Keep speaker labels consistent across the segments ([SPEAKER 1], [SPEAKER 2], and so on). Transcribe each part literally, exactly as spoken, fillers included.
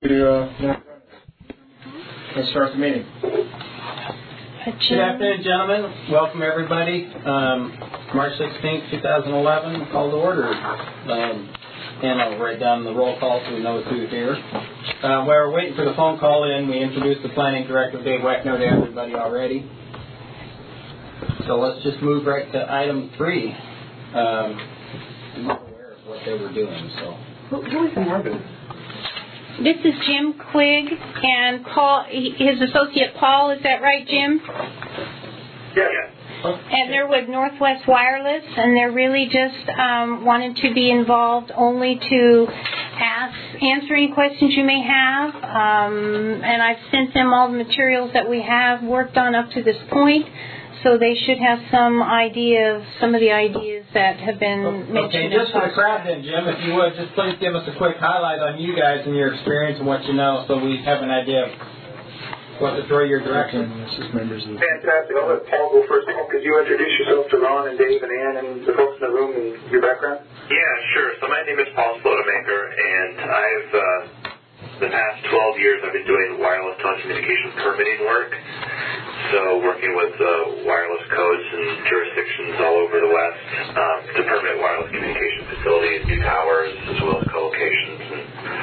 [SPEAKER 1] Uh, let's start the meeting.
[SPEAKER 2] Good afternoon, gentlemen. Welcome, everybody. Um, March sixteenth, two thousand eleven, call to order. Um, and I'll write down the roll call so we know who's here. Uh, while we're waiting for the phone call in, we introduced the planning director, Dave Weckner, to everybody already. So let's just move right to item three. Um, I'm not aware of what they were doing, so.
[SPEAKER 1] Who, who is Marvin?
[SPEAKER 3] This is Jim Quigg and Paul, his associate Paul, is that right, Jim?
[SPEAKER 4] Yeah, yeah.
[SPEAKER 3] And they're with Northwest Wireless, and they're really just um, wanting to be involved only to ask, answer any questions you may have. Um, and I've sent them all the materials that we have worked on up to this point, so they should have some idea of some of the ideas that have been mentioned.
[SPEAKER 2] Okay, just for the crowd then, Jim, if you would, just please give us a quick highlight on you guys and your experience and what you know, so we have an idea of what to throw your direction.
[SPEAKER 1] This is members of the...
[SPEAKER 4] Fantastic. I'll let Paul go first. Could you introduce yourself to Ron and Dave and Ann and the folks in the room and your background?
[SPEAKER 5] Yeah, sure. So my name is Paul Slotemaker, and I've, uh, the past twelve years, I've been doing wireless telecommunications permitting work. So working with uh, wireless codes and jurisdictions all over the West um, to permit wireless communication facilities, new towers, as well as co-locations and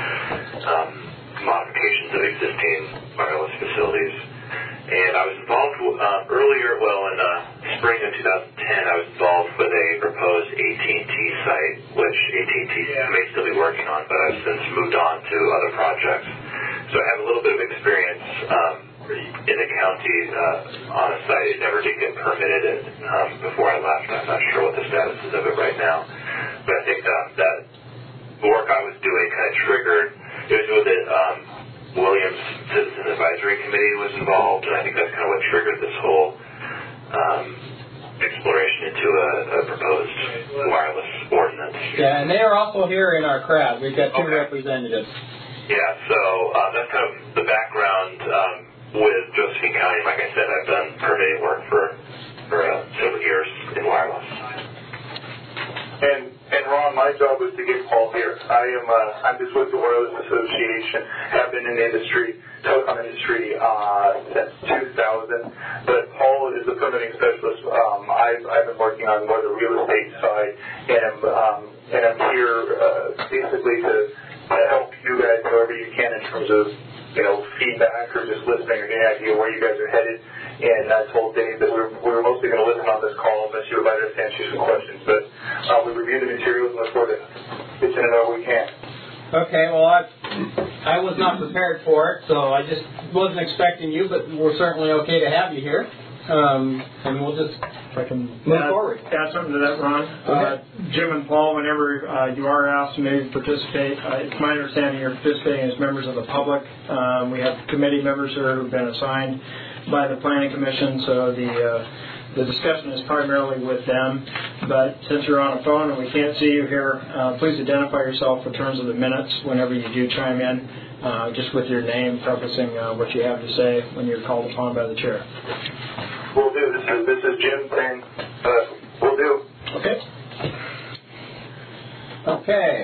[SPEAKER 5] um, modifications of existing wireless facilities. And I was involved uh, earlier, well, in uh, spring of two thousand ten, I was involved with a proposed A T and T site, which A T and T may still be working on, but I've since moved on to other projects. So I have a little bit of experience um, in the county uh, on a site. It never did get permitted um, before I left. I'm not sure what the status is of it right now. But I think uh, that work I was doing kind of triggered, it was with it, um, Williams Citizen Advisory Committee was involved, and I think that's kind of what triggered this whole um, exploration into a, a proposed wireless ordinance.
[SPEAKER 2] Yeah, and they are also here in our crowd. We've got two
[SPEAKER 5] Okay.
[SPEAKER 2] representatives.
[SPEAKER 5] Yeah, so uh, that's kind of the background um, with Josephine County. Like I said, I've done permitting work for, for uh, several years in wireless.
[SPEAKER 4] And and Ron, my job was to get Paul here. I am uh, I'm just with the Wireless Association. Have been in the industry, telecom industry, uh, since two thousand. But Paul is the permitting specialist. Um, I've I've been working on more the real estate side, and I'm um, and I'm here uh, basically to, to help you guys however you can in terms of you know feedback or just listening or getting an idea where you guys are headed. And I told Dave that we were, we were mostly going to listen on this call unless you would like us to answer some questions. But uh, we reviewed the materials and look forward to pitching it all we can.
[SPEAKER 2] Okay, well, I, I was not prepared for it, so I just wasn't expecting you, but we're certainly okay to have you here. Um, and we'll just
[SPEAKER 1] If I can
[SPEAKER 2] move
[SPEAKER 1] add,
[SPEAKER 2] forward.
[SPEAKER 1] add something to that, Ron. Uh, Jim and Paul, whenever uh, you are asked to maybe participate, uh, it's my understanding you're participating as members of the public. Um, we have committee members here who've been assigned by the Planning Commission, so the uh, the discussion is primarily with them. But since you're on a phone and we can't see you here, uh, please identify yourself in terms of the minutes whenever you do chime in, uh, just with your name, prefacing uh, what you have to say when you're called upon by the chair.
[SPEAKER 4] We'll do. This is, this is Jim saying, uh, we'll do.
[SPEAKER 2] Okay. Okay.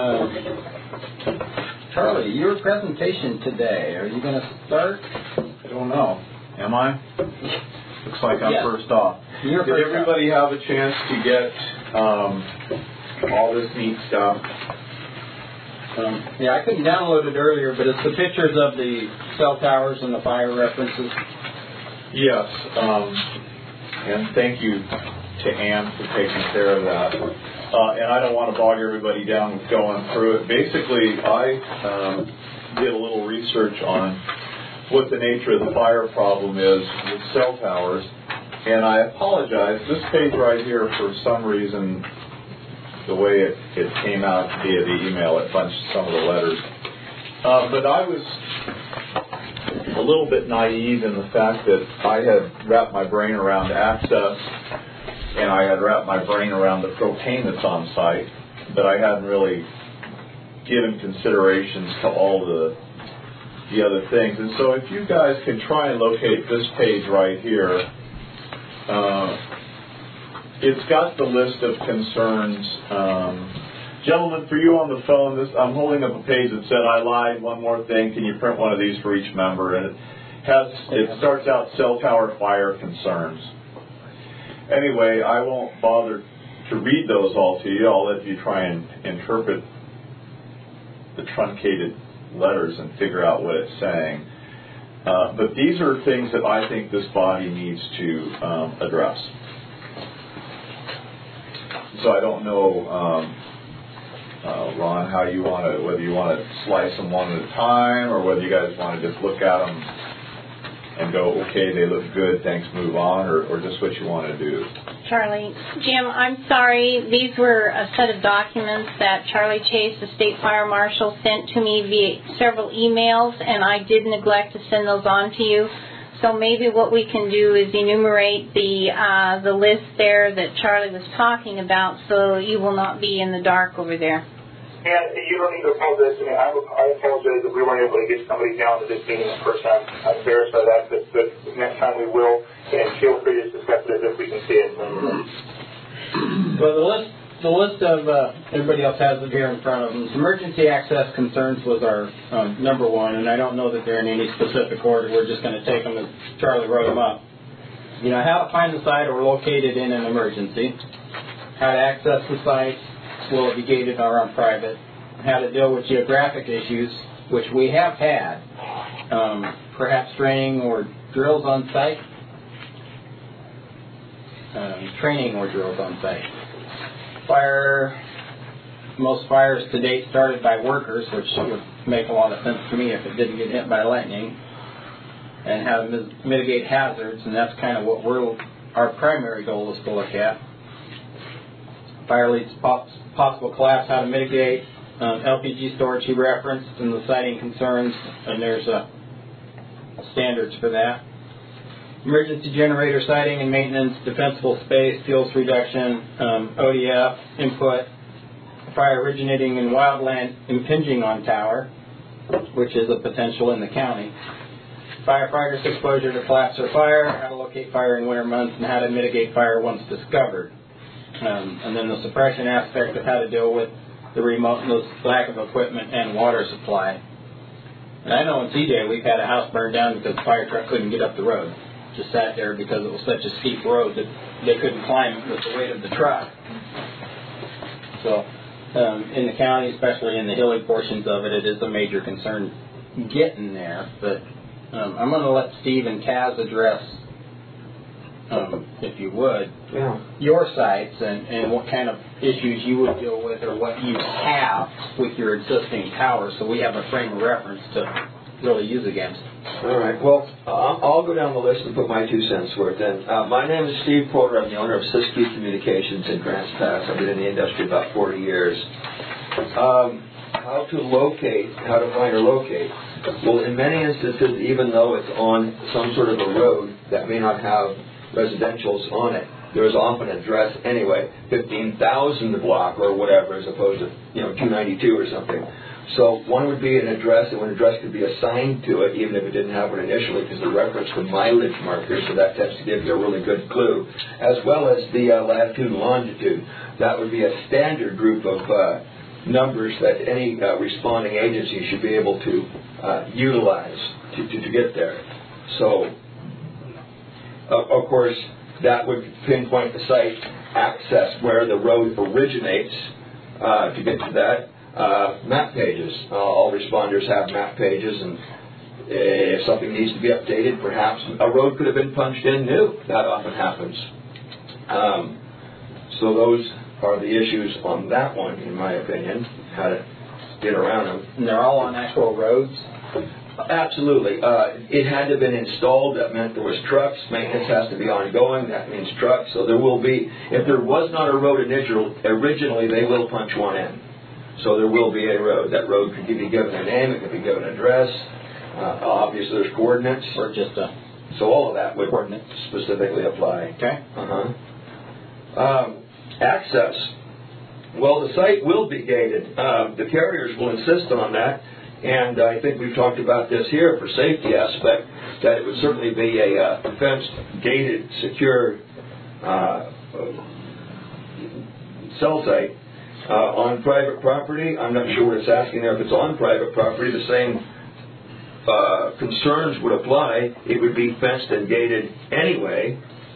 [SPEAKER 2] Uh, Charlie, your presentation today, are you going to start?
[SPEAKER 6] I don't know. Am I? Looks like I'm
[SPEAKER 2] Yeah.
[SPEAKER 6] first off.
[SPEAKER 2] You're
[SPEAKER 6] Did
[SPEAKER 2] first
[SPEAKER 6] everybody have a chance to get um, all this neat stuff?
[SPEAKER 2] Um, yeah, I couldn't download it earlier, but it's the pictures of the cell towers and the fire references.
[SPEAKER 6] Yes. Um, and thank you to Ann for taking care of that. Uh, and I don't want to bog everybody down with going through it. Basically, I um, did a little research on what the nature of the fire problem is with cell towers. And I apologize, this page right here, for some reason, the way it, it came out via the email, it bunched some of the letters. Uh, but I was a little bit naive in the fact that I had wrapped my brain around access, and I had wrapped my brain around the propane that's on site, but I hadn't really given considerations to all the the other things. And so if you guys can try and locate this page right here, uh, it's got the list of concerns um, Gentlemen, for you on the phone, this, I'm holding up a page that said, I lied, one more thing, can you print one of these for each member? And it has, it starts out cell tower fire concerns. Anyway, I won't bother to read those all to you. I'll let you try and interpret the truncated letters and figure out what it's saying. Uh, but these are things that I think this body needs to um, address. So I don't know, um, uh, Ron, how you want to, whether you want to slice them one at a time or whether you guys want to just look at them and go, okay, they look good, thanks, move on, or, or just what you want to do.
[SPEAKER 3] Charlie. Jim, I'm sorry. These were a set of documents that Charlie Chase, the State Fire Marshal, sent to me via several emails, and I did neglect to send those on to you. So maybe what we can do is enumerate the uh, the list there that Charlie was talking about, so you will not be in the dark over there.
[SPEAKER 4] And you don't need to apologize to me. I, I apologize that we weren't able to get somebody down to this meeting in person. I'm, I'm embarrassed by that, but, but next time we will. And feel free to discuss it if we can see it.
[SPEAKER 2] Well, the list, the list of uh, everybody else has it here in front of them. Emergency access concerns was our um, number one, and I don't know that they're in any specific order. We're just going to take them as Charlie wrote them up. You know, how to find the site or locate it in an emergency. How to access the site. Will it be gated or on private? How to deal with geographic issues, which we have had. Um, perhaps training or drills on site. Um, training or drills on site. Fire. Most fires to date started by workers, which would make a lot of sense to me if it didn't get hit by lightning. And how to mis- mitigate hazards, and that's kind of what we're our primary goal is to look at. Fire leads pops, possible collapse, how to mitigate, um, L P G storage he referenced, and the siting concerns, and there's uh, standards for that. Emergency generator siting and maintenance, defensible space, fuels reduction, um, O D F, input, fire originating in wildland impinging on tower, which is a potential in the county. Firefighters' exposure to collapse or fire, how to locate fire in winter months, and how to mitigate fire once discovered. Um, and then the suppression aspect of how to deal with the remoteness, lack of equipment, and water supply. And I know in C J we've had a house burned down because the fire truck couldn't get up the road. Just sat there because it was such a steep road that they couldn't climb it with the weight of the truck. So um, in the county, especially in the hilly portions of it, it is a major concern getting there. But um, I'm going to let Steve and Kaz address, um, if you would,
[SPEAKER 7] yeah.
[SPEAKER 2] your sites and, and what kind of issues you would deal with or what you have with your existing towers, so we have a frame of reference to really use against.
[SPEAKER 7] All right. Well, uh, I'll go down the list and put my two cents worth in. Uh, my name is Steve Porter. I'm the owner of Siskiyou Communications in Grants Pass. I've been in the industry about forty years. Um, how to locate, how to find or locate. Well, in many instances, even though it's on some sort of a road that may not have residentials on it, there's often an address anyway, fifteen thousand block or whatever, as opposed to, you know, two ninety-two or something. So one would be an address, and an address could be assigned to it, even if it didn't have one initially, because the reference to mileage markers, so that tends to give you a really good clue, as well as the uh, latitude and longitude. That would be a standard group of uh, numbers that any uh, responding agency should be able to uh, utilize to, to, to get there. So, uh, of course, that would pinpoint the site access where the road originates uh, to get to that. Uh, map pages. Uh, all responders have map pages, and if something needs to be updated, perhaps a road could have been punched in new. That often happens. Um, so those are the issues on that one, in my opinion, how to get around them.
[SPEAKER 2] And they're all on actual roads?
[SPEAKER 7] Absolutely. Uh, it had to have been installed. That meant there was trucks. Maintenance has to be ongoing. That means trucks. So there will be, if there was not a road initial, originally, they will punch one in. So there will be a road. That road could be given a name. It could be given an address. Uh, obviously, there's coordinates.
[SPEAKER 2] Or just a...
[SPEAKER 7] So all of that would
[SPEAKER 2] coordinates
[SPEAKER 7] specifically apply.
[SPEAKER 2] Okay.
[SPEAKER 7] Uh-huh. Um, access. Well, the site will be gated. Uh, the carriers will insist on that. And I think we've talked about this here for safety aspect, that it would certainly be a uh, fenced, gated, secure uh, cell site. Uh, on private property, I'm not sure what it's asking there. If it's on private property, the same uh, concerns would apply. It would be fenced and gated anyway.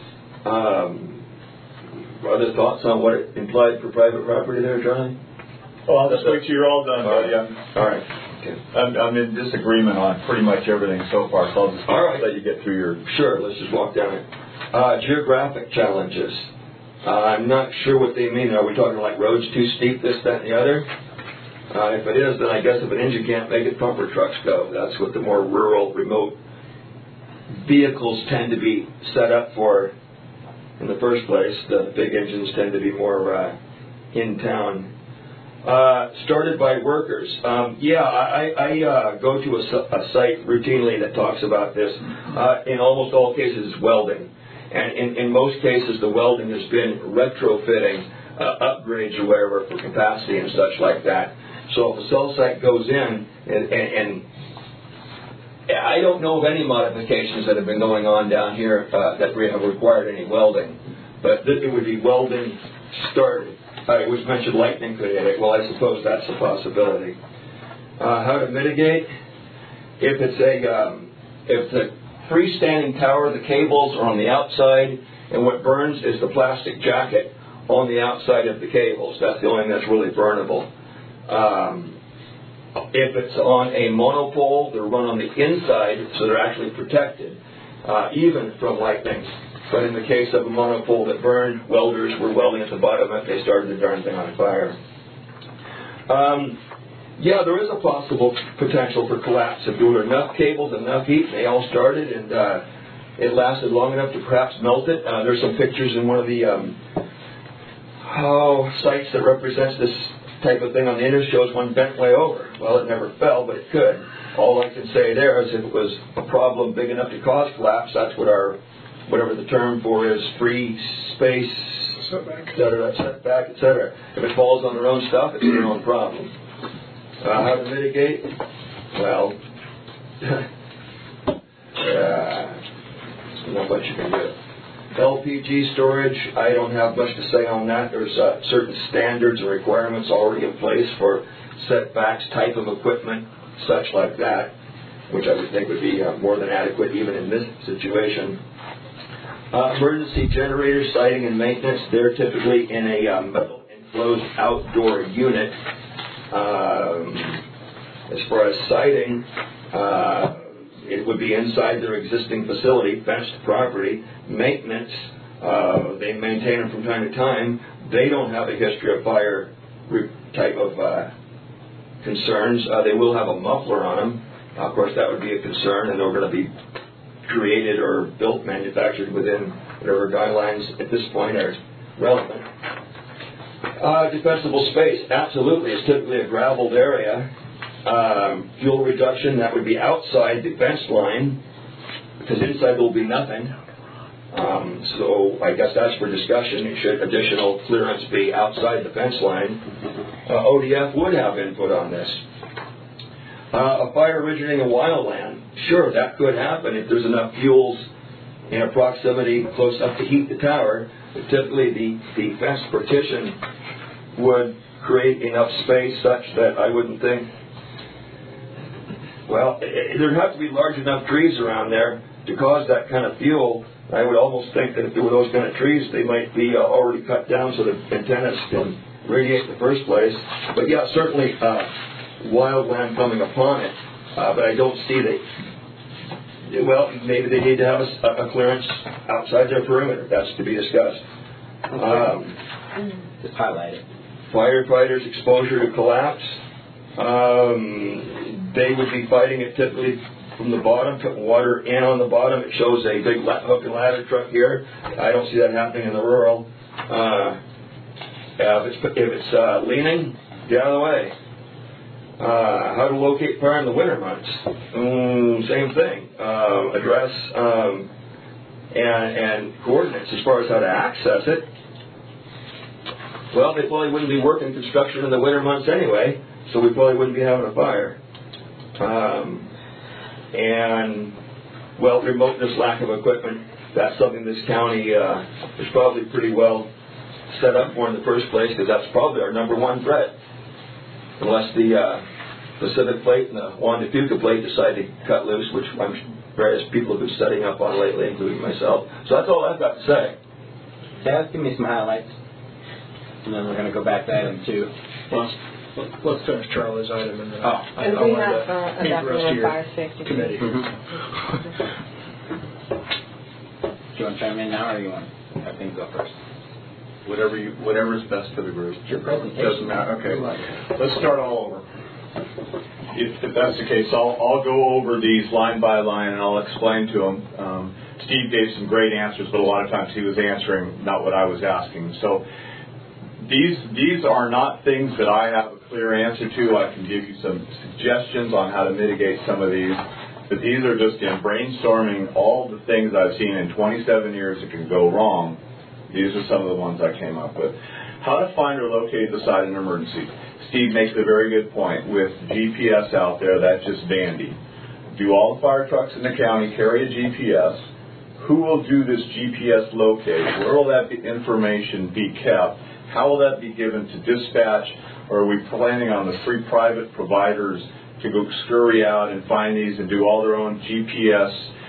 [SPEAKER 7] Um, other thoughts on what it implied for private property there, Johnny?
[SPEAKER 6] Well, I'll just wait till you're all done, buddy. I'm,
[SPEAKER 7] all right. Okay.
[SPEAKER 6] I'm, I'm in disagreement on pretty much everything so far, so I'll just
[SPEAKER 7] all right.
[SPEAKER 6] let you get through your...
[SPEAKER 7] Sure, let's just walk down it. Uh, geographic challenges. Uh, I'm not sure what they mean. Are we talking like roads too steep, this, that, and the other? Uh, if it is, then I guess if an engine can't make it, pumper trucks go. That's what the more rural, remote vehicles tend to be set up for in the first place. The big engines tend to be more uh, in town. Uh, started by workers. Um, yeah, I, I uh, go to a, a site routinely that talks about this. Uh, in almost all cases, it's welding. And in, in most cases, the welding has been retrofitting uh, upgrades or whatever for capacity and such like that. So if a cell site goes in, and, and, and I don't know of any modifications that have been going on down here uh, that have required any welding, but it would be welding started. Uh, it was mentioned lightning could hit it. Well, I suppose that's a possibility. Uh, how to mitigate? If it's a um, if the freestanding tower, the cables are on the outside, and what burns is the plastic jacket on the outside of the cables. That's the only thing that's really burnable. Um, if it's on a monopole, they're run on the inside, so they're actually protected, uh, even from lightning. But in the case of a monopole that burned, welders were welding at the bottom of it. They started the darn thing on fire. Um, Yeah, there is a possible potential for collapse. If there were enough cables, enough heat, they all started, and uh, it lasted long enough to perhaps melt it. Uh, there's some pictures in one of the um, oh, sites that represents this type of thing on the internet, shows one bent way over. Well, it never fell, but it could. All I can say there is if it was a problem big enough to cause collapse, that's what our, whatever the term for is, free space, setback, et cetera, setback, et cetera. If it falls on their own stuff, it's their own problem. Uh, how to mitigate? Well, yeah, not much you can do. L P G storage, I don't have much to say on that. There's uh, certain standards and requirements already in place for setbacks, type of equipment, such like that, which I would think would be uh, more than adequate even in this situation. Uh, emergency generator siting and maintenance, they're typically in a uh, metal enclosed outdoor unit. Um, as far as siting, uh, it would be inside their existing facility, fenced property. Maintenance, uh, they maintain them from time to time. They don't have a history of fire type of uh, concerns. Uh, they will have a muffler on them. Uh, of course, that would be a concern, and they're going to be created or built, manufactured within whatever guidelines at this point are relevant. Uh, defensible space, absolutely. It's typically a graveled area. Um, fuel reduction, that would be outside the fence line, because inside there will be nothing. Um, so I guess that's for discussion. Should additional clearance be outside the fence line? Uh, O D F would have input on this. Uh, a fire originating in wildland, sure, that could happen if there's enough fuels in a proximity close enough to heat the tower. But typically the, the fence partition would create enough space such that I wouldn't think, well, it, there'd have to be large enough trees around there to cause that kind of fuel. I would almost think that if there were those kind of trees, they might be uh, already cut down so the antennas can radiate in the first place. But yeah, certainly uh, wildland coming upon it, uh, but I don't see that. Well, maybe they need to have a, a clearance outside their perimeter. That's to be discussed. Um,
[SPEAKER 2] Just highlight it.
[SPEAKER 7] Firefighters' exposure to collapse. Um, they would be fighting it typically from the bottom, putting water in on the bottom. It shows a big hook and ladder truck here. I don't see that happening in the rural. Uh, if it's, if it's uh, leaning, get out of the way. Uh, how to locate fire in the winter months? Mm, same thing. Uh, address um, and, and coordinates as far as how to access it. Well, they probably wouldn't be working construction in the winter months anyway, so we probably wouldn't be having a fire. Um, and, well, remoteness, lack of equipment, that's something this county uh, is probably pretty well set up for in the first place, because that's probably our number one threat. Unless the uh, Pacific Plate and the Juan de Fuca Plate decide to cut loose, which I'm various people have been setting up on lately, including myself. So that's all I've got to say.
[SPEAKER 2] Taz, give me some highlights. And then we're going to go back to item two.
[SPEAKER 1] Well, let's finish Charlie's item and then
[SPEAKER 2] oh.
[SPEAKER 1] I,
[SPEAKER 8] and
[SPEAKER 1] I
[SPEAKER 8] we
[SPEAKER 1] wanted
[SPEAKER 8] have
[SPEAKER 1] to
[SPEAKER 8] uh,
[SPEAKER 1] meet the rest of
[SPEAKER 8] adopted
[SPEAKER 1] your
[SPEAKER 8] fire safety
[SPEAKER 1] committee.
[SPEAKER 2] Mm-hmm. Do you want to chime in now, or do you want to have things go first?
[SPEAKER 6] Whatever you, whatever is best for the group.
[SPEAKER 2] It's your presentation.
[SPEAKER 6] Doesn't matter. Okay. Let's start all over. If, if that's the case, I'll, I'll go over these line by line and I'll explain to them. Um, Steve gave some great answers, but a lot of times he was answering not what I was asking. So these these are not things that I have a clear answer to. I can give you some suggestions on how to mitigate some of these. But these are just in brainstorming all the things I've seen in twenty-seven years that can go wrong. These are some of the ones I came up with. How to find or locate the site of an emergency. Steve makes a very good point. With G P S out there, that's just dandy. Do all the fire trucks in the county carry a G P S? Who will do this G P S locate? Where will that information be kept? How will that be given to dispatch? Or are we planning on the free private providers to go scurry out and find these and do all their own G P S?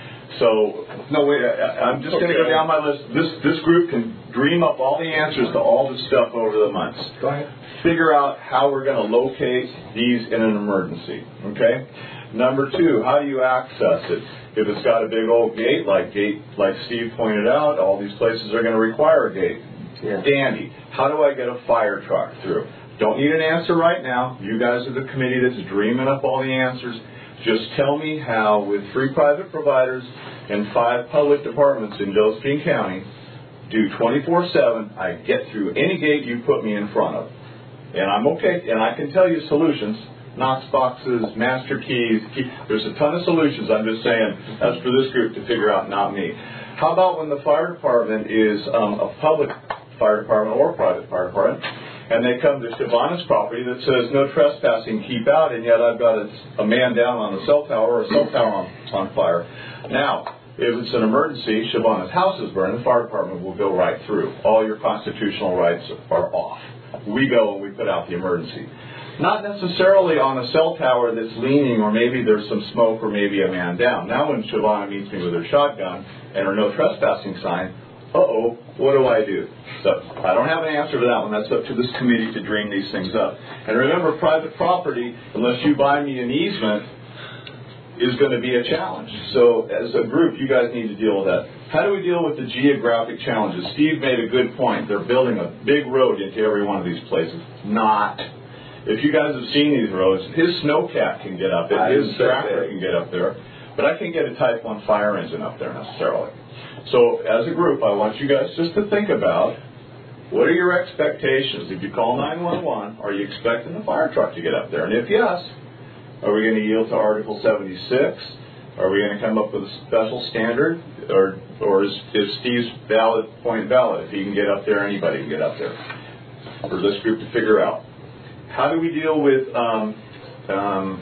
[SPEAKER 6] So, no, wait, I, I'm just okay. going to go down my list. This this group can dream up all the answers to all this stuff over the months.
[SPEAKER 2] Go ahead.
[SPEAKER 6] Figure out how we're going to locate these in an emergency, okay? Number two, how do you access it? If it's got a big old gate, like gate, like Steve pointed out, all these places are going to require a gate.
[SPEAKER 7] Yeah.
[SPEAKER 6] Dandy. How do I get a fire truck through? Don't need an answer right now. You guys are the committee that's dreaming up all the answers. Just tell me how, with three private providers and five public departments in Josephine County, do twenty-four seven, I get through any gate you put me in front of. And I'm okay, and I can tell you solutions. Knox boxes, master keys, key, there's a ton of solutions. I'm just saying that's for this group to figure out, not me. How about when the fire department is um, a public fire department or private fire department, and they come to Shabana's property that says no trespassing, keep out, and yet I've got a, a man down on a cell tower or a cell tower on, on fire. Now, if it's an emergency, Shabana's house is burned, the fire department will go right through. All your constitutional rights are off. We go and we put out the emergency. Not necessarily on a cell tower that's leaning, or maybe there's some smoke, or maybe a man down. Now when Shabana meets me with her shotgun and her no trespassing sign, uh-oh, what do I do? So I don't have an answer to that one. That's up to this committee to dream these things up. And remember, private property, unless you buy me an easement, is going to be a challenge. So as a group, you guys need to deal with that. How do we deal with the geographic challenges? Steve made a good point. They're building a big road into every one of these places. Not. If you guys have seen these roads, his snowcat can get up there, his tractor can get up there, but I can't get a Type one fire engine up there necessarily. So as a group, I want you guys just to think about, what are your expectations? If you call nine one one, are you expecting the fire truck to get up there? And if yes, are we going to yield to Article seventy-six? Are we going to come up with a special standard? Or or is, is Steve's valid point valid? If he can get up there, anybody can get up there. For this group to figure out. How do we deal with um, um,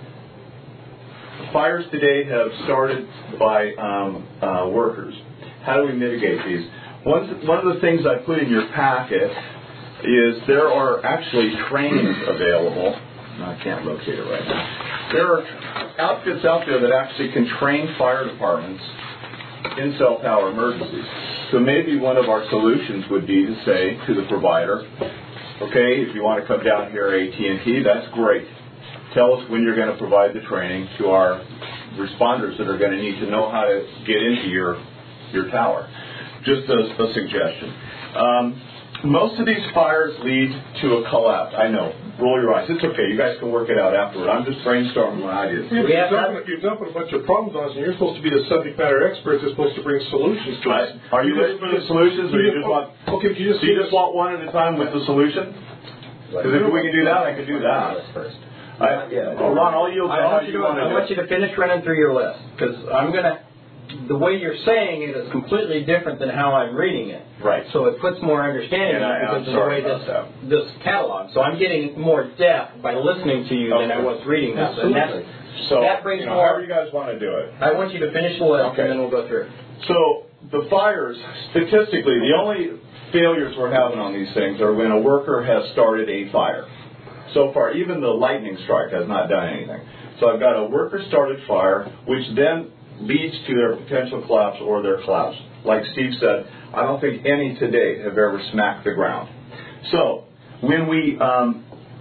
[SPEAKER 6] fires today have started by um, uh, workers? How do we mitigate these? One, one of the things I put in your packet is there are actually trainings available. I can't locate it right now. There are outfits out there that actually can train fire departments in cell tower emergencies. So maybe one of our solutions would be to say to the provider, okay, if you want to come down here at A T and T, that's great. Tell us when you're going to provide the training to our responders that are going to need to know how to get into your your tower. Just a, a suggestion. Um, most of these fires lead to a collapse. I know. Roll your eyes. It's okay. You guys can work it out afterward. I'm just brainstorming my ideas.
[SPEAKER 9] Yeah, you're, dumping, you're dumping a bunch of problems on us, and you're supposed to be the subject matter experts. You're supposed to bring solutions to us.
[SPEAKER 6] Are you ready for the solutions, or you just want?
[SPEAKER 9] Okay, you just,
[SPEAKER 6] do you just want one at a time with the solution? Because if we can do that, I can do that.
[SPEAKER 2] First.
[SPEAKER 6] I, yeah. Oh, Ron, I'll yield.
[SPEAKER 2] I want you to. I want you to finish running through your list, because I'm gonna. The way you're saying it is completely different than how I'm reading it.
[SPEAKER 6] Right.
[SPEAKER 2] So it puts more understanding
[SPEAKER 6] I,
[SPEAKER 2] because
[SPEAKER 6] I'm
[SPEAKER 2] of the way this, this catalog. So I'm getting more depth by listening to you okay. than I was reading this.
[SPEAKER 6] Absolutely.
[SPEAKER 2] And that's,
[SPEAKER 6] so
[SPEAKER 2] that brings
[SPEAKER 6] you know,
[SPEAKER 2] more.
[SPEAKER 6] However you guys want to do it.
[SPEAKER 2] I want you to finish the list
[SPEAKER 6] okay.
[SPEAKER 2] and then we'll go through.
[SPEAKER 6] So the fires, statistically, the only failures we're having on these things are when a worker has started a fire. So far, even the lightning strike has not done anything. So I've got a worker-started fire, which then leads to their potential collapse or their collapse. Like Steve said, I don't think any to date have ever smacked the ground. So when we um,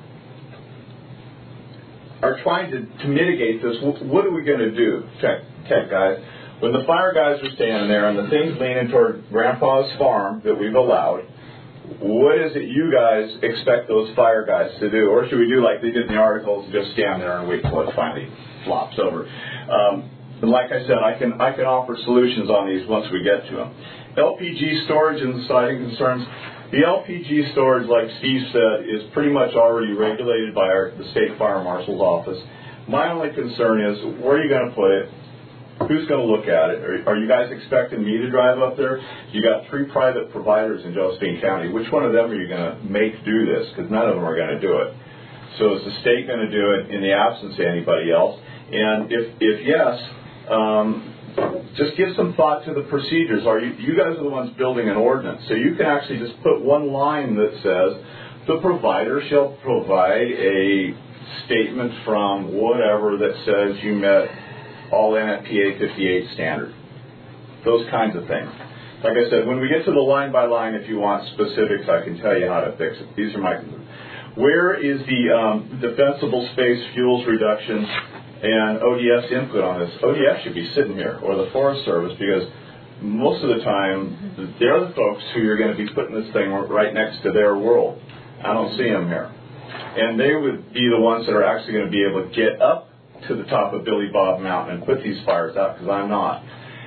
[SPEAKER 6] are trying to, to mitigate this, what are we going to do, tech, tech guys? When the fire guys are standing there and the thing's leaning toward Grandpa's farm that we've allowed, what is it you guys expect those fire guys to do? Or should we do like they did in the articles, just stand there and wait till it finally flops over? Um, and like I said, I can I can offer solutions on these once we get to them. L P G storage and the siting concerns. The L P G storage, like Steve said, is pretty much already regulated by our, the State Fire Marshal's office. My only concern is, where are you going to put it? Who's going to look at it? Are, are you guys expecting me to drive up there? You got three private providers in Josephine County. Which one of them are you going to make do this? Because none of them are going to do it. So is the state going to do it in the absence of anybody else? And if, if yes, um, just give some thought to the procedures. Are you, you guys are the ones building an ordinance. So you can actually just put one line that says, the provider shall provide a statement from whatever that says you met all N F P A fifty-eight standard. Those kinds of things. Like I said, when we get to the line by line, if you want specifics, I can tell you how to fix it. These are my... Where is the um, defensible space fuels reduction and O D S input on this? O D S should be sitting here, or the Forest Service, because most of the time, they're the folks who are going to be putting this thing right next to their world. I don't see them here. And they would be the ones that are actually going to be able to get up to the top of Billy Bob Mountain and put these fires out, because I'm not.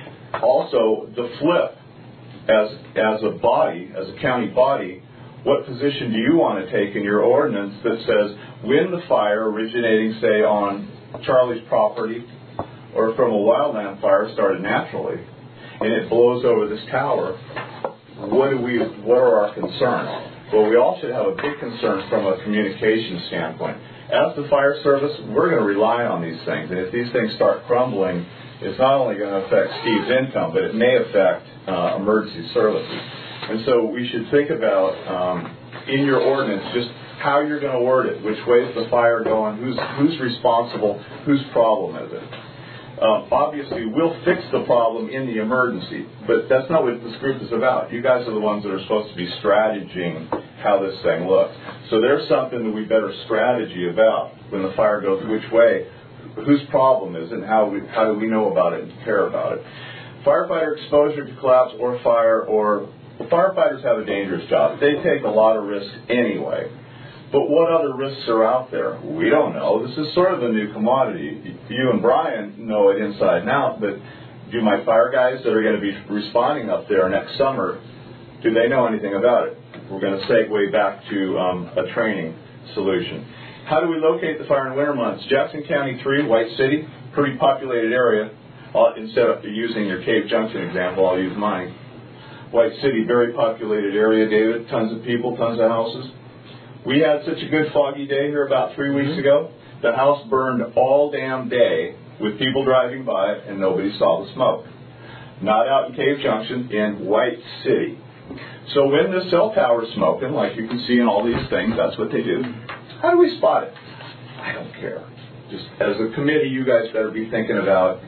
[SPEAKER 6] Also, the flip, as as a body, as a county body, what position do you want to take in your ordinance that says when the fire originating, say, on Charlie's property or from a wildland fire started naturally and it blows over this tower, what do we? What are our concerns? Well, we all should have a big concern from a communication standpoint. As the fire service, we're going to rely on these things. And if these things start crumbling, it's not only going to affect Steve's income, but it may affect uh, emergency services. And so we should think about, um, in your ordinance, just how you're going to word it. Which way is the fire going? Who's, who's responsible? Whose problem is it? Uh, obviously, we'll fix the problem in the emergency, but that's not what this group is about. You guys are the ones that are supposed to be strategizing how this thing looks. So there's something that we better strategy about when the fire goes which way, whose problem is it, and how, we, how do we know about it and care about it. Firefighter exposure to collapse or fire, or well, firefighters have a dangerous job. They take a lot of risks anyway. But what other risks are out there? We don't know. This is sort of a new commodity. You and Brian know it inside and out, but do my fire guys that are going to be responding up there next summer, do they know anything about it? We're going to segue back to um, a training solution. How do we locate the fire in winter months? Jackson County three, White City, pretty populated area. I'll, instead of using your Cave Junction example, I'll use mine. White City, very populated area, David. Tons of people, tons of houses. We had such a good foggy day here about three weeks mm-hmm. ago. The house burned all damn day with people driving by and nobody saw the smoke. Not out in Cave Junction, in White City. So when the cell tower's smoking, like you can see in all these things, that's what they do. How do we spot it? I don't care. Just as a committee, you guys better be thinking about,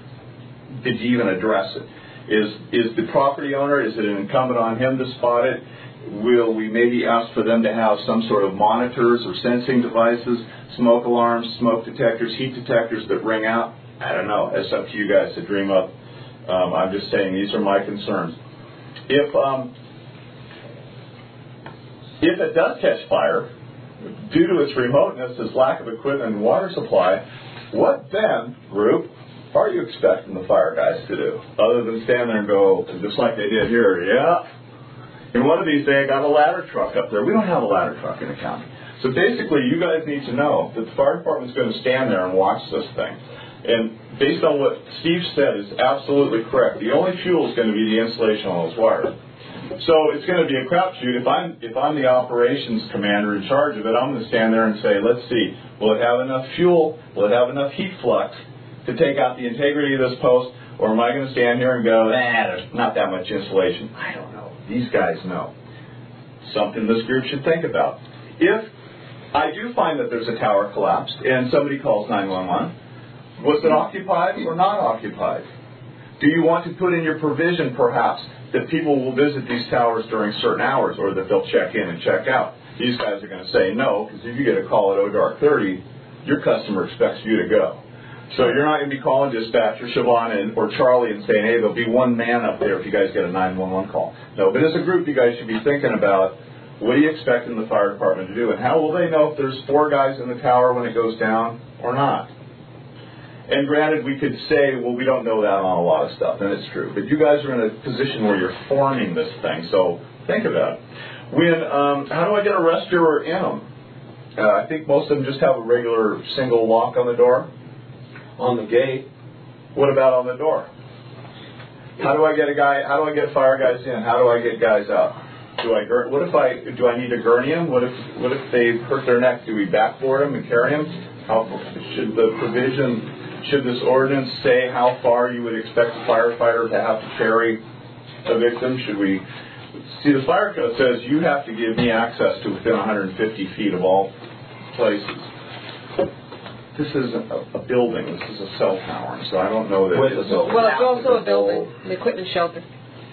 [SPEAKER 6] did you even address it? Is, is the property owner, is it incumbent on him to spot it? Will we maybe ask for them to have some sort of monitors or sensing devices, smoke alarms, smoke detectors, heat detectors that ring out? I don't know. It's up to you guys to dream up. Um, I'm just saying these are my concerns. If um, if it does catch fire, due to its remoteness, its lack of equipment and water supply, what then, group, are you expecting the fire guys to do? Other than stand there and go, just like they did here, yeah. And one of these days, I got a ladder truck up there. We don't have a ladder truck in the county. So basically, you guys need to know that the fire department's going to stand there and watch this thing. And based on what Steve said is absolutely correct. The only fuel is going to be the insulation on those wires. So it's going to be a crapshoot. If I'm if I'm the operations commander in charge of it, I'm going to stand there and say, let's see, will it have enough fuel? Will it have enough heat flux to take out the integrity of this post? Or am I going to stand here and go, nah, there's not that much insulation? I don't know. These guys know. Something this group should think about. If I do find that there's a tower collapsed and somebody calls nine one one, was it occupied or not occupied? Do you want to put in your provision, perhaps, that people will visit these towers during certain hours or that they'll check in and check out? These guys are going to say no, because if you get a call at O dark thirty, your customer expects you to go. So you're not going to be calling dispatcher, Siobhan, and, or Charlie and saying, hey, there'll be one man up there if you guys get a nine one one call. No, but as a group, you guys should be thinking about, what do you expect in the fire department to do? And how will they know if there's four guys in the tower when it goes down or not? And granted, we could say, well, we don't know that on a lot of stuff, and it's true. But you guys are in a position where you're forming this thing, so think about it. When, um, how do I get a rescuer in them? Uh, I think most of them just have a regular single lock on the door.
[SPEAKER 7] On the gate.
[SPEAKER 6] What about on the door? How do I get a guy? How do I get fire guys in? How do I get guys out? Do I? What if I? Do I need to gurney them? What if? What if they hurt their neck? Do we backboard them and carry them? How should the provision? Should this ordinance say how far you would expect a firefighter to have to carry a victim? Should we? See, the fire code says you have to give me access to within one hundred fifty feet of all places. This isn't a, a building. This is a cell tower, so I don't know that. It's
[SPEAKER 8] well, it's also a building, the equipment shelter.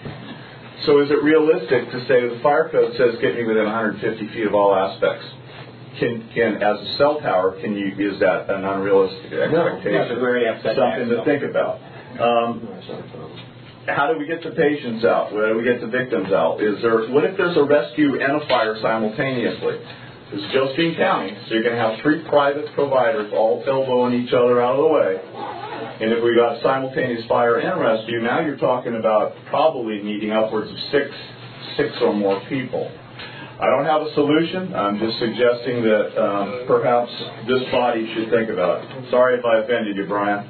[SPEAKER 6] So is it realistic to say the fire code says get me within one hundred fifty feet of all aspects? Can, can as a cell tower, can you? Is that an unrealistic expectation?
[SPEAKER 2] No, very
[SPEAKER 6] something to think about. Um, how do we get the patients out? Where do we get the victims out? Is there? What if there's a rescue and a fire simultaneously? This is Josephine County, so you're going to have three private providers all elbowing each other out of the way. And if we got simultaneous fire and rescue, now you're talking about probably needing upwards of six, six or more people. I don't have a solution. I'm just suggesting that um, perhaps this body should think about it. Sorry if I offended you, Brian.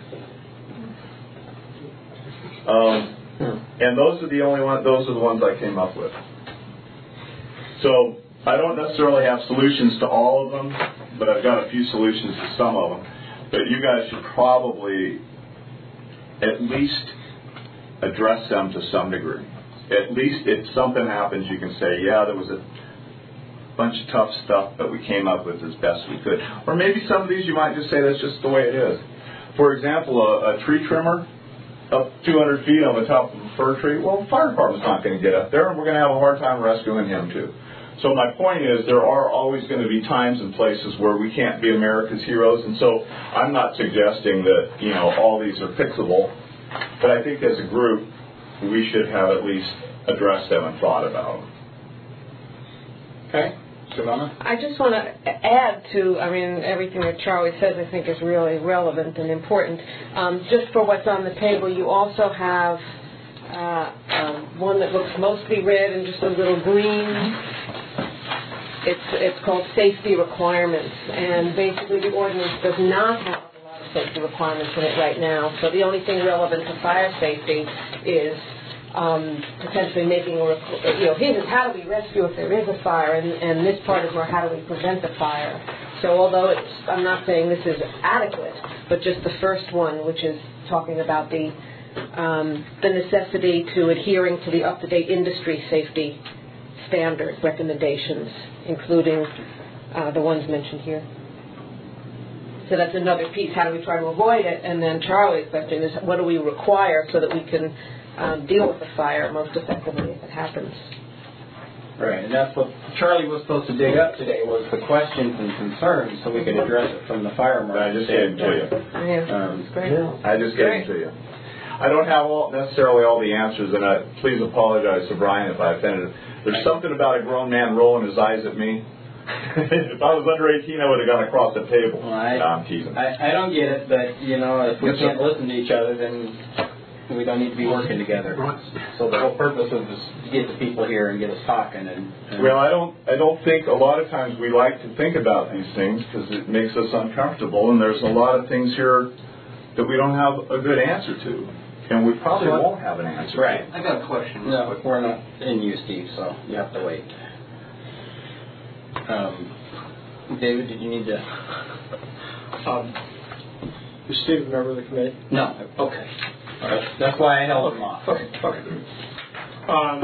[SPEAKER 6] Um, and those are the only ones. Those are the ones I came up with. So I don't necessarily have solutions to all of them, but I've got a few solutions to some of them. But you guys should probably at least address them to some degree. At least if something happens, you can say, yeah, there was a bunch of tough stuff, but we came up with as best we could. Or maybe some of these you might just say that's just the way it is. For example, a, a tree trimmer up two hundred feet on the top of a fir tree, well, the fire department's not going to get up there, and we're going to have a hard time rescuing him too. So my point is there are always going to be times and places where we can't be America's heroes, and so I'm not suggesting that, you know, all these are fixable, but I think as a group we should have at least addressed them and thought about them.
[SPEAKER 2] Okay. Savannah?
[SPEAKER 8] I just want to add to, I mean, everything that Charlie says I think is really relevant and important. Um, just for what's on the table, you also have uh, um, one that looks mostly red and just a little green. It's it's called safety requirements, and basically the ordinance does not have a lot of safety requirements in it right now. So the only thing relevant to fire safety is um, potentially making a, you know, here's how do we rescue if there is a fire, and, and this part is more how do we prevent the fire. So although it's, I'm not saying this is adequate, but just the first one, which is talking about the um, the necessity to adhering to the up-to-date industry safety standard recommendations, including uh, the ones mentioned here. So that's another piece. How do we try to avoid it? And then Charlie's question is, what do we require so that we can um, deal with the fire most effectively if it happens?
[SPEAKER 2] Right, and that's what Charlie was supposed to dig up today, was the questions and concerns so we could address it from the fire marshal.
[SPEAKER 6] I just gave them to you.
[SPEAKER 8] Yeah,
[SPEAKER 2] Um,
[SPEAKER 8] that's great.
[SPEAKER 6] I just gave them to you. I don't have all, necessarily all the answers, and I, please apologize to Brian if I offended him. There's something about a grown man rolling his eyes at me. If I was under eighteen, I would have gone across the table.
[SPEAKER 2] Well, I,
[SPEAKER 6] no, I'm teasing.
[SPEAKER 2] I, I don't get it, but, you know, if we
[SPEAKER 6] Yes,
[SPEAKER 2] can't
[SPEAKER 6] sir.
[SPEAKER 2] listen to each other, then we don't need to be working together. So the whole purpose of this is to get the people here and get us talking. And, and
[SPEAKER 6] Well, I don't. I don't think a lot of times we like to think about these things because it makes us uncomfortable, and there's a lot of things here that we don't have a good answer to, and we probably
[SPEAKER 2] So-
[SPEAKER 6] won't have an answer.
[SPEAKER 2] Right.
[SPEAKER 10] I got a question.
[SPEAKER 2] No, we're not in you, Steve, so you have to wait. Um, David, did you need to?
[SPEAKER 1] Um, is Steve a member of the committee?
[SPEAKER 2] No.
[SPEAKER 1] Okay.
[SPEAKER 2] That's, that's why I held them off.
[SPEAKER 1] Okay, okay. Um,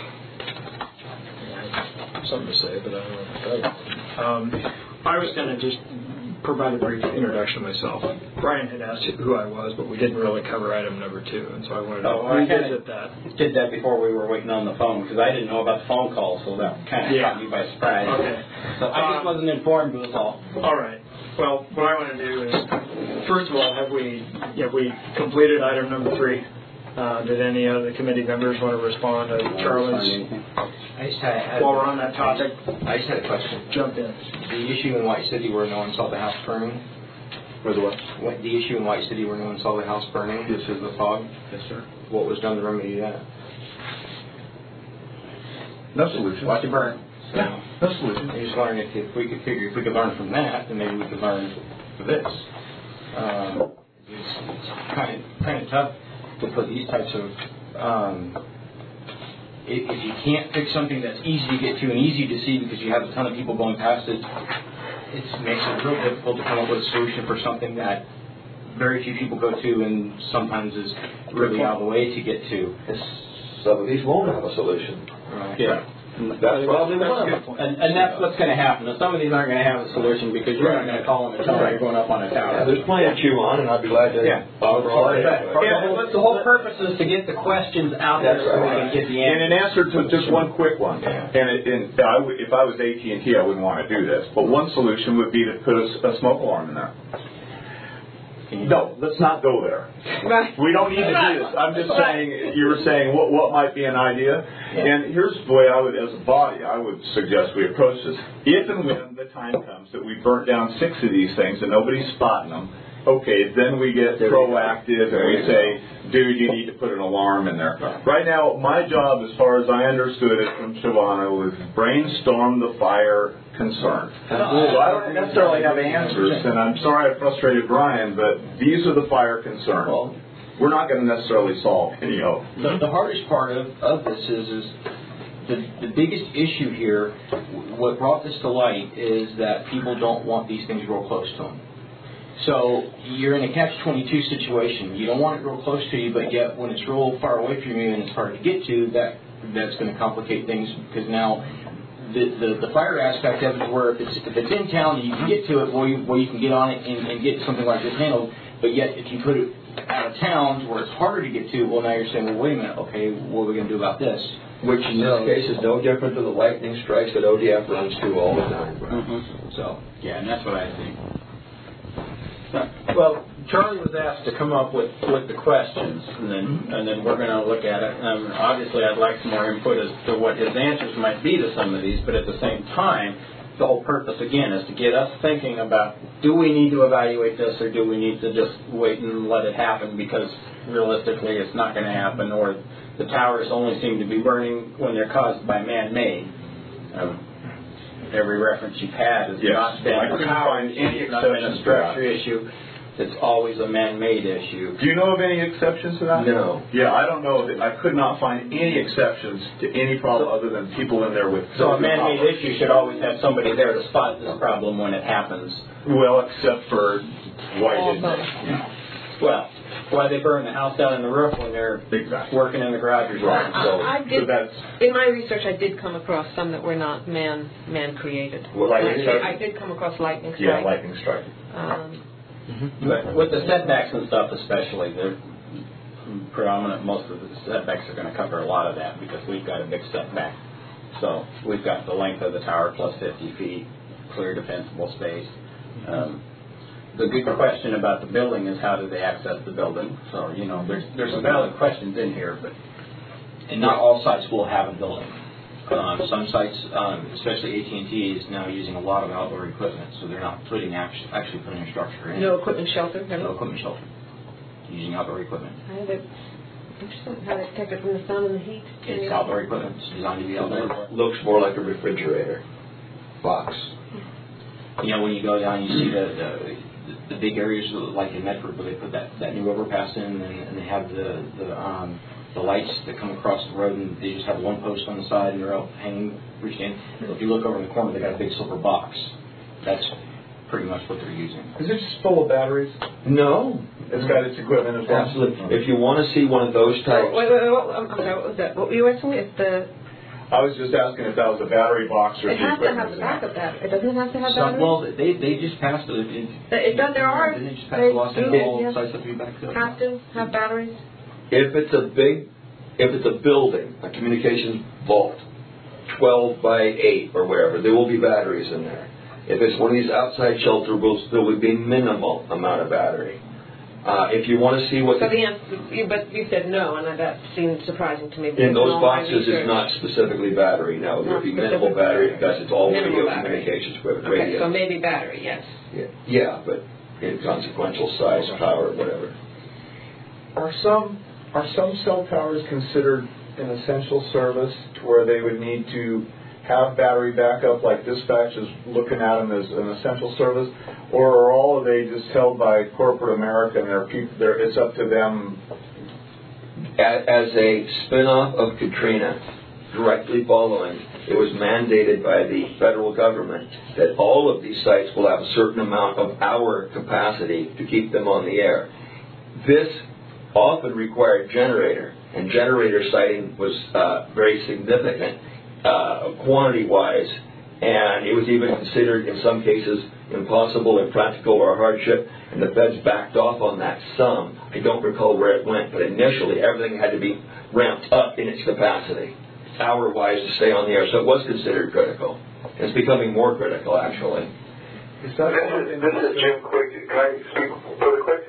[SPEAKER 1] I have something to say, but I don't know if I um, I was going to just provide a brief introduction of myself. Brian had asked who I was, but we didn't really cover item number two, and so I wanted to
[SPEAKER 2] oh, well,
[SPEAKER 1] revisit that.
[SPEAKER 2] Did that before we were waiting on the phone, because I didn't know about the phone call, so that kind of
[SPEAKER 1] Yeah.
[SPEAKER 2] caught me by surprise.
[SPEAKER 1] Okay.
[SPEAKER 2] So I just
[SPEAKER 1] Um,
[SPEAKER 2] wasn't informed, was all.
[SPEAKER 1] All right. Well, what I want to do is, first of all, have we have we completed item number three? Uh, did any of the committee members want to respond to Charlie's?
[SPEAKER 10] I just had,
[SPEAKER 1] While we're on that topic,
[SPEAKER 10] I just had a question.
[SPEAKER 1] jump in.
[SPEAKER 10] The issue in White City where no one saw the house burning.
[SPEAKER 6] For the what?
[SPEAKER 10] What, the issue in White City where no one saw the house burning. This is the fog.
[SPEAKER 6] Yes, sir.
[SPEAKER 10] What was done to remedy that?
[SPEAKER 6] No solution.
[SPEAKER 10] Watch it burn. So,
[SPEAKER 6] Yeah, no solution.
[SPEAKER 10] I just wondering if, if we could figure if we could learn from that, then maybe we could learn for this. Um, it's it's kind of kind of tough to put these types of. Um, if, if you can't fix something that's easy to get to and easy to see because you have a ton of people going past it, it makes it real difficult to come up with a solution for something that very few people go to and sometimes is really out of the way to get to.
[SPEAKER 7] Some of these won't have a solution.
[SPEAKER 10] Right.
[SPEAKER 2] Yeah.
[SPEAKER 7] That's probably one of them.
[SPEAKER 2] And, and that's what's going to happen. Now, some of these aren't going to have a solution because you're not going to call them and tell them you're going up on a tower.
[SPEAKER 7] Yeah, there's plenty to chew on, and I'd be glad to
[SPEAKER 2] Yeah.
[SPEAKER 7] offer all that.
[SPEAKER 2] Yeah, but the whole purpose is to get the questions out there
[SPEAKER 7] That's
[SPEAKER 2] so we
[SPEAKER 7] right.
[SPEAKER 2] can get the
[SPEAKER 6] And in
[SPEAKER 2] answers.
[SPEAKER 6] answer to just one quick one, and, it, and I w- if I was A T and T, I wouldn't want to do this, but one solution would be to put a, s- a smoke alarm in there. No, let's not go there.
[SPEAKER 8] Right.
[SPEAKER 6] We don't need to do this. I'm just saying, you were saying what what might be an idea. And here's the way I would, as a body, I would suggest we approach this. If and when the time comes that we burnt down six of these things and nobody's spotting them, okay, then we get proactive and we say, dude, you need to put an alarm in there. Right now, my job, as far as I understood it from Shivana, was brainstorm the fire concern. So I don't necessarily have answers, and I'm sorry I frustrated Brian, but these are the fire concerns. We're not going to necessarily solve any of them.
[SPEAKER 10] The, the hardest part of, of this is, is the, the biggest issue here, what brought this to light is that people don't want these things real close to them. So you're in a catch twenty-two situation. You don't want it real close to you, but yet when it's real far away from you and it's hard to get to, that that's going to complicate things because now the, the, the fire aspect of it is where if it's, if it's in town and you can get to it, well, you, well, you can get on it and, and get something like this handled. But yet if you put it out of town where it's harder to get to, well, now you're saying, well, wait a minute, okay, what are we going to do about this?
[SPEAKER 7] Which in this case is no different to the lightning strikes that O D F runs through all the time.
[SPEAKER 2] Mm-hmm.
[SPEAKER 10] So,
[SPEAKER 2] Yeah, and that's what I think. Well, Charlie was asked to come up with, with the questions, and then and then we're going to look at it. Um, obviously, I'd like some more input as to what his answers might be to some of these, but at the same time, the whole purpose, again, is to get us thinking about, do we need to evaluate this, or do we need to just wait and let it happen, because realistically, it's not going to happen, or the towers only seem to be burning when they're caused by man-made. Um, every reference you've had has
[SPEAKER 6] Yes.
[SPEAKER 2] not been
[SPEAKER 6] I
[SPEAKER 2] a
[SPEAKER 6] couldn't
[SPEAKER 2] power
[SPEAKER 6] find
[SPEAKER 2] issue,
[SPEAKER 6] any
[SPEAKER 2] it's not been a
[SPEAKER 6] exceptions to
[SPEAKER 2] structure
[SPEAKER 6] that.
[SPEAKER 2] issue. It's always a man-made issue.
[SPEAKER 6] Do you know of any exceptions to that?
[SPEAKER 7] No.
[SPEAKER 6] Yeah, I don't know. I could not find any exceptions to any problem other than people in there with...
[SPEAKER 2] So a man-made issue should always have somebody there to spot this problem when it happens.
[SPEAKER 6] Well, except for why didn't
[SPEAKER 8] Almost.
[SPEAKER 6] they? Yeah.
[SPEAKER 2] Well, why they burn the house down in the roof when they're
[SPEAKER 6] Exactly.
[SPEAKER 2] working in the garage or something.
[SPEAKER 7] So,
[SPEAKER 8] I
[SPEAKER 6] So
[SPEAKER 8] did,
[SPEAKER 6] that's...
[SPEAKER 8] in my research, I did come across some that were not man man created.
[SPEAKER 7] Well, lightning
[SPEAKER 8] I,
[SPEAKER 7] strike?
[SPEAKER 8] I did come across lightning
[SPEAKER 6] Yeah,
[SPEAKER 8] strike.
[SPEAKER 6] lightning strike.
[SPEAKER 8] Um,
[SPEAKER 2] But with the setbacks and stuff especially, they're predominant, most of the setbacks are going to cover a lot of that because we've got a big setback. So we've got the length of the tower plus fifty feet, clear defensible space. Um, the good question about the building is how do they access the building? So, you know, there's there's some valid questions in here, but
[SPEAKER 10] and not all sites will have a building. Um, some sites, um, especially A T and T, is now using a lot of outdoor equipment, so they're not putting actually, actually putting a structure in.
[SPEAKER 8] no equipment shelter.
[SPEAKER 10] No equipment shelter. Using outdoor equipment.
[SPEAKER 8] How did it, interesting. How they protect it from the sun and the heat.
[SPEAKER 10] It's outdoor equipment. It's designed to be outdoor.
[SPEAKER 7] looks more like a refrigerator box.
[SPEAKER 10] You know, when you go down, you see the the, the big areas like in Medford where they put that, that new overpass in, and, and they have the the um, the lights that come across the road, and they just have one post on the side, and they're out hanging, reached in. If you look over in the corner, they got a big silver box. That's pretty much what they're using.
[SPEAKER 6] Is it just full of batteries?
[SPEAKER 7] No,
[SPEAKER 6] It's got its equipment as well.
[SPEAKER 7] Absolutely. If you want to see one of those types.
[SPEAKER 8] Wait, wait, wait, what, I'm sorry, what was that? What were you asking me? It's the.
[SPEAKER 6] I was just asking if that was a battery box or
[SPEAKER 8] It has to have the backup battery. It doesn't have to have
[SPEAKER 10] Some,
[SPEAKER 8] battery.
[SPEAKER 10] well, they they just passed it. it
[SPEAKER 8] It does. There are.
[SPEAKER 10] Didn't they just pass
[SPEAKER 8] They
[SPEAKER 10] the law saying
[SPEAKER 8] do,
[SPEAKER 10] all
[SPEAKER 8] yes.
[SPEAKER 10] sites have to be backed up?
[SPEAKER 8] Have to have batteries.
[SPEAKER 7] If it's a big, if it's a building, a communications vault, twelve by eight or wherever, there will be batteries in there. If it's one of these outside shelterables, there will be minimal amount of battery. Uh, if you want to see what
[SPEAKER 8] So
[SPEAKER 7] the,
[SPEAKER 8] the answer, you, but you said no, and that seemed surprising to me.
[SPEAKER 7] in those
[SPEAKER 8] all my
[SPEAKER 7] boxes is
[SPEAKER 8] research-
[SPEAKER 7] not specifically battery. No, there will
[SPEAKER 8] Not
[SPEAKER 7] be minimal
[SPEAKER 8] specifically
[SPEAKER 7] battery
[SPEAKER 8] battery.
[SPEAKER 7] because it's all
[SPEAKER 8] Minimal
[SPEAKER 7] radio
[SPEAKER 8] battery.
[SPEAKER 7] communications equipment.
[SPEAKER 8] Okay,
[SPEAKER 7] radio.
[SPEAKER 8] so maybe battery, yes.
[SPEAKER 7] Yeah, yeah, but in consequential size, power, whatever.
[SPEAKER 6] Are some are some cell towers considered an essential service to where they would need to have battery backup, like dispatch is looking at them as an essential service, or are all of they just held by corporate America and they're people, they're, it's up to them?
[SPEAKER 7] As, as a spin-off of Katrina, directly following, it was mandated by the federal government that all of these sites will have a certain amount of hour capacity to keep them on the air. This often required generator, and generator siting was uh, very significant uh, quantity-wise, and it was even considered in some cases impossible, impractical, or a hardship, and the feds backed off on that some. I don't recall where it went, but initially everything had to be ramped up in its capacity, hour-wise, to stay on the air, so it was considered critical. It's becoming more critical, actually.
[SPEAKER 6] Is that
[SPEAKER 4] This is, this is Jim Quick. Can I speak really quick?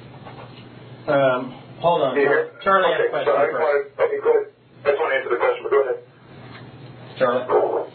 [SPEAKER 2] Um, hold on.
[SPEAKER 4] Yeah.
[SPEAKER 2] Charlie
[SPEAKER 4] okay,
[SPEAKER 2] had a question
[SPEAKER 4] so I just
[SPEAKER 2] first.
[SPEAKER 4] want to, okay, go ahead. I just want to answer the question, but go ahead.
[SPEAKER 2] Charlie?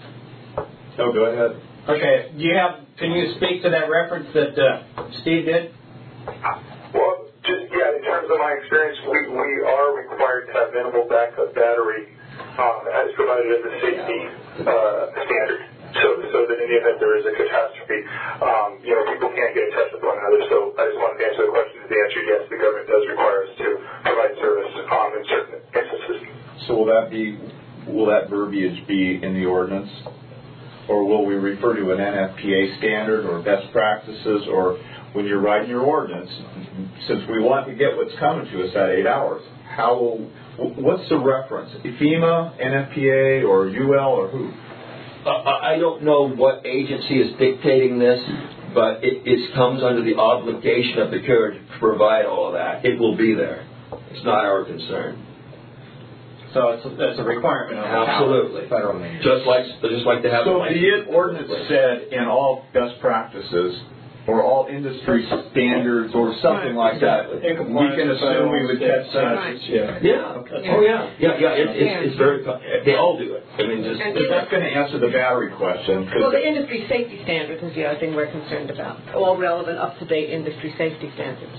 [SPEAKER 6] Oh, go ahead.
[SPEAKER 2] Okay, do you have, can you speak to that reference that uh, Steve did?
[SPEAKER 4] Well, just, yeah, in terms of my experience, we, we are required to have minimal backup battery um, as provided in the safety uh, standard. So, so that in the event there is a catastrophe, um, you know, people can't get in touch with one another. So I just wanted to answer the question. The answer, yes, the government does require us to provide service um, in certain instances.
[SPEAKER 6] So will that be, will that verbiage be in the ordinance? Or will we refer to an N F P A standard or best practices, or when you're writing your ordinance, since we want to get what's coming to us at eight hours, how will, what's the reference? FEMA, N F P A, or U L, or who?
[SPEAKER 7] Uh, I don't know what agency is dictating this, but it, it comes under the obligation of the carrier to provide all of that. It will be there. It's not our concern.
[SPEAKER 2] So it's a, that's a requirement of the
[SPEAKER 7] Absolutely.
[SPEAKER 2] federal mandate.
[SPEAKER 7] Just like just like to have.
[SPEAKER 6] So the ordinance said in all best practices or all industry standards or something like that, we can assume we would catch that.
[SPEAKER 7] Yeah. Yeah. Oh yeah. Yeah. Yeah. It, it's, it's very. They all do it. I mean, just.
[SPEAKER 6] But that's going to answer the battery question.
[SPEAKER 8] Well, the industry safety standards is the other thing we're concerned about. All relevant, up-to-date industry safety standards.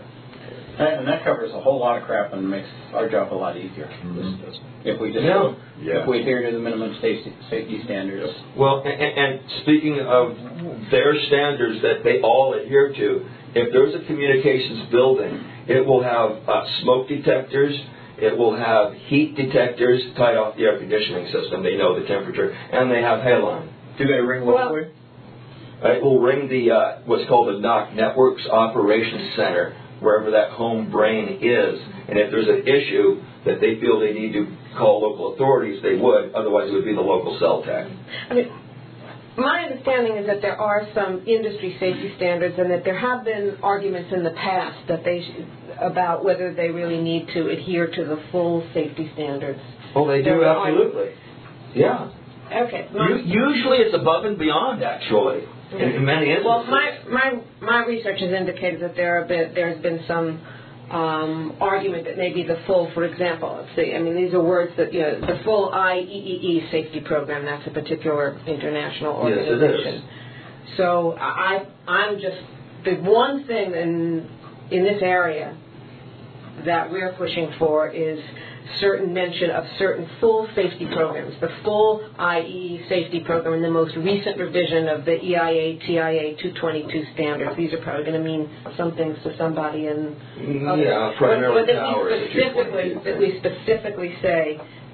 [SPEAKER 2] And that covers a whole lot of crap and makes our job a lot easier.
[SPEAKER 6] Mm-hmm.
[SPEAKER 2] If we just
[SPEAKER 7] Yeah.
[SPEAKER 6] Yeah.
[SPEAKER 2] if we adhere to the minimum safety safety standards.
[SPEAKER 7] Well, and, and speaking of their standards that they all adhere to, if there's a communications building, it will have uh, smoke detectors, it will have heat detectors tied off the air conditioning system. They know the temperature, and they have halon.
[SPEAKER 6] Do they ring locally?
[SPEAKER 7] Well, it will ring the uh, what's called the N O C, Networks Operations Center, wherever that home brain is. And if there's an issue that they feel they need to call local authorities, they would. Otherwise, it would be the local cell tech.
[SPEAKER 8] I mean, my understanding is that there are some industry safety standards, and that there have been arguments in the past that they sh- about whether they really need to adhere to the full safety standards.
[SPEAKER 7] Oh, they do,
[SPEAKER 8] There are-
[SPEAKER 7] absolutely. Yeah.
[SPEAKER 8] Okay.
[SPEAKER 7] U- usually it's above and beyond, actually, in, in many instances.
[SPEAKER 8] Well, my, my, my research has indicated that there have been, there's been some um, argument that maybe the full, for example, let's see, I mean, these are words that, you know, the full I E E E safety program, that's a particular international organization.
[SPEAKER 7] Yes, it is.
[SPEAKER 8] So I, I'm just, the one thing in, in this area that we're pushing for is certain mention of certain full safety programs, the full I E E safety program and the most recent revision of the E I A T I A two twenty-two standards. These are probably going to mean some things to somebody in
[SPEAKER 7] Yeah, primarily
[SPEAKER 8] but, but
[SPEAKER 7] towers.
[SPEAKER 8] that we specifically, that we specifically say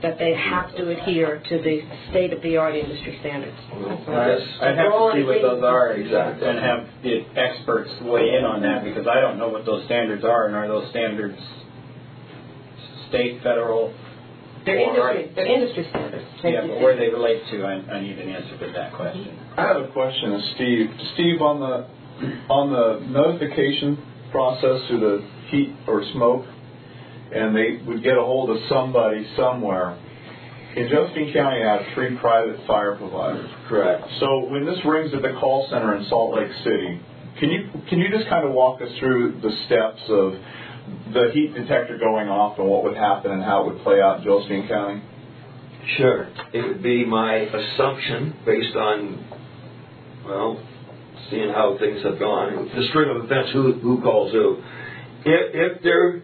[SPEAKER 8] that they have to adhere to the state-of-the-art industry standards.
[SPEAKER 2] Right. I'd have to see what those are exactly and have the experts weigh in on that, because I don't know what those standards are, and are those standards state, federal?
[SPEAKER 8] They're industry, they're industry standards.
[SPEAKER 2] Yeah, but where they relate to, I, I need an answer to that question.
[SPEAKER 6] I have a question to Steve. Steve, on the on the notification process to the heat or smoke, and they would get a hold of somebody somewhere. In Josephine County, I have three private fire providers.
[SPEAKER 7] Correct.
[SPEAKER 6] So when this rings at the call center in Salt Lake City, can you can you just kind of walk us through the steps of the heat detector going off and what would happen and how it would play out in Josephine County?
[SPEAKER 7] Sure. It would be my assumption, based on, well, seeing how things have gone, the string of events, who who calls who. If, if there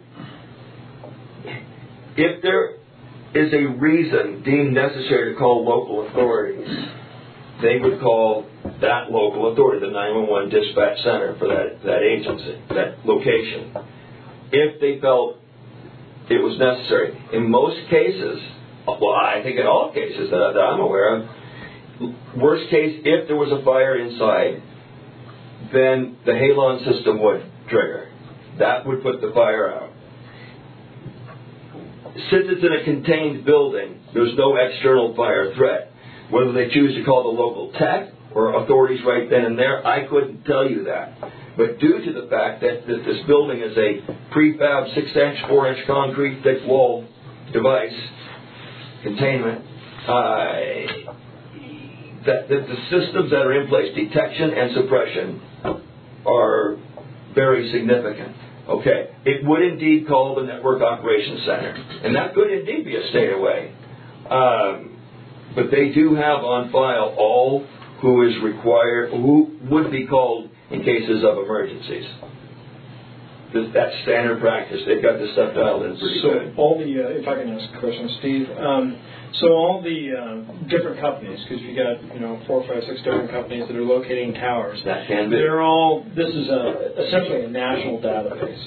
[SPEAKER 7] if there is a reason deemed necessary to call local authorities, they would call that local authority, the nine one one dispatch center for that, that agency, that location, if they felt it was necessary. In most cases, well, I think in all cases that, that I'm aware of, worst case, if there was a fire inside, then the halon system would trigger. That would put the fire out. Since it's in a contained building, there's no external fire threat. Whether they choose to call the local tech or authorities right then and there, I couldn't tell you that. But due to the fact that, that this building is a prefab six-inch, four-inch concrete thick wall device, containment, uh, that, that the systems that are in place, detection and suppression, are very significant. Okay, it would indeed call the Network Operations Center, and that could indeed be a state away. Um, but they do have on file all who is required, who would be called in cases of emergencies. That's standard practice. They've got this stuff dialed in pretty
[SPEAKER 1] so
[SPEAKER 7] good.
[SPEAKER 1] So all the, uh, if I can ask a question, Steve, um, so all the uh, different companies, because you got, you know, four, five, six different companies that are locating towers.
[SPEAKER 7] That can be.
[SPEAKER 1] They're all, this is a, essentially a national database.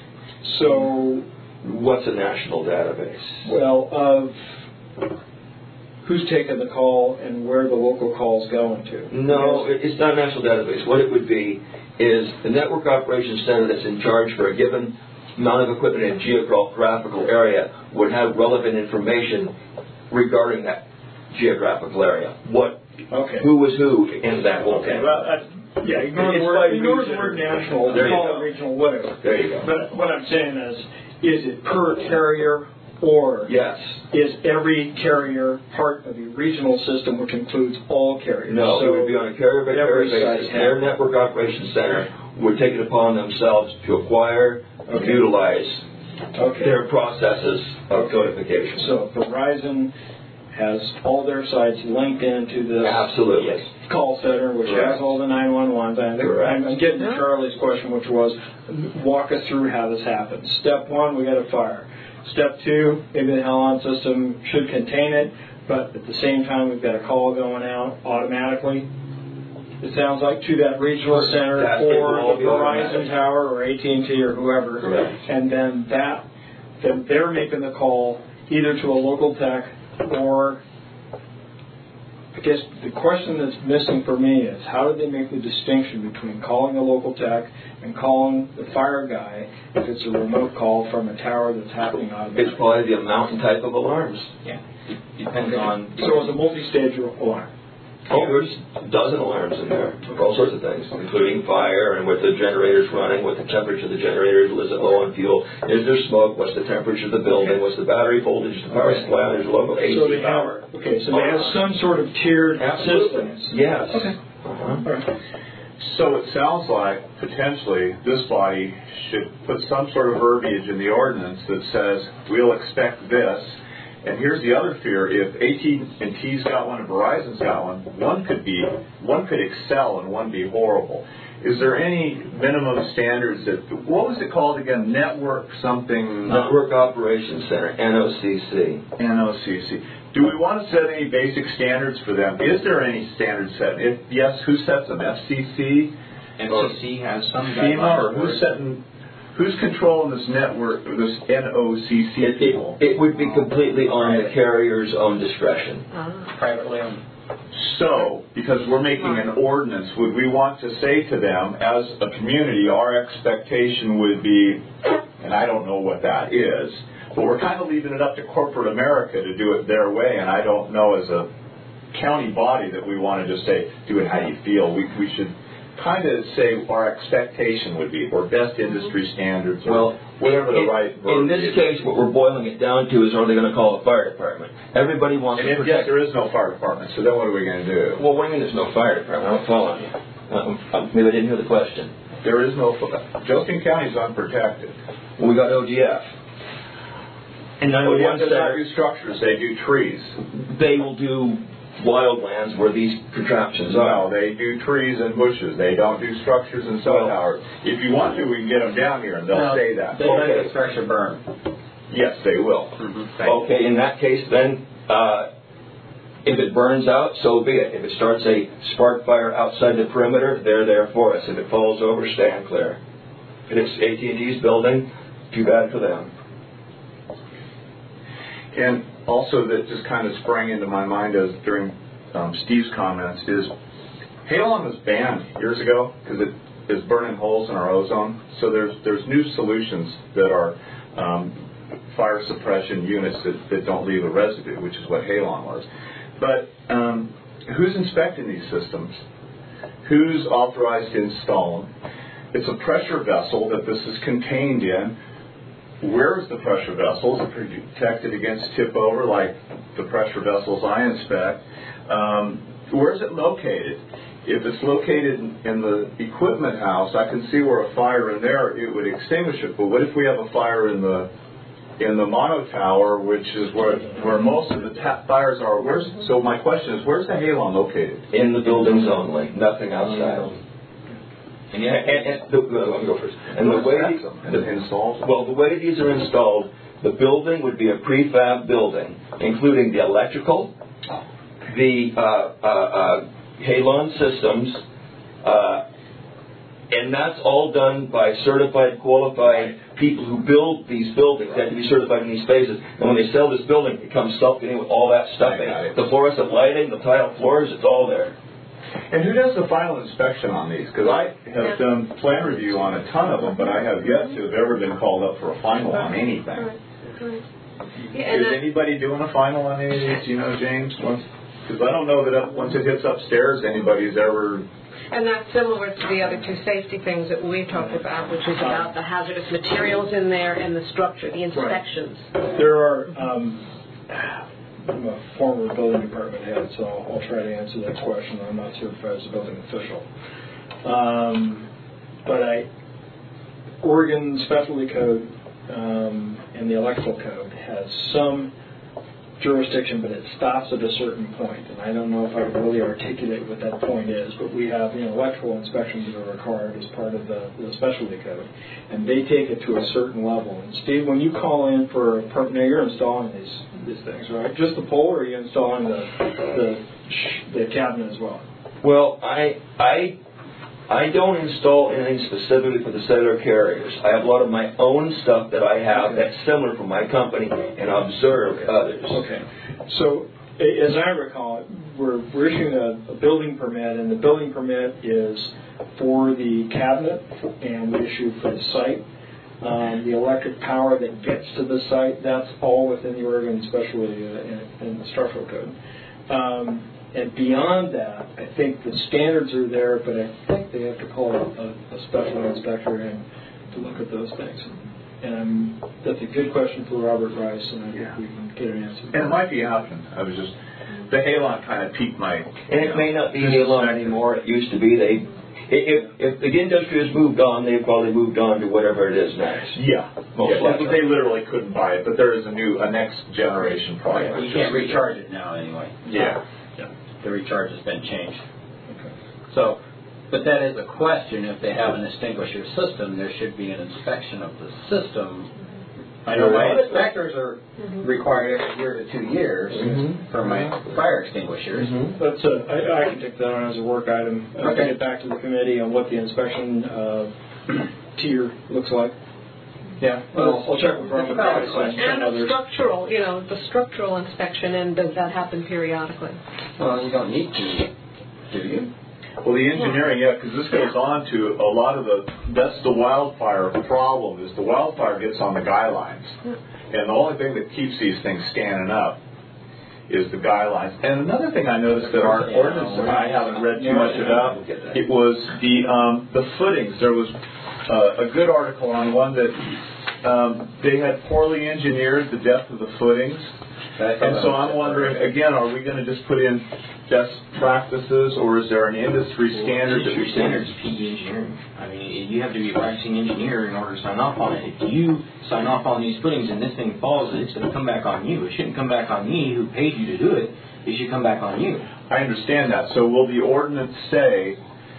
[SPEAKER 1] So.
[SPEAKER 7] What's a national database?
[SPEAKER 1] Well, of who's taking the call and where the local call is going to.
[SPEAKER 7] No, it's not a national database. What it would be is the Network Operations Center that's in charge for a given amount of equipment in a geographical area would have relevant information regarding that geographical area. What,
[SPEAKER 1] okay.
[SPEAKER 7] Who was who in that location.
[SPEAKER 1] Okay, well, uh, yeah, ignore the word, ignore the word national,
[SPEAKER 7] there
[SPEAKER 1] call
[SPEAKER 7] you go.
[SPEAKER 1] it regional, whatever.
[SPEAKER 7] There you go.
[SPEAKER 1] But what I'm saying is, is it per carrier, or
[SPEAKER 7] yes,
[SPEAKER 1] is every carrier part of the regional system, which includes all carriers?
[SPEAKER 7] No,
[SPEAKER 1] so
[SPEAKER 7] it would be on a carrier-by-carrier basis. Their Network Operations Center would take it upon themselves to acquire and
[SPEAKER 1] okay.
[SPEAKER 7] utilize
[SPEAKER 1] okay.
[SPEAKER 7] their processes of
[SPEAKER 1] okay.
[SPEAKER 7] codification.
[SPEAKER 1] So Verizon has all their sites linked into the
[SPEAKER 7] absolutely
[SPEAKER 1] call center, which
[SPEAKER 7] Correct.
[SPEAKER 1] has all the nine one ones. I think I'm, I'm getting to Charlie's question, which was, walk us through how this happens. Step one, we got a fire. Step two, maybe the halon system should contain it, but at the same time, we've got a call going out automatically. It sounds like to that regional center
[SPEAKER 7] that
[SPEAKER 1] or the
[SPEAKER 7] automatic.
[SPEAKER 1] Verizon tower or A T and T or whoever,
[SPEAKER 7] Correct.
[SPEAKER 1] and then that, then they're making the call either to a local tech or. I guess the question that's missing for me is, how do they make the distinction between calling a local tech and calling the fire guy if it's a remote call from a tower that's happening automatically?
[SPEAKER 7] It's probably the amount and type of alarms.
[SPEAKER 2] Yeah, it depends on.
[SPEAKER 1] So it's a multi-stage alarm.
[SPEAKER 7] Oh, there's a dozen alarms in there, all sorts of things, including fire and what the generator's running, what the temperature of the generator is, is it low on fuel, is there smoke, what's the temperature of the building, what's the battery voltage, the power supply, there's a local A C
[SPEAKER 1] so they
[SPEAKER 7] power.
[SPEAKER 1] Have, okay, so they have some sort of tiered
[SPEAKER 7] Absolutely.
[SPEAKER 1] systems.
[SPEAKER 7] Yes.
[SPEAKER 1] Okay.
[SPEAKER 7] Uh-huh.
[SPEAKER 1] Right.
[SPEAKER 6] So it sounds like potentially this body should put some sort of verbiage in the ordinance that says we'll expect this. And here's the other fear: if A T and T's got one and Verizon's got one, one could be one could excel and one be horrible. Is there any minimum standards that, what was it called again? Network something?
[SPEAKER 7] Network Operations Center, N O C C.
[SPEAKER 6] N O C C. Do we want to set any basic standards for them? Is there any standards set? If yes, who sets them? F C C?
[SPEAKER 2] F C C has some
[SPEAKER 6] FEMA, or
[SPEAKER 2] guidelines.
[SPEAKER 6] who's setting? who's controlling this network, this N O C C
[SPEAKER 7] It,
[SPEAKER 6] people?
[SPEAKER 7] it, it would be completely on the carrier's own discretion.
[SPEAKER 8] Ah.
[SPEAKER 2] Privately owned.
[SPEAKER 6] So, because we're making an ordinance, would we want to say to them, as a community, our expectation would be, and I don't know what that is, but we're kind of leaving it up to corporate America to do it their way, and I don't know as a county body that we want to just say, do it how you feel. We, we should kind of say our expectation would be, or best industry standards, or
[SPEAKER 7] Well,
[SPEAKER 6] whatever the
[SPEAKER 7] in,
[SPEAKER 6] right
[SPEAKER 7] in
[SPEAKER 6] verb
[SPEAKER 7] this
[SPEAKER 6] is.
[SPEAKER 7] case, what we're boiling it down to is, are they going to call the fire department? Everybody wants
[SPEAKER 6] And
[SPEAKER 7] to
[SPEAKER 6] if,
[SPEAKER 7] protect.
[SPEAKER 6] yes, there is no fire department, so then what are we going to do?
[SPEAKER 7] Well, what do you mean there's no fire department? I don't follow you. Uh, uh, maybe I didn't hear the question.
[SPEAKER 6] There is no, Josephine County is unprotected.
[SPEAKER 7] Well, we got O D F. And nine
[SPEAKER 6] O
[SPEAKER 7] one
[SPEAKER 6] D F
[SPEAKER 7] one
[SPEAKER 6] does not
[SPEAKER 7] center,
[SPEAKER 6] do structures, they do trees.
[SPEAKER 7] they will do wildlands where these contraptions
[SPEAKER 6] No,
[SPEAKER 7] are.
[SPEAKER 6] they do trees and bushes. They don't do structures and cell towers. If you want to, we can get them down here, and they'll
[SPEAKER 2] No,
[SPEAKER 6] say that.
[SPEAKER 2] They
[SPEAKER 7] Okay.
[SPEAKER 2] let the structure burn.
[SPEAKER 6] Yes, they will.
[SPEAKER 2] Mm-hmm.
[SPEAKER 6] Thank you.
[SPEAKER 7] Okay, in that case, then, uh, if it burns out, so be it. If it starts a spark fire outside the perimeter, they're there for us. If it falls over, stand clear. If it's A T and T's building, too bad for them.
[SPEAKER 6] And also, that just kind of sprang into my mind as during um, Steve's comments is Halon was banned years ago because it is burning holes in our ozone. So there's there's new solutions that are um, fire suppression units that, that don't leave a residue, which is what Halon was. But um, who's inspecting these systems? Who's authorized to install them? It's a pressure vessel that this is contained in. Where is the pressure vessel? Is it protected against tip over like the pressure vessels I inspect? Um, where is it located? If it's located in the equipment house, I can see where a fire in there, it would extinguish it. But what if we have a fire in the in the mono tower, which is where where most of the ta- fires are? Where's so my question is, where's the Halon located?
[SPEAKER 7] In the buildings only, nothing outside. And, yeah, and, and the, uh, let me go first. And the way
[SPEAKER 6] and it installs them?
[SPEAKER 7] well, the way these are installed, the building would be a prefab building, including the electrical, the uh, uh, uh, Halon systems, uh, and that's all done by certified, qualified people who build these buildings. They have to be certified in these spaces. And when they sell this building, it comes self-contained with all that stuff in it. The fluorescent lighting, the tile floors, it's all there.
[SPEAKER 6] And who does the final inspection on these? Because I have done plan review on a ton of them, but I have yet to have ever been called up for a final on anything. Is anybody doing a final on any of these, do you know, James? Because I don't know that up, once it hits upstairs, anybody's ever...
[SPEAKER 8] And that's similar to the other two safety things that we talked about, which is about the hazardous materials in there and the structure, the inspections.
[SPEAKER 1] Right. There are... Um, I'm a former building department head, so I'll try to answer that question. I'm not certified as a building official. Um, but I, Oregon Specialty Code um, and the Electrical Code has some jurisdiction, but it stops at a certain point. And I don't know if I can really articulate what that point is, but we have you know, electrical inspections that are required as part of the, the Specialty Code. And they take it to a certain level. And Steve, when you call in for a permit, now you're installing these these things, right? Just the pole, or are you installing the the, the cabinet as well?
[SPEAKER 7] Well, I I I don't install anything specifically for the cellular carriers. I have a lot of my own stuff that I have that's similar from my company and observe others.
[SPEAKER 1] Okay. So, as I recall it, we're, we're issuing a, a building permit, and the building permit is for the cabinet, and we issue for the site. Um, the electric power that gets to the site, that's all within the Oregon Specialty uh, in, in the Structural Code. Um, and beyond that, I think the standards are there, but I think they have to call a, a special inspector in to look at those things. And um, that's a good question for Robert Rice, and I think
[SPEAKER 6] Yeah.
[SPEAKER 1] we can get an answer.
[SPEAKER 6] And it might be happening. I was just... The Halon kind of piqued my...
[SPEAKER 7] And it may not be Halon anymore. It used to be. They, if, if the industry has moved on, they've probably moved on to whatever it is next.
[SPEAKER 6] Yeah.
[SPEAKER 7] Most
[SPEAKER 6] yeah.
[SPEAKER 7] likely.
[SPEAKER 6] They literally couldn't buy it, but there is a new, a next generation product.
[SPEAKER 2] You can't recharge it now anyway.
[SPEAKER 6] Yeah.
[SPEAKER 2] Yeah. The recharge has been changed. Okay. So, but that is a question. If they have an extinguisher system, there should be an inspection of the system. I know my inspectors are required every year to two years
[SPEAKER 7] Mm-hmm.
[SPEAKER 2] for my fire extinguishers.
[SPEAKER 7] Mm-hmm.
[SPEAKER 1] But uh, I, I can take that on as a work item. I'll
[SPEAKER 2] Okay.
[SPEAKER 1] get back to the committee on what the inspection uh, tier looks like.
[SPEAKER 10] Yeah.
[SPEAKER 7] Well, I'll check with Ron.
[SPEAKER 8] And the structural, you know, the structural inspection, and does that happen periodically?
[SPEAKER 7] Well, you don't need to, do you?
[SPEAKER 6] Well, the engineering, yeah, because this goes on to a lot of the, that's the wildfire problem, is the wildfire gets on the guy lines. And the only thing that keeps these things standing up is the guy lines. And another thing I noticed that our ordinance, that I haven't read too much about, it was the um, the footings. There was uh, a good article on one that um, they had poorly engineered the depth of the footings. And so I'm wondering, again, are we going to just put in best practices, or is there an industry standard?
[SPEAKER 10] Well, industry standard is P E engineering. I mean, you have to be a practicing engineer in order to sign off on it. If you sign off on these footings and this thing falls, it's going to come back on you. It shouldn't come back on me who paid you to do it. It should come back on you.
[SPEAKER 6] I understand that. So will the ordinance say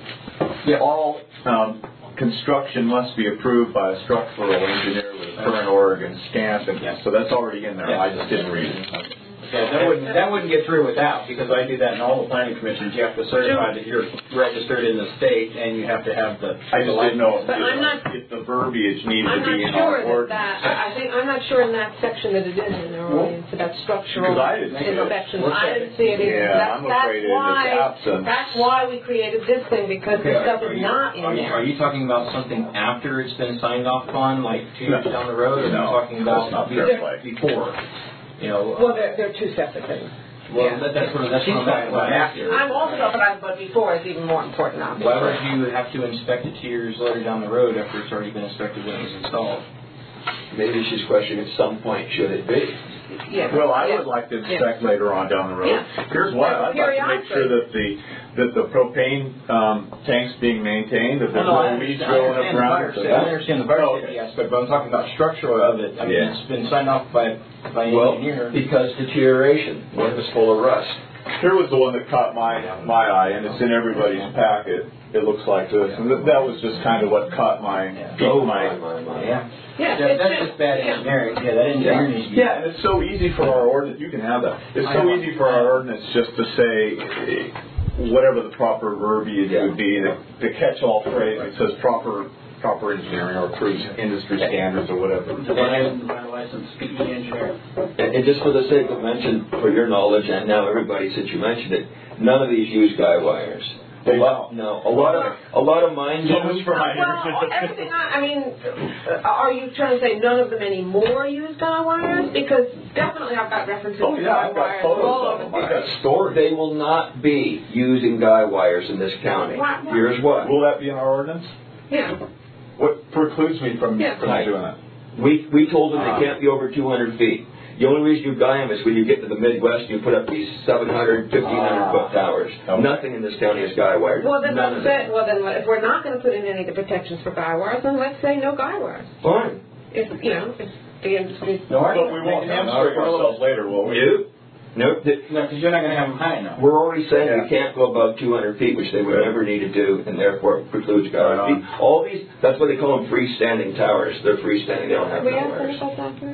[SPEAKER 6] that all um, construction must be approved by a structural engineer with a current Oregon stamp? And yeah. So that's already in there. Yeah. I just didn't read it.
[SPEAKER 10] Yeah, that wouldn't that wouldn't get through without, because I do that in all the planning commissions. You have to certify that you're registered in the state, and you have to have the.
[SPEAKER 6] I just didn't know if,
[SPEAKER 8] but I'm not,
[SPEAKER 6] if the verbiage needed
[SPEAKER 8] I'm
[SPEAKER 6] to be in
[SPEAKER 8] sure
[SPEAKER 6] our ordinance.
[SPEAKER 8] That, I think I'm not sure in that section that it is in there, ordinance about structural inspections. I didn't see it either.
[SPEAKER 6] Yeah,
[SPEAKER 8] that's,
[SPEAKER 6] I'm
[SPEAKER 8] that's
[SPEAKER 6] afraid
[SPEAKER 8] why,
[SPEAKER 6] it is absent.
[SPEAKER 8] That's why we created this thing, because
[SPEAKER 10] Okay,
[SPEAKER 8] the stuff
[SPEAKER 10] are
[SPEAKER 8] is
[SPEAKER 10] you,
[SPEAKER 8] not in
[SPEAKER 10] are you,
[SPEAKER 8] there.
[SPEAKER 10] Are you talking about something after it's been signed off on, like two years down the road, or
[SPEAKER 6] no,
[SPEAKER 10] are you talking about
[SPEAKER 6] not
[SPEAKER 10] before? You know,
[SPEAKER 8] well, they're, they're two separate things.
[SPEAKER 10] Well,
[SPEAKER 8] yeah.
[SPEAKER 10] that, that's what that's what I'm talking about after.
[SPEAKER 8] I'm also talking about, but before is even more important, obviously.
[SPEAKER 10] Why would you have to inspect it two years later down the road after it's already been inspected when it was installed?
[SPEAKER 7] Maybe she's questioning at some point should it be.
[SPEAKER 8] Yeah.
[SPEAKER 6] Well, I
[SPEAKER 8] yeah.
[SPEAKER 6] would like to inspect
[SPEAKER 8] yeah.
[SPEAKER 6] later on down the road.
[SPEAKER 8] Yeah.
[SPEAKER 6] Here's why. I'd like to make sure that the that the propane um, tank's being maintained, that there's
[SPEAKER 10] no,
[SPEAKER 6] no weeds growing up around it.
[SPEAKER 10] I understand the fire
[SPEAKER 6] oh,
[SPEAKER 10] safety aspect, but I'm talking about structural of it. I mean,
[SPEAKER 7] yeah.
[SPEAKER 10] it's been signed off by by an
[SPEAKER 7] well,
[SPEAKER 10] engineer.
[SPEAKER 7] Because deterioration. What if it's full of rust?
[SPEAKER 6] Here was the one that caught my my eye, and it's in everybody's packet. It looks like this, and th- that was just kind of what caught my
[SPEAKER 10] yeah.
[SPEAKER 6] oh
[SPEAKER 7] my my my.
[SPEAKER 10] Yeah.
[SPEAKER 8] Yeah,
[SPEAKER 10] that, that's just bad engineering. Yeah, that engineering needs to be.
[SPEAKER 6] Yeah, and it's so easy for our ordinance. You can have that. It's so easy for our ordinance just to say whatever the proper verbiage yeah. would be, the, the catch-all phrase that says proper proper engineering or approved industry standards or whatever.
[SPEAKER 10] My license, P E engineer.
[SPEAKER 7] And, and just for the sake of mention, for your knowledge, and now everybody, since you mentioned it, none of these use guy wires. A lot, no, a lot of a lot of mine do.
[SPEAKER 6] So much for mine.
[SPEAKER 8] Well, everything. I, I mean, are you trying to say none of them anymore use guy wires? Because definitely, I've got references
[SPEAKER 6] oh,
[SPEAKER 8] to
[SPEAKER 6] yeah,
[SPEAKER 8] guy
[SPEAKER 6] I've got
[SPEAKER 8] wires
[SPEAKER 6] photos
[SPEAKER 8] all
[SPEAKER 6] of
[SPEAKER 8] over
[SPEAKER 6] them.
[SPEAKER 8] the
[SPEAKER 6] I've got stories.
[SPEAKER 7] They will not be using guy wires in this county.
[SPEAKER 8] Why, why?
[SPEAKER 7] Here's what.
[SPEAKER 6] Will that be in our ordinance?
[SPEAKER 8] Yeah.
[SPEAKER 6] What precludes me from,
[SPEAKER 8] yeah.
[SPEAKER 6] from
[SPEAKER 7] right.
[SPEAKER 6] doing that?
[SPEAKER 7] We we told them
[SPEAKER 6] uh,
[SPEAKER 7] they can't be over two hundred feet. The only reason you guy them is when you get to the Midwest, you put up these seven hundred, fifteen hundred uh, foot towers. Okay. Nothing in this county is guy wired.
[SPEAKER 8] Well, then,
[SPEAKER 7] None
[SPEAKER 8] let's say, well, then if we're not going to put in any of the protections for guy wires, then let's say no guy wires.
[SPEAKER 7] Fine.
[SPEAKER 8] If, you know, if the industry...
[SPEAKER 6] No, but we won't hamstring ourselves later, will we?
[SPEAKER 7] Nope. Nope.
[SPEAKER 10] No, because you're not going to have them high enough.
[SPEAKER 7] We're already saying
[SPEAKER 6] yeah.
[SPEAKER 7] we can't go above two hundred feet, which they would never need to do, and therefore precludes guy wires. Right all these, that's what they call them freestanding towers. They're freestanding, they don't have
[SPEAKER 8] we
[SPEAKER 7] no wires.
[SPEAKER 8] That's accurate?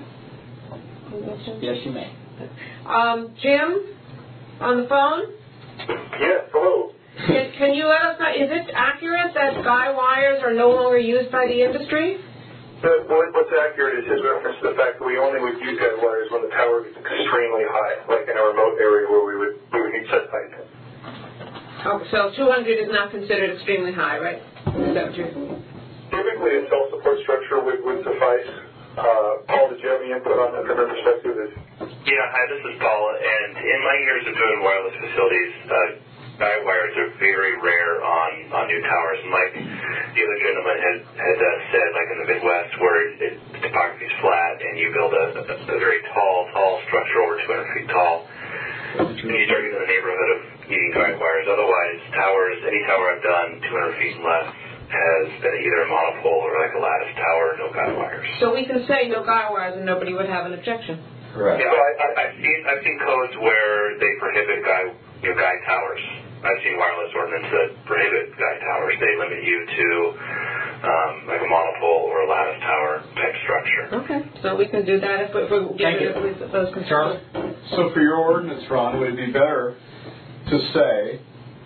[SPEAKER 10] Yes, you may.
[SPEAKER 8] Um, Jim, on the phone?
[SPEAKER 4] Yes, hello.
[SPEAKER 8] Can, can you let us know, is it accurate that guy wires are no longer used by the industry?
[SPEAKER 4] The, what, what's accurate is his reference to the fact that we only would use guy wires when the tower is extremely high, like in a remote area where we would, we would need set height.
[SPEAKER 8] Oh, so two hundred is not considered extremely high, right? Is that what you're...
[SPEAKER 4] Typically, a self-support structure would, would suffice. Uh, Paul, did you have any input on that from your perspective?
[SPEAKER 5] Yeah, hi, this is Paul, and in my years of doing wireless facilities, uh, guy wires are very rare on, on new towers, and like the other gentleman had, had uh, said, like in the Midwest, where it, it, the topography is flat, and you build a, a, a very tall, tall structure over two hundred feet tall, and you start getting in the neighborhood of needing guy wires. Otherwise, towers, any tower I've done two hundred feet and less, has been either a monopole or like a lattice tower, no guy wires.
[SPEAKER 8] So we can say no guy wires and nobody would have an objection.
[SPEAKER 7] Correct.
[SPEAKER 5] Yeah, I, I, I've seen I've seen codes where they prohibit guy you know, guy towers. I've seen wireless ordinance that prohibit guy towers. They limit you to um, like a monopole or a lattice tower type structure.
[SPEAKER 8] Okay, so we can do that if we, if we get rid of those concerns.
[SPEAKER 6] So for your ordinance, Ron, would it be better to say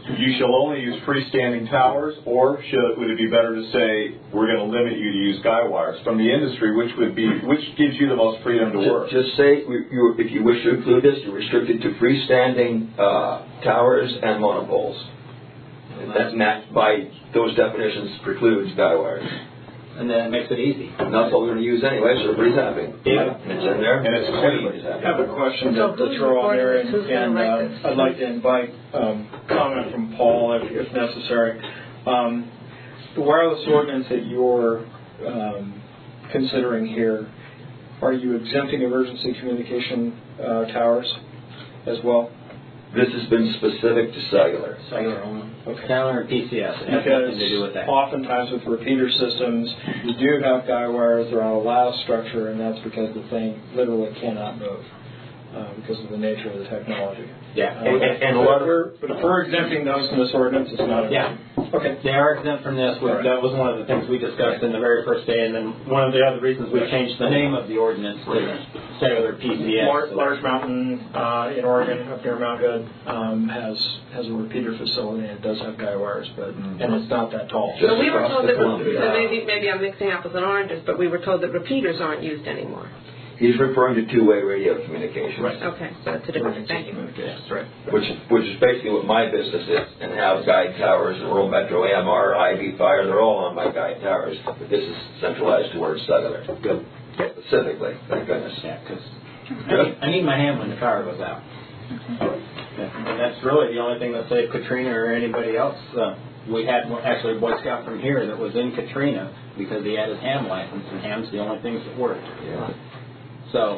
[SPEAKER 6] you shall only use freestanding towers, or should, would it be better to say we're going to limit you to use guy wires? From the industry, which would be which gives you the most freedom to work?
[SPEAKER 7] Just, just say we, you, if you wish to include this, you're restricted to freestanding uh, towers and monopoles. And that, and that by those definitions precludes guy wires.
[SPEAKER 10] And then it makes it easy.
[SPEAKER 7] And that's what we're going to use anyway, so everybody's happy.
[SPEAKER 6] Yeah.
[SPEAKER 7] It's in there,
[SPEAKER 6] and it's
[SPEAKER 7] everybody's
[SPEAKER 1] I
[SPEAKER 7] happy.
[SPEAKER 1] have a question to, to throw on there, and, and uh, I'd like to invite um, comment from Paul if, if necessary. Um, the wireless ordinance that you're um, considering here, are you exempting emergency communication uh, towers as well?
[SPEAKER 7] This has been specific to cellular.
[SPEAKER 10] Cellular only.
[SPEAKER 1] Okay.
[SPEAKER 10] Cellular and P C S. It has
[SPEAKER 1] Because
[SPEAKER 10] nothing to do with that.
[SPEAKER 1] oftentimes with repeater systems, you do have guy wires, they're on a lattice structure, and that's because the thing literally cannot move uh, because of the nature of the technology.
[SPEAKER 10] Yeah.
[SPEAKER 1] Uh,
[SPEAKER 7] And- and- and a
[SPEAKER 1] but
[SPEAKER 7] lot
[SPEAKER 1] if we're- But if we're exempting those in this ordinance, it's not a
[SPEAKER 10] Yeah.
[SPEAKER 1] Okay.
[SPEAKER 10] They are exempt from this. We,
[SPEAKER 1] Right.
[SPEAKER 10] That was one of the things we discussed in the very first day, and then one of the other reasons we changed the name of the ordinance to cellular P C S.
[SPEAKER 1] Large, Large Mountain uh, in Oregon, up near Mount Hood, um, has has a repeater facility, and it does have guy wires, but
[SPEAKER 7] Mm-hmm.
[SPEAKER 1] and it's not that tall.
[SPEAKER 7] Just
[SPEAKER 8] So we were
[SPEAKER 7] across
[SPEAKER 8] told
[SPEAKER 7] the
[SPEAKER 8] that,
[SPEAKER 7] Columbia.
[SPEAKER 8] so maybe, maybe I'm mixing apples and oranges, but we were told that repeaters aren't used anymore.
[SPEAKER 7] He's referring to two-way radio communications.
[SPEAKER 1] Right.
[SPEAKER 8] Okay, so that's a different
[SPEAKER 1] Emergency
[SPEAKER 8] thing.
[SPEAKER 1] communications, right.
[SPEAKER 7] Which, which is basically what my business is, and how guide towers, Rural Metro, A M R, I V Fire, they're all on my guide towers. But this is centralized towards cellular. Good. Specifically, thank goodness.
[SPEAKER 10] Yeah, because I, need- I need my hand when the power goes out. Yeah. And that's really the only thing that saved Katrina or anybody else. Uh, we had one- actually a Boy Scout from here that was in Katrina because he had his ham license, and ham's the only things that worked.
[SPEAKER 7] Yeah.
[SPEAKER 10] So,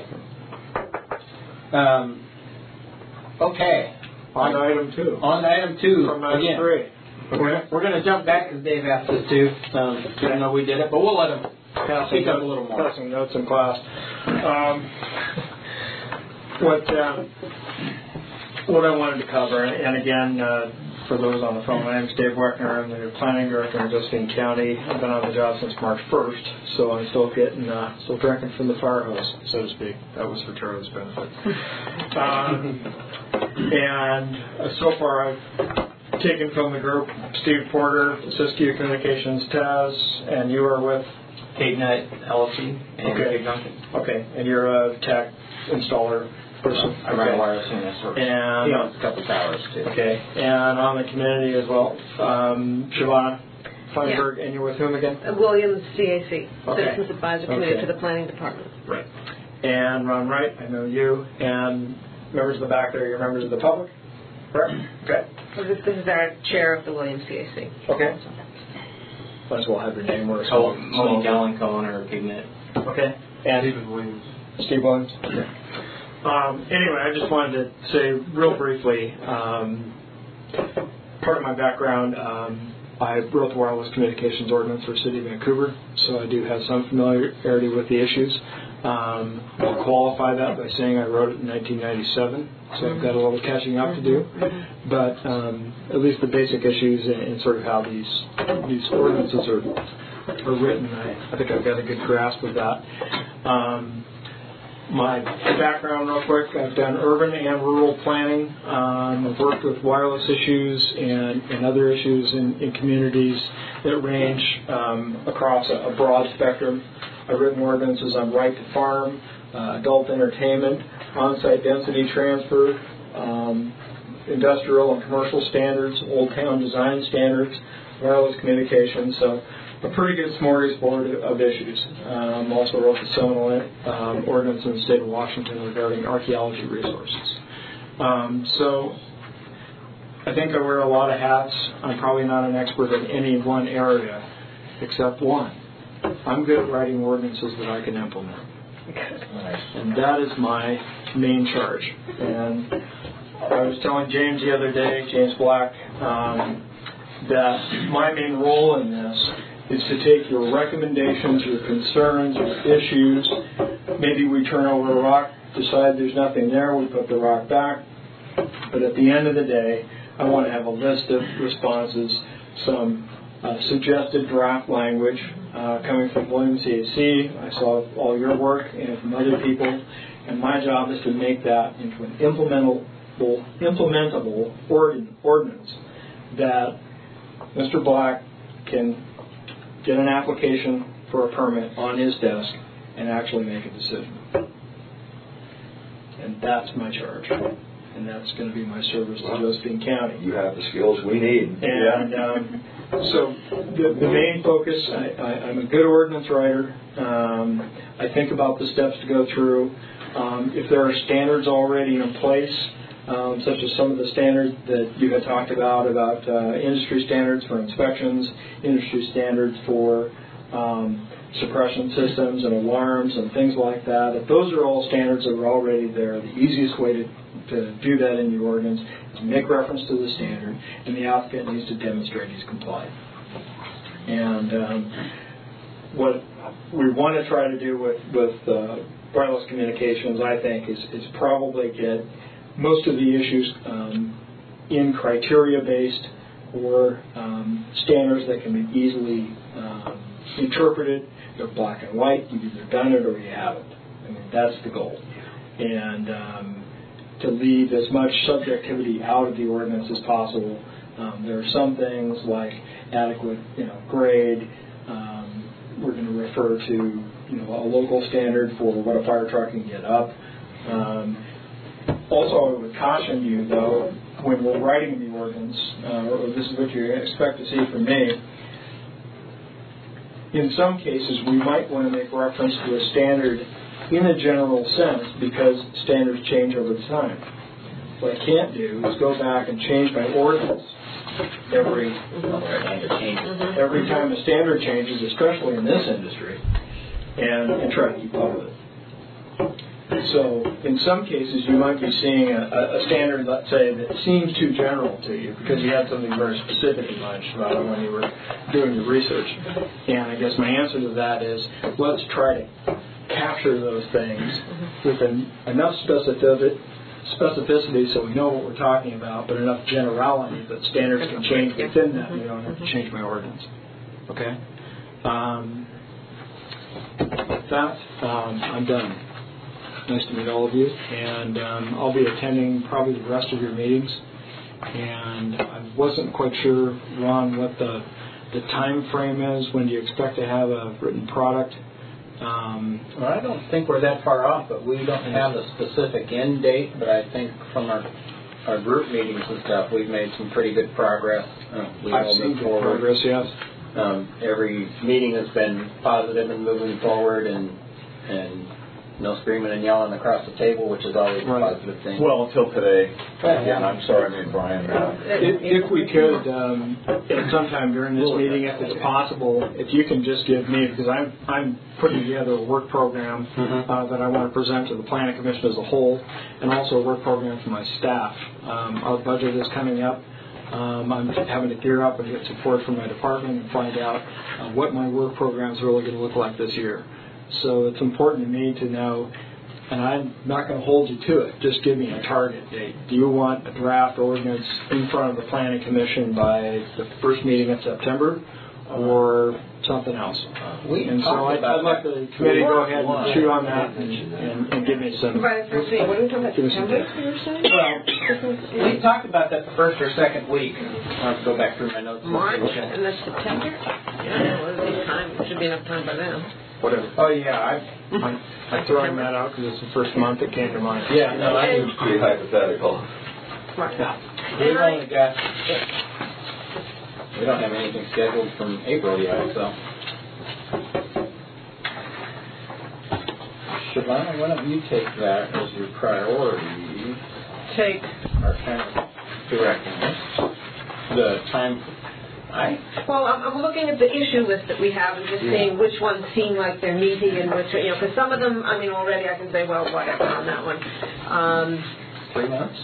[SPEAKER 10] um, okay.
[SPEAKER 1] On to item two.
[SPEAKER 10] On to item two.
[SPEAKER 1] From item
[SPEAKER 10] again.
[SPEAKER 1] three.
[SPEAKER 10] We're, we're going to jump back because Dave asked us to. Um, I know we did it, but we'll let him speak up a little more.
[SPEAKER 1] Passing notes in class. Um, what um, what I wanted to cover, and again, uh, for those on the phone, my name is Dave Weckner. I'm the planning director in Josephine County. I've been on the job since March first, so I'm still getting, uh, still drinking from the fire hose, so to speak. That was for Charlie's benefit. um, and uh, so far, I've taken from the group Steve Porter, Siskiyou Communications, Taz, and you are with
[SPEAKER 10] CadeNet L L C and
[SPEAKER 1] Okay.
[SPEAKER 10] Cade Duncan.
[SPEAKER 1] Okay, and you're a tech installer person.
[SPEAKER 10] I run wireless in this sort.
[SPEAKER 1] And
[SPEAKER 10] He owns a couple towers too.
[SPEAKER 1] Okay, and on the community as well, um, Siobhan Feinberg, and you're with whom again?
[SPEAKER 8] Uh, Williams C A C,
[SPEAKER 1] Okay.
[SPEAKER 8] Citizens Advisory Committee
[SPEAKER 1] Okay.
[SPEAKER 8] to the Planning Department.
[SPEAKER 1] Right. And Ron Wright, I know you, and members of the back there, you're members of the public? Correct? Okay.
[SPEAKER 8] So this, this is our chair of the Williams C A C.
[SPEAKER 1] Okay. Might as well have your name where it's
[SPEAKER 10] Oh,
[SPEAKER 1] called.
[SPEAKER 10] Monique Allen, co-owner of CadeNet.
[SPEAKER 1] Okay. And Stephen Williams. Steve Williams? Okay. Um, anyway, I just wanted to say real briefly, um, part of my background, um, I wrote the wireless communications ordinance for the City of Vancouver, so I do have some familiarity with the issues. Um, I'll qualify that by saying I wrote it in nineteen ninety-seven, so I've got a little catching up to do. But um, at least the basic issues and, and sort of how these these ordinances are are written, I, I think I've got a good grasp of that. Um, My background real quick, I've done urban and rural planning. Um, I've worked with wireless issues and, and other issues in, in communities that range um, across a, a broad spectrum. I've written ordinances on right to farm, uh, adult entertainment, on-site density transfer, um, industrial and commercial standards, old town design standards, wireless communications. So a pretty good smorgasbord of issues. Um, also wrote the seminal um, ordinance in the state of Washington regarding archaeology resources. Um, so I think I wear a lot of hats. I'm probably not an expert in any one area except one. I'm good at writing ordinances that I can implement. And that is my main charge. And I was telling James the other day, James Black, um, that my main role in this is to take your recommendations, your concerns, your issues. Maybe we turn over a rock, decide there's nothing there, we put the rock back. But at the end of the day, I want to have a list of responses, some uh, suggested draft language uh, coming from Williams C A C. I saw all your work and from other people. And my job is to make that into an implementable, implementable ordin- ordinance. that Mister Black can get an application for a permit on his desk and actually make a decision. And that's my charge. And that's going to be my service to Josephine County.
[SPEAKER 7] You have the skills we need.
[SPEAKER 1] And um, so the, the main focus, I, I, I'm a good ordinance writer. Um, I think about the steps to go through. Um, if there are standards already in place, um, such as some of the standards that you had talked about, about uh, industry standards for inspections, industry standards for um, suppression systems and alarms and things like that, if those are all standards that are already there, the easiest way to, to do that in the ordinance is make reference to the standard, and the applicant needs to demonstrate he's complied. And um, what we want to try to do with, with uh, wireless communications, I think, is, is probably get most of the issues um, in criteria-based or um, standards that can be easily um, interpreted. They're black and white. You've either done it or you haven't. I mean, that's the goal. And um, to leave as much subjectivity out of the ordinance as possible. Um, there are some things like adequate, you know, grade. Um, we're going to refer to, you know, a local standard for what a fire truck can get up. Um, also, I would caution you, though, when we're writing the ordinance, uh, or this is what you expect to see from me, in some cases we might want to make reference to a standard in a general sense because standards change over time. What I can't do is go back and change my ordinance every every time a standard changes, especially in this industry, and, and try to keep up with it. So in some cases you might be seeing a, a standard, let's say, that seems too general to you because you had something very specific in mind about it when you were doing your research. And I guess my answer to that is let's try to capture those things with an, enough specificity, specificity so we know what we're talking about, but enough generality that standards can change within that and you don't have to change my ordinance. Okay? Um, with that, um, I'm done. Nice to meet all of you, and um, I'll be attending probably the rest of your meetings. And I wasn't quite sure, Ron, what the the time frame is. When do you expect to have a written product? Um,
[SPEAKER 2] well, I don't think we're that far off, but we don't have a specific end date. But I think from our our group meetings and stuff, we've made some pretty good progress. Uh, we've
[SPEAKER 1] I've seen good progress, yes.
[SPEAKER 2] Um, every meeting has been positive and moving forward, and and. No screaming and yelling across the table, which is always a positive thing.
[SPEAKER 6] Well, until today. Again, I'm sorry I made Brian mad.
[SPEAKER 1] If, if we could, um, at sometime during this meeting, if it's possible, if you can just give me, because I'm I'm putting together a work program mm-hmm. uh, that I want to present to the Planning Commission as a whole, and also a work program for my staff. Um, our budget is coming up. Um, I'm having to gear up and get support from my department and find out uh, what my work program is really going to look like this year. So it's important to me to know, and I'm not going to hold you to it, just give me a target date. Do you want a draft ordinance in front of the Planning Commission by the first meeting in September or something else?
[SPEAKER 2] We
[SPEAKER 1] and so I'd, I'd like the committee to go ahead and chew on that and, and, and give me some...
[SPEAKER 8] By the first meeting, what are you talking about, September, you were saying?
[SPEAKER 2] Well, we talked about that the first or second week. I'll have to go back through my notes.
[SPEAKER 8] March, and that's September? Yeah, well, there's time. There should be enough time by then.
[SPEAKER 1] Whatever. Oh, yeah, I, I, I'm throwing that out because it's the first month that came to mind.
[SPEAKER 2] Yeah, no, I
[SPEAKER 7] It's pretty hypothetical.
[SPEAKER 8] Right.
[SPEAKER 2] Yeah. We've only got, we don't have anything scheduled from April yet, so. Siobhan, why don't you take that as your priority?
[SPEAKER 8] Take.
[SPEAKER 2] Our kind of directing this. The time. I,
[SPEAKER 8] well, I'm, I'm looking at the issue list that we have and just yeah. seeing which ones seem like they're meaty and which, you know, because some of them, I mean, already I can say, well, whatever on that one. Um,
[SPEAKER 2] Three months?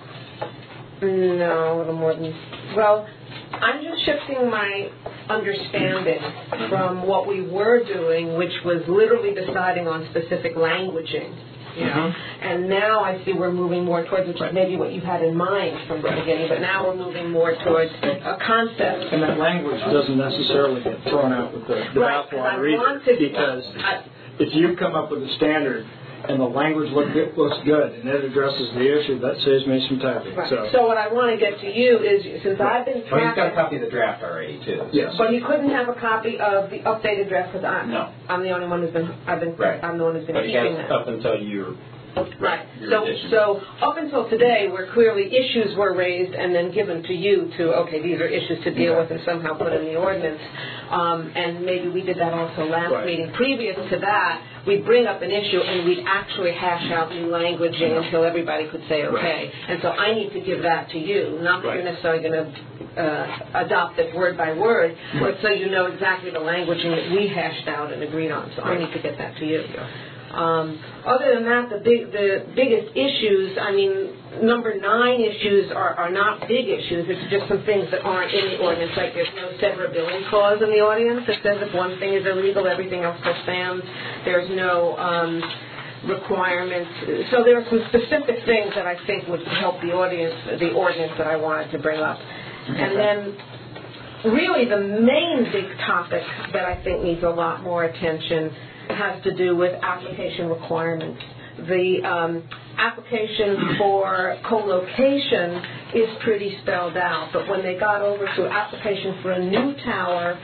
[SPEAKER 8] No, a little more than, well, I'm just shifting my understanding from what we were doing, which was literally deciding on specific languaging. You know? Mm-hmm. And now I see we're moving more towards, which is maybe what you had in mind from the beginning, but now we're moving more towards a concept.
[SPEAKER 1] And that language doesn't necessarily get thrown out with the, the
[SPEAKER 8] right,
[SPEAKER 1] bathwater either,
[SPEAKER 8] to,
[SPEAKER 1] because
[SPEAKER 8] I,
[SPEAKER 1] if you come up with a standard and the language look good, looks good, and it addresses the issue, that saves me some typing.
[SPEAKER 8] Right.
[SPEAKER 1] So,
[SPEAKER 8] So what I want to get to you is, since I've been
[SPEAKER 2] Well, he's got a
[SPEAKER 8] tracking,
[SPEAKER 2] copy of the draft already, too.
[SPEAKER 1] yes.
[SPEAKER 8] but you couldn't have a copy of the updated draft because I'm,
[SPEAKER 2] No.
[SPEAKER 8] I'm the only one who's been, I've been,
[SPEAKER 2] Right.
[SPEAKER 8] I'm the one who's been
[SPEAKER 2] But he
[SPEAKER 8] keeping
[SPEAKER 2] has
[SPEAKER 8] that.
[SPEAKER 2] up until you're...
[SPEAKER 8] Right.
[SPEAKER 2] your
[SPEAKER 8] So,
[SPEAKER 2] addition.
[SPEAKER 8] so up until today, where clearly issues were raised and then given to you to, okay, these are issues to deal with and somehow put in the ordinance. Um, and maybe we did that also last
[SPEAKER 1] Right.
[SPEAKER 8] meeting. Previous to that, we'd bring up an issue and we'd actually hash out new languaging until everybody could say okay. And so I need to give that to you, not that
[SPEAKER 1] Right.
[SPEAKER 8] you're necessarily going to uh, adopt it word by word, but so you know exactly the languaging that we hashed out and agreed on. So I need to get that to you. Um, other than that, the big, the biggest issues, I mean, number nine issues are, are not big issues. It's just some things that aren't in the ordinance, like there's no severability clause in the ordinance that says if one thing is illegal, everything else still stands. There's no um, requirements. So there are some specific things that I think would help the audience, the ordinance that I wanted to bring up. And then really the main big topic that I think needs a lot more attention has to do with application requirements. The um, application for co-location is pretty spelled out, but when they got over to application for a new tower,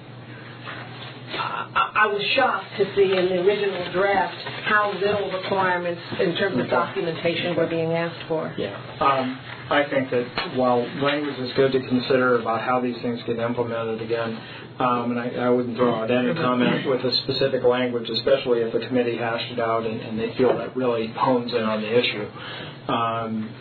[SPEAKER 8] I, I was shocked to see in the original draft how little requirements in terms of documentation were being asked for.
[SPEAKER 1] Yeah. Um, I think that while language is good to consider about how these things get implemented again, um, and I, I wouldn't throw out any comment with a specific language, especially if the committee hashed it out and, and they feel that really hones in on the issue. Um,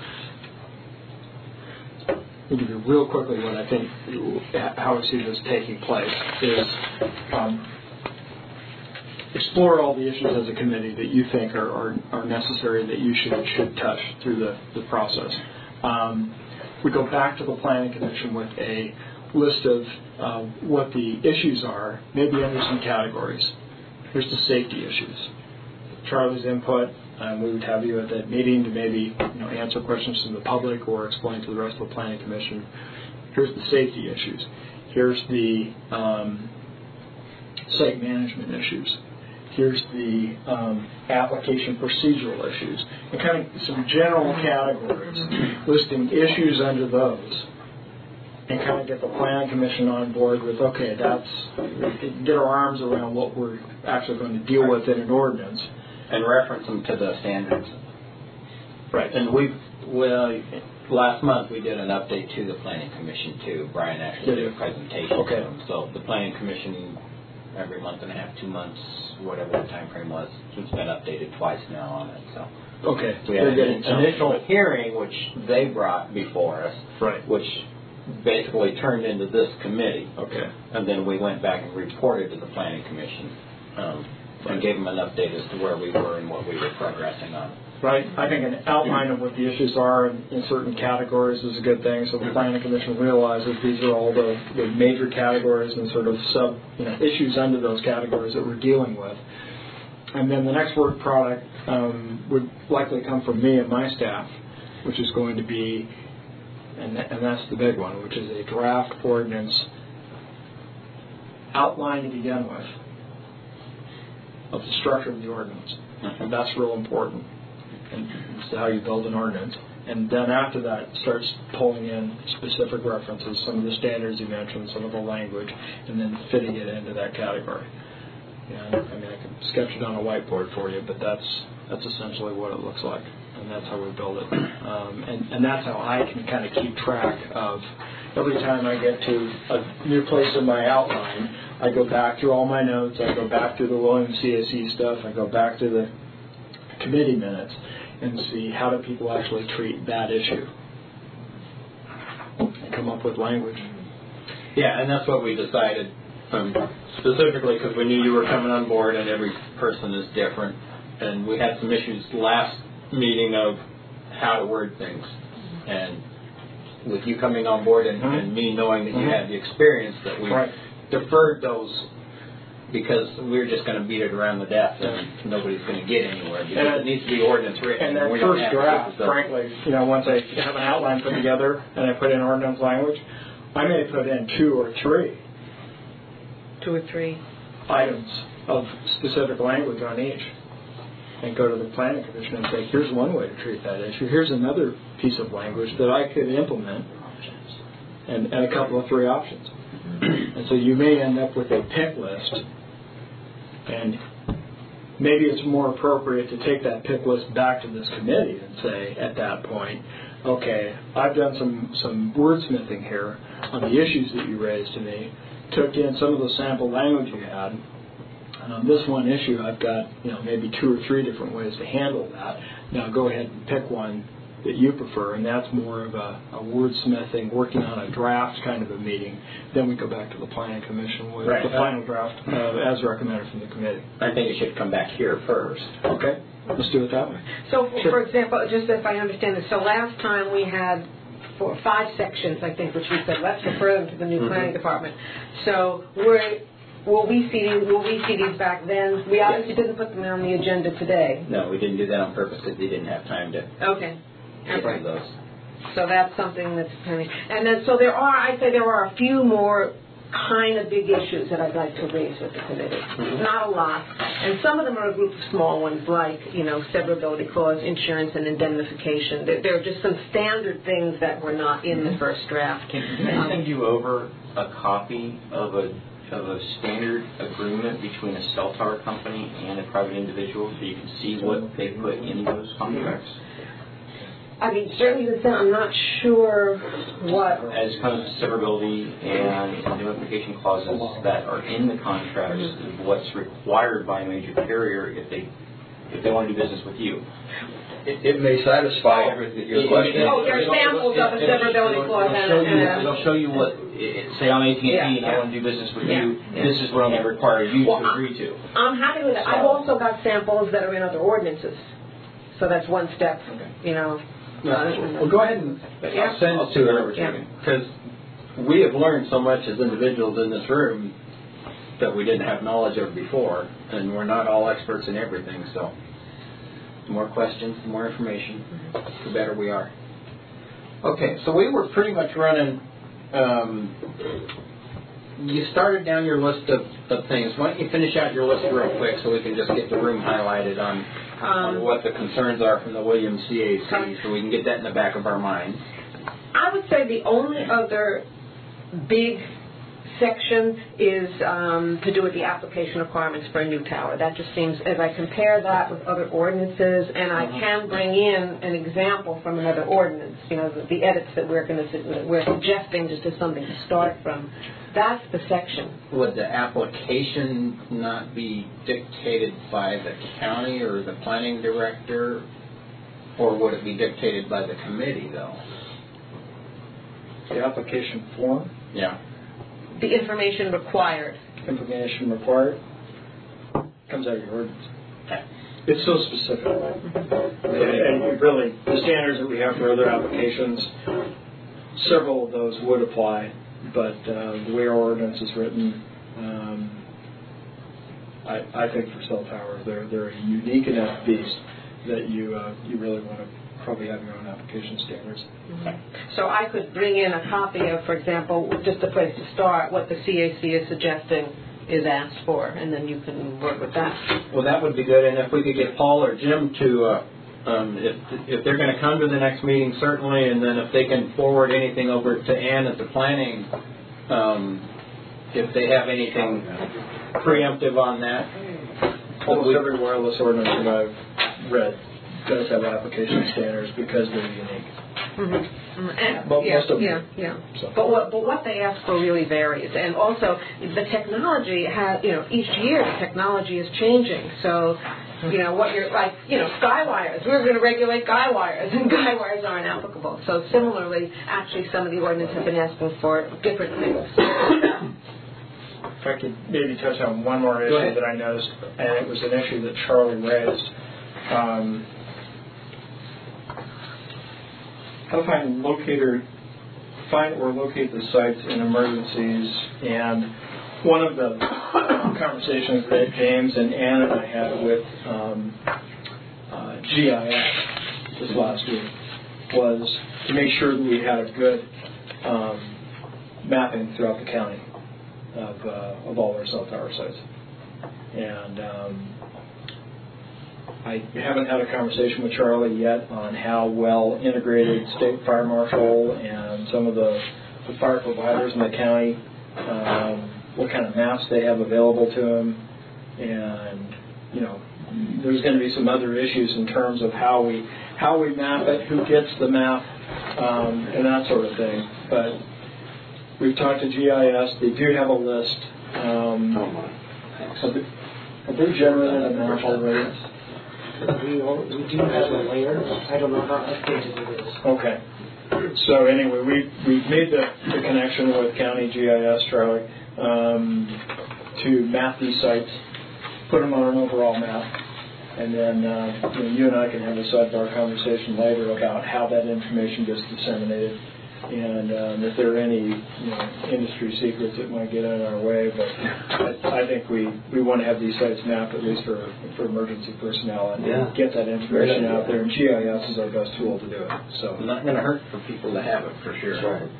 [SPEAKER 1] I'll give you real quickly what I think, how I see this taking place is um, explore all the issues as a committee that you think are, are, are necessary that you should should touch through the, the process. Um, we go back to the Planning Commission with a list of uh, what the issues are, maybe under some categories. Here's the safety issues. Charlie's input, um, we would have you at that meeting to maybe you know, answer questions from the public or explain to the rest of the Planning Commission. Here's the safety issues. Here's the um, site management issues. Here's the um, application procedural issues, and kind of some general categories, listing issues under those, and kind of get the Planning Commission on board with, okay, that's, get our arms around what we're actually going to deal with in an ordinance.
[SPEAKER 2] And reference them to the standards.
[SPEAKER 1] Right.
[SPEAKER 2] And we, well, last month we did an update to the Planning Commission too. Brian actually did a presentation
[SPEAKER 1] Okay.
[SPEAKER 2] to them. So the Planning Commission, every month and a half, two months, whatever the time frame was, it's been updated twice now on it. So
[SPEAKER 1] Okay.
[SPEAKER 2] we had
[SPEAKER 1] They're
[SPEAKER 2] an
[SPEAKER 1] getting some-
[SPEAKER 2] initial hearing which they brought before us,
[SPEAKER 1] Right.
[SPEAKER 2] which basically turned into this committee.
[SPEAKER 1] Okay.
[SPEAKER 2] And then we went back and reported to the Planning Commission um, and gave them an update as to where we were and what we were progressing on.
[SPEAKER 1] Right. I think an outline of what the issues are in, in certain categories is a good thing, so the Planning Commission realizes these are all the, the major categories and sort of sub you know, issues under those categories that we're dealing with. And then the next work product um, would likely come from me and my staff, which is going to be, and, and that's the big one, which is a draft ordinance outline to begin with of the structure of the ordinance. And that's real important. And it's how you build an ordinance. And then after that, it starts pulling in specific references, some of the standards you mentioned, some of the language, and then fitting it into that category. And I mean, I can sketch it on a whiteboard for you, but that's that's essentially what it looks like, and that's how we build it. Um, and, and that's how I can kind of keep track of every time I get to a new place in my outline, I go back through all my notes, I go back through the Williams C A C stuff, I go back to the committee minutes and see how do people actually treat that issue and come up with language.
[SPEAKER 2] Yeah, and that's what we decided, um, specifically because we knew you were coming on board and every person is different. And we had some issues last meeting of how to word things. And with you coming on board and, mm-hmm. and me knowing that you mm-hmm. had the experience, that we right. deferred those because we were just going to beat it around the death and nobody's going to get anywhere because
[SPEAKER 1] and
[SPEAKER 2] it needs to be ordinance written.
[SPEAKER 1] And that
[SPEAKER 2] we
[SPEAKER 1] first draft, frankly, you know, once I have an outline put together and I put in ordinance language, I may put in two or three.
[SPEAKER 8] Two or three.
[SPEAKER 1] Items of specific language on each. and go to the planning commission and say, here's one way to treat that issue. Here's another piece of language that I could implement, and, and a couple of three options. And so you may end up with a pick list, and maybe it's more appropriate to take that pick list back to this committee and say, at that point, okay, I've done some, some wordsmithing here on the issues that you raised to me, took in some of the sample language you had, and on this one issue I've got, you know, maybe two or three different ways to handle that. Now go ahead and pick one that you prefer, and that's more of a, a wordsmithing, working on a draft kind of a meeting. Then we go back to the planning commission with
[SPEAKER 2] right.
[SPEAKER 1] the final draft uh, as recommended from the committee.
[SPEAKER 2] I think it should come back here first.
[SPEAKER 1] Okay, let's do it that way.
[SPEAKER 8] So,
[SPEAKER 1] Sure.
[SPEAKER 8] for example, just if I understand this, so last time we had four, five sections, I think, which we said, let's refer them to the new mm-hmm. planning department. So we're, will we see these, will we see these back then? We obviously yes. didn't put them on the agenda today.
[SPEAKER 2] No, we didn't do that on purpose because they didn't have time to.
[SPEAKER 8] Okay.
[SPEAKER 2] Okay. Those.
[SPEAKER 8] So that's something that's pending. And then, so there are, I'd say there are a few more kind of big issues that I'd like to raise with the committee. Mm-hmm. Not a lot. And some of them are a group of small ones like, you know, severability clause, insurance and indemnification. There, there are just some standard things that were not in the first draft.
[SPEAKER 10] Can, can I send you over a copy of a of a standard agreement between a cell tower company and a private individual so you can see what they put in those contracts?
[SPEAKER 8] I mean, certainly the Senate, I'm not sure what...
[SPEAKER 10] As comes to severability and indemnification clauses that are in the contracts, mm-hmm. what's required by a major carrier if they if they want to do business with you.
[SPEAKER 7] It, it may satisfy everything your question.
[SPEAKER 8] Oh, there are samples of a severability clause.
[SPEAKER 10] It'll, it'll, it'll show you what, it, say I'm A T and T
[SPEAKER 8] yeah,
[SPEAKER 10] and
[SPEAKER 8] yeah.
[SPEAKER 10] I want to do business with
[SPEAKER 8] yeah.
[SPEAKER 10] you, yeah. this is what I'm going to require you
[SPEAKER 8] well,
[SPEAKER 10] to agree to.
[SPEAKER 8] I'm happy with that.
[SPEAKER 10] So,
[SPEAKER 8] I've also got samples that are in other ordinances. So that's one step, okay. you know.
[SPEAKER 2] Uh, well, go ahead and
[SPEAKER 8] yeah.
[SPEAKER 2] I'll send it to her, because yeah. we have learned so much as individuals in this room that we didn't have knowledge of before, and we're not all experts in everything, so the more questions, the more information, the better we are. Okay, so we were pretty much running, um, you started down your list of, of things. Why don't you finish out your list real quick so we can just get the room highlighted on, um, on what the concerns are from the Williams C A C so we can get that in the back of our mind.
[SPEAKER 8] I would say the only other big section is um, to do with the application requirements for a new tower. That just seems, as I compare that with other ordinances, and I can bring in an example from another ordinance, you know, the, the edits that we're going to, we're suggesting just as something to start from. That's the section.
[SPEAKER 2] Would the application not be dictated by the county or the planning director, or would it be dictated by the committee, though?
[SPEAKER 1] The application form?
[SPEAKER 2] Yeah.
[SPEAKER 8] The information required.
[SPEAKER 1] Information required comes out of your ordinance.
[SPEAKER 2] Okay.
[SPEAKER 1] It's so specific. And and really, the standards that we have for other applications, several of those would apply, but uh, the way our ordinance is written, um, I, I think for cell towers, they're, they're a unique enough beast that you, uh, you really want to probably have your own application standards.
[SPEAKER 8] Mm-hmm. So I could bring in a copy of, for example, just a place to start, what the C A C is suggesting is asked for, and then you can work with that.
[SPEAKER 2] Well, that would be good, and if we could get Paul or Jim to, uh, um, if if they're going to come to the next meeting, certainly, and then if they can forward anything over to Ann at the planning, um, if they have anything preemptive on that.
[SPEAKER 1] Almost every wireless ordinance that I've read does have application standards because they're unique.
[SPEAKER 8] Mm-hmm. Mm-hmm. And,
[SPEAKER 1] But
[SPEAKER 8] yeah,
[SPEAKER 1] most of them.
[SPEAKER 8] yeah, yeah.
[SPEAKER 1] So.
[SPEAKER 8] But what but what they ask for really varies, and also the technology has, you know, each year the technology is changing. So, you know, what you're like, you know, guy wires. We're going to regulate guy wires, and guy wires aren't applicable. So similarly, actually, some of the ordinances have been asking for different things.
[SPEAKER 1] If I could maybe touch on one more issue that I noticed, and it was an issue that Charlie raised. Um, how to find locator, find or locate the sites in emergencies, and one of the conversations that James and Ann and I had with um, uh, G I S this last week was to make sure that we had a good um, mapping throughout the county of uh, of all our cell tower sites, and um, I haven't had a conversation with Charlie yet on how well integrated state fire marshal and some of the, the fire providers in the county, um, what kind of maps they have available to them, and you know, there's going to be some other issues in terms of how we how we map it, who gets the map, um, and that sort of thing. But we've talked to G I S; they do have a list. Um,
[SPEAKER 7] Oh my.
[SPEAKER 1] have they, have they generated a map already?
[SPEAKER 11] We, we do have a layer. I don't know how updated it is.
[SPEAKER 1] Okay. So anyway, we we've made the, the connection with County G I S, Charlie, um, to map these sites, put them on an overall map, and then uh, you know, you and I can have a sidebar conversation later about how that information gets disseminated, and um, if there are any you know, industry secrets that might get in our way. But I, I think we, we want to have these sites mapped at least for for emergency personnel and
[SPEAKER 7] Yeah.
[SPEAKER 1] get that information out there. And G I S is our best tool to do it. So
[SPEAKER 10] It's not going to hurt for people to have it, for sure.
[SPEAKER 7] That's right.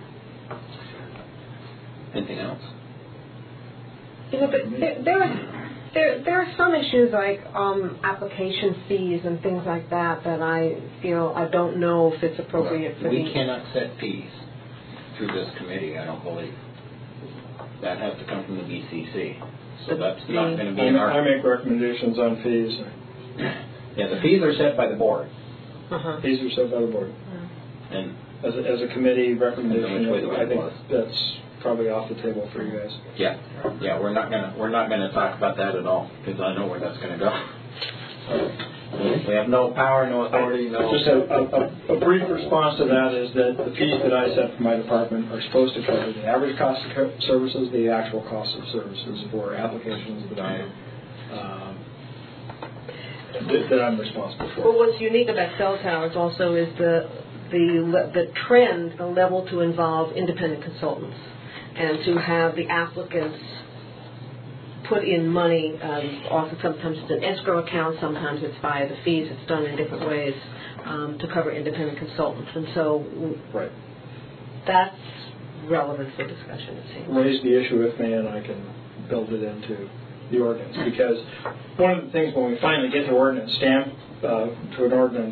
[SPEAKER 10] Anything else?
[SPEAKER 8] You know, but there, there, are, there, there are some issues like um, application fees and things like that that I feel I don't know if it's appropriate for
[SPEAKER 10] We
[SPEAKER 8] the...
[SPEAKER 10] cannot set fees through this committee, I don't believe. That has to come from the B C C. So that's not going to be in
[SPEAKER 1] I
[SPEAKER 10] our...
[SPEAKER 1] make recommendations on fees.
[SPEAKER 10] Yeah, the fees are set by the board.
[SPEAKER 8] Uh-huh.
[SPEAKER 1] Fees are set by the board.
[SPEAKER 10] And
[SPEAKER 1] As a, as a committee recommendation,
[SPEAKER 10] Which way the
[SPEAKER 1] I think
[SPEAKER 10] wind
[SPEAKER 1] that's probably off the table for you guys.
[SPEAKER 10] yeah, yeah, we're not gonna we're not gonna talk about that at all because I know where that's gonna go. We have no power, no authority, no.
[SPEAKER 1] Just a, a, a brief response to that is that the fees that I set for my department are supposed to cover the average cost of co- services, the actual cost of services for applications that I um, that, that I'm responsible for.
[SPEAKER 8] Well, what's unique about cell towers also is the the le- the trend, the level to involve independent consultants and to have the applicants put in money. Um, often, sometimes it's an escrow account, sometimes it's via the fees. It's done in different ways um, to cover independent consultants, and so
[SPEAKER 1] Right.
[SPEAKER 8] that's relevant for discussion. It seems.
[SPEAKER 1] Raise the issue with me, and I can build it into the ordinance. Because one of the things when we finally get the ordinance stamped uh, to an ordinance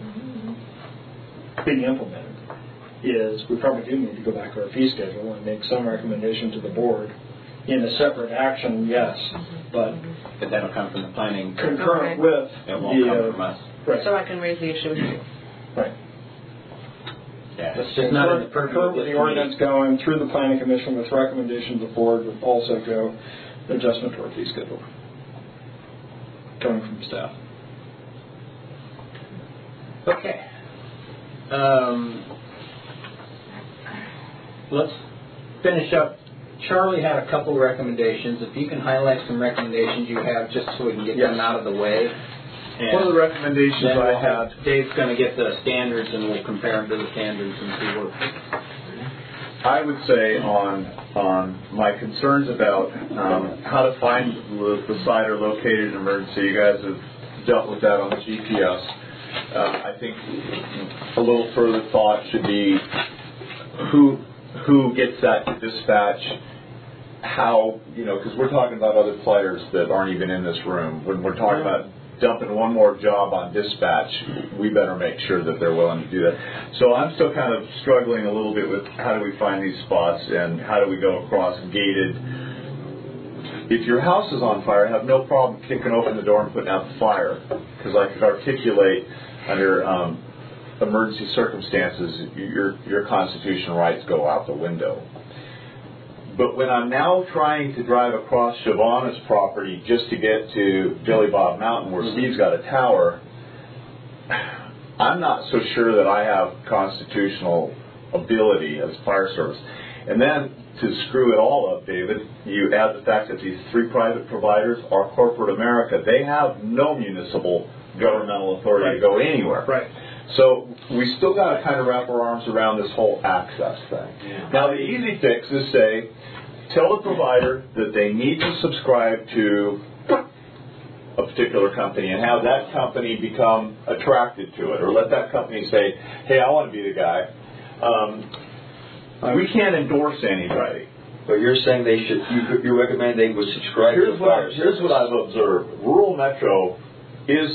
[SPEAKER 1] uh, being implemented is we probably do need to go back to our fee schedule and make some recommendation to the board in a separate action. Yes, but
[SPEAKER 10] But that'll come from the planning.
[SPEAKER 1] concurrent
[SPEAKER 8] Okay.
[SPEAKER 1] with
[SPEAKER 10] It won't
[SPEAKER 1] the
[SPEAKER 10] come
[SPEAKER 1] uh,
[SPEAKER 10] from us.
[SPEAKER 1] right,
[SPEAKER 8] So I can raise the issue with you.
[SPEAKER 1] right.
[SPEAKER 10] Yeah, it's just not in the purview
[SPEAKER 1] Concurrent
[SPEAKER 10] of
[SPEAKER 1] with
[SPEAKER 10] this
[SPEAKER 1] the ordinance
[SPEAKER 10] committee.
[SPEAKER 1] going through the planning commission with recommendation to the board would also go adjustment to our fee schedule coming from staff.
[SPEAKER 10] Okay. Um, let's finish up. Charlie had a couple recommendations. If you can highlight some recommendations you have just so we can get them
[SPEAKER 6] Yes.
[SPEAKER 10] out of the way. And
[SPEAKER 6] One of the recommendations
[SPEAKER 10] then
[SPEAKER 6] I
[SPEAKER 10] we'll
[SPEAKER 6] had,
[SPEAKER 10] have, Dave's going to get the standards and we'll compare them to the standards and see what.
[SPEAKER 6] I would say on on my concerns about um, how to find the, the site or locate an emergency. You guys have dealt with that on the G P S. Uh, I think a little further thought should be who who gets that to dispatch. How, you know, because we're talking about other players that aren't even in this room. When we're talking about dumping one more job on dispatch, we better make sure that they're willing to do that. So I'm still kind of struggling a little bit with how do we find these spots and how do we go across gated. If your house is on fire, I have no problem kicking open the door and putting out the fire, because I could articulate under um, emergency circumstances, your your constitutional rights go out the window. But when I'm now trying to drive across Shavana's property just to get to Billy Bob Mountain where Steve's got a tower, I'm not so sure that I have constitutional ability as fire service. And then to screw it all up, David, you add the fact that these three private providers are corporate America. They have no municipal governmental authority
[SPEAKER 1] Right.
[SPEAKER 6] to go anywhere.
[SPEAKER 1] Right.
[SPEAKER 6] So we still got to kind of wrap our arms around this whole access thing.
[SPEAKER 10] Yeah.
[SPEAKER 6] Now the easy fix is say, tell the provider that they need to subscribe to a particular company and have that company become attracted to it, or let that company say, hey, I want to be the guy. Um, we can't endorse anybody.
[SPEAKER 7] But you're saying they should, you, you recommend they would subscribe
[SPEAKER 6] Here's
[SPEAKER 7] to
[SPEAKER 6] what, I,
[SPEAKER 7] fire
[SPEAKER 6] here's what I've observed. Rural Metro is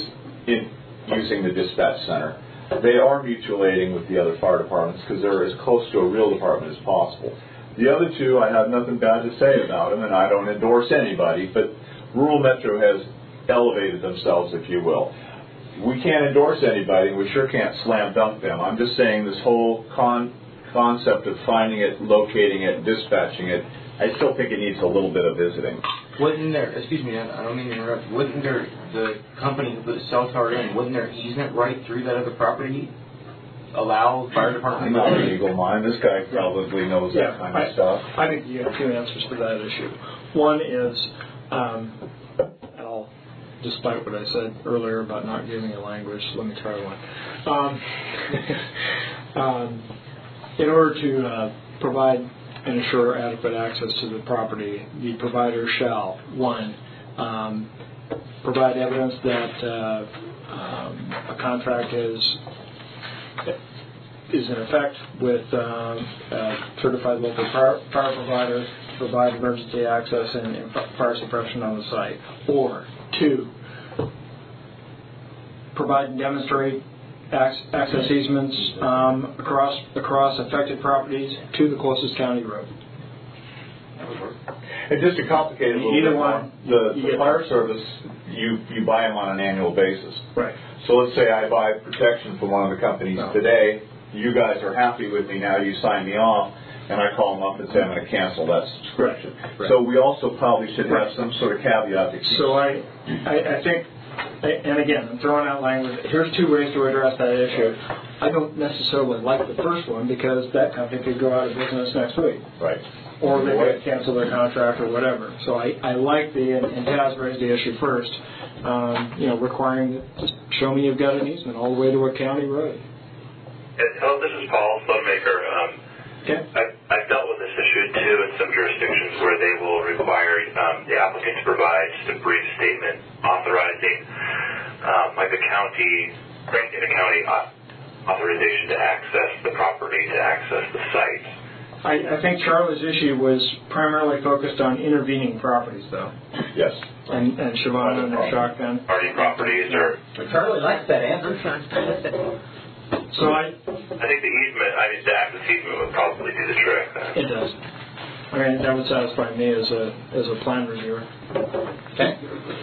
[SPEAKER 6] in using the dispatch center. They are mutual aiding with the other fire departments because they're as close to a real department as possible. The other two, I have nothing bad to say about them, and I don't endorse anybody, but Rural Metro has elevated themselves, if you will. We can't endorse anybody, and we sure can't slam dunk them. I'm just saying this whole con concept of finding it, locating it, dispatching it, I still think it needs a little bit of visiting.
[SPEAKER 10] Wouldn't there, excuse me, I don't mean to interrupt, wouldn't there, the company who put the cell tower in, wouldn't their easement right through that other property allow the fire department?
[SPEAKER 6] I'm not a legal mind. This guy probably knows
[SPEAKER 1] Yeah,
[SPEAKER 6] that kind
[SPEAKER 1] I,
[SPEAKER 6] of stuff.
[SPEAKER 1] I think you have two answers to that issue. One is, um, and I'll, despite what I said earlier about not giving a language, let me try one. Um, um, in order to uh, provide and ensure adequate access to the property, the provider shall, one, um, provide evidence that uh, um, a contract is is in effect with um, a certified local fire, fire provider to provide emergency access and, and fire suppression on the site. Or two, provide and demonstrate access easements um, across across affected properties to the closest county road.
[SPEAKER 6] And just to complicate it a little
[SPEAKER 1] Either
[SPEAKER 6] bit
[SPEAKER 1] one,
[SPEAKER 6] more, the,
[SPEAKER 1] you
[SPEAKER 6] the
[SPEAKER 1] get
[SPEAKER 6] fire
[SPEAKER 1] that.
[SPEAKER 6] service, you, you buy them on an annual basis.
[SPEAKER 1] Right.
[SPEAKER 6] So let's say I buy protection from one of the companies
[SPEAKER 1] No.
[SPEAKER 6] today. You guys are happy with me now. You sign me off, and I call them up and say I'm going to cancel that subscription.
[SPEAKER 1] Right.
[SPEAKER 6] So we also probably should have
[SPEAKER 1] Right.
[SPEAKER 6] some sort of caveat to keep.
[SPEAKER 1] So I, I, I think, and again, I'm throwing out language. Here's two ways to address that issue. I don't necessarily like the first one because that company could go out of business next week.
[SPEAKER 6] Right.
[SPEAKER 1] Or they could cancel their contract or whatever. So I, I like the, and, and Taz raised the issue first, um, you know, requiring, just show me you've got an easement all the way to a county road.
[SPEAKER 5] Hello, this is Paul Sloanmaker. Um,
[SPEAKER 1] Okay.
[SPEAKER 5] I've, I've dealt with this issue too in some jurisdictions where they will require um, the applicant to provide just a brief statement authorizing, um, like a county, granting a county authorization to access the property, to access the site.
[SPEAKER 1] I, I think Charlie's issue was primarily focused on intervening properties, though.
[SPEAKER 6] Yes.
[SPEAKER 1] And, and Siobhan and her shotgun.
[SPEAKER 5] Party properties or...
[SPEAKER 2] Charlie likes that answer.
[SPEAKER 1] So I...
[SPEAKER 5] I think the easement, I mean, the access easement would probably do the trick. Then.
[SPEAKER 1] It does. I mean, that would satisfy me as a as a plan reviewer.
[SPEAKER 6] Okay.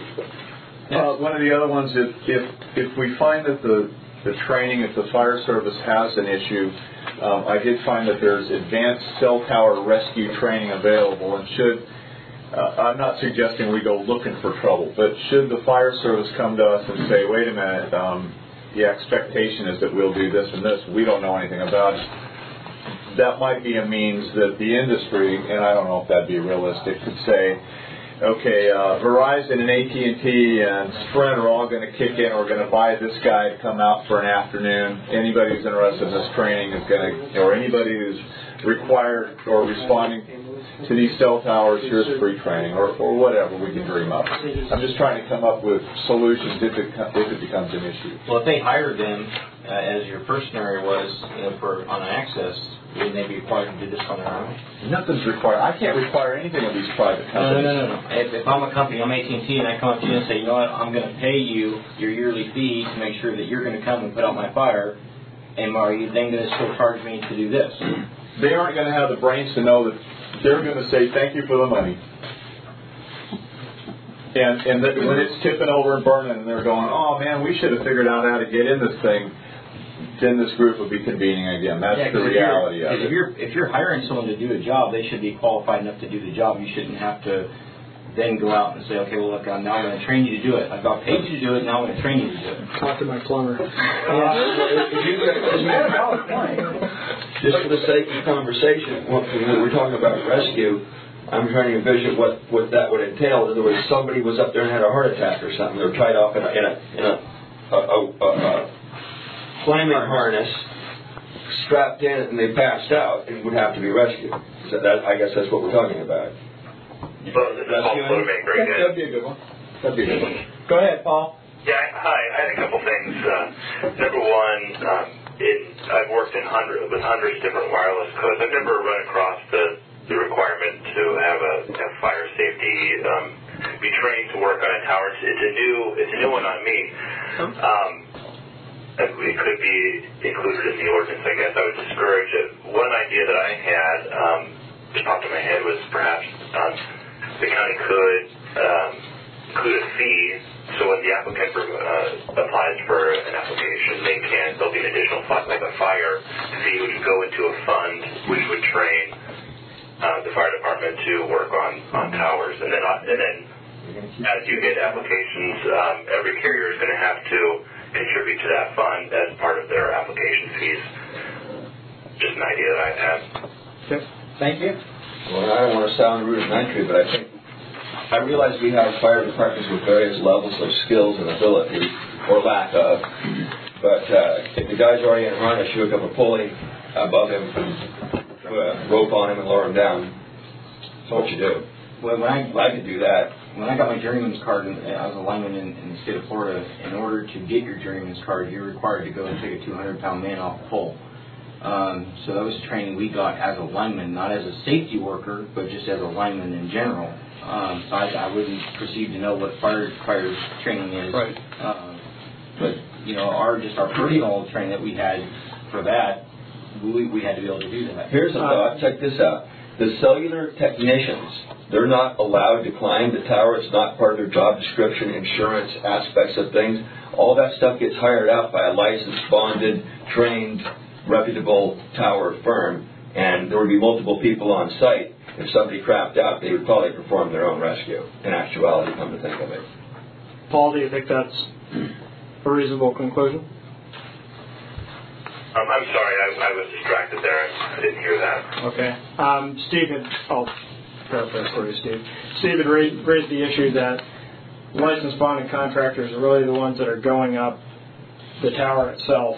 [SPEAKER 6] Uh, one of the other ones, if if if we find that the the training, if the fire service has an issue, um, I did find that there's advanced cell tower rescue training available, and should uh, I'm not suggesting we go looking for trouble, but should the fire service come to us and say, wait a minute, um, the expectation is that we'll do this and this, we don't know anything about it. That might be a means that the industry, and I don't know if that'd be realistic, could say, okay, uh, Verizon and A T and T and Sprint are all going to kick in. We're going to buy this guy to come out for an afternoon. Anybody who's interested in this training is going to, or anybody who's required or responding to these cell towers, here's free training, or, or whatever we can dream up. I'm just trying to come up with solutions if it, if it becomes an issue.
[SPEAKER 10] Well, if they hired them, uh, as your first scenario was, you know, for on an access, wouldn't they be required to do this on their own?
[SPEAKER 6] Nothing's required. I can't require anything of these private
[SPEAKER 10] No, no,
[SPEAKER 6] companies.
[SPEAKER 10] no, no. no. If, if I'm a company, I'm A T and T, and I come up to you and say, you know what, I'm going to pay you your yearly fee to make sure that you're going to come and put out my fire, and are you then going to still charge me to do this?
[SPEAKER 6] They aren't going to have the brains to know that they're going to say thank you for the money. And and that when it's tipping over and burning and they're going, oh man, we should have figured out how to get in this thing, then this group will be convening again. That's
[SPEAKER 10] Yeah,
[SPEAKER 6] the reality of
[SPEAKER 10] if
[SPEAKER 6] it.
[SPEAKER 10] you're if you're hiring someone to do a job, they should be qualified enough to do the job. You shouldn't have to then go out and say, okay, well look, I'm now going to train you to do it. I've got paid you to do it. Now I'm going to train you to do it.
[SPEAKER 1] Talk to my plumber.
[SPEAKER 7] Just for the sake of conversation, when we're talking about rescue, I'm trying to envision what, what that would entail. In other words, somebody was up there and had a heart attack or something. They were tied off in a, in a, in a, a, a, a climbing harness, strapped in, and they passed out and would have to be rescued. So that, I guess that's what we're talking about.
[SPEAKER 5] Well, this is Paul Sloanmaker again.
[SPEAKER 6] That'd be a good one. That'd be a good one. Go ahead, Paul.
[SPEAKER 5] Yeah, hi. I had a couple things. Uh, number one, um, in, I've worked in hundred, with hundreds of different wireless codes. I've never run across the, the requirement to have a have fire safety um, be trained to work on a tower. It's, it's a new, it's a new one on me. Um, it could be included in the ordinance, I guess. I would discourage it. One idea that I had, um, just popped in my head, was perhaps um, the county could um, include a fee. So when the applicant uh, applies for an application, they can, there'll be an additional fund, like a fire fee, which would go into a fund, which would train uh, the fire department to work on, on towers. And then, uh, and then as you get applications, um, every carrier is going to have to contribute to that fund as part of their application fees. Just an idea that I have.
[SPEAKER 2] Okay. Thank you.
[SPEAKER 7] Well, I don't want to sound rudimentary, but I think I realize we have fire departments with various levels of skills and ability, or lack of. But uh, if the guy's already in harness, you hook up a pulley above him, put a rope on him, and lower him down. That's what you do.
[SPEAKER 10] Well, when I,
[SPEAKER 7] I could do that.
[SPEAKER 10] When I got my journeyman's card, and I was a lineman in, in the state of Florida, in order to get your journeyman's card, you're required to go and take a two hundred pound man off the pole. Um, so that was training we got as a lineman, not as a safety worker, but just as a lineman in general. Um, so I, I wouldn't proceed to know what fire fire training is.
[SPEAKER 1] Right.
[SPEAKER 10] Um, but you know, our just our personal training that we had for that, we we had to be able to do that.
[SPEAKER 7] Here's a thought. Check this out. The cellular technicians, they're not allowed to climb the tower. It's not part of their job description, insurance aspects of things. All that stuff gets hired out by a licensed, bonded, trained, reputable tower firm, and there would be multiple people on site. If somebody crapped out, they would probably perform their own rescue, in actuality, come to think of it.
[SPEAKER 1] Paul, do you think that's a reasonable conclusion?
[SPEAKER 5] Um, I'm sorry, I, I was distracted there. I didn't hear that.
[SPEAKER 1] Okay. Um, Steve had, I'll paraphrase for you, Steve. Steve had raised, raised the issue that licensed bonded contractors are really the ones that are going up the tower itself.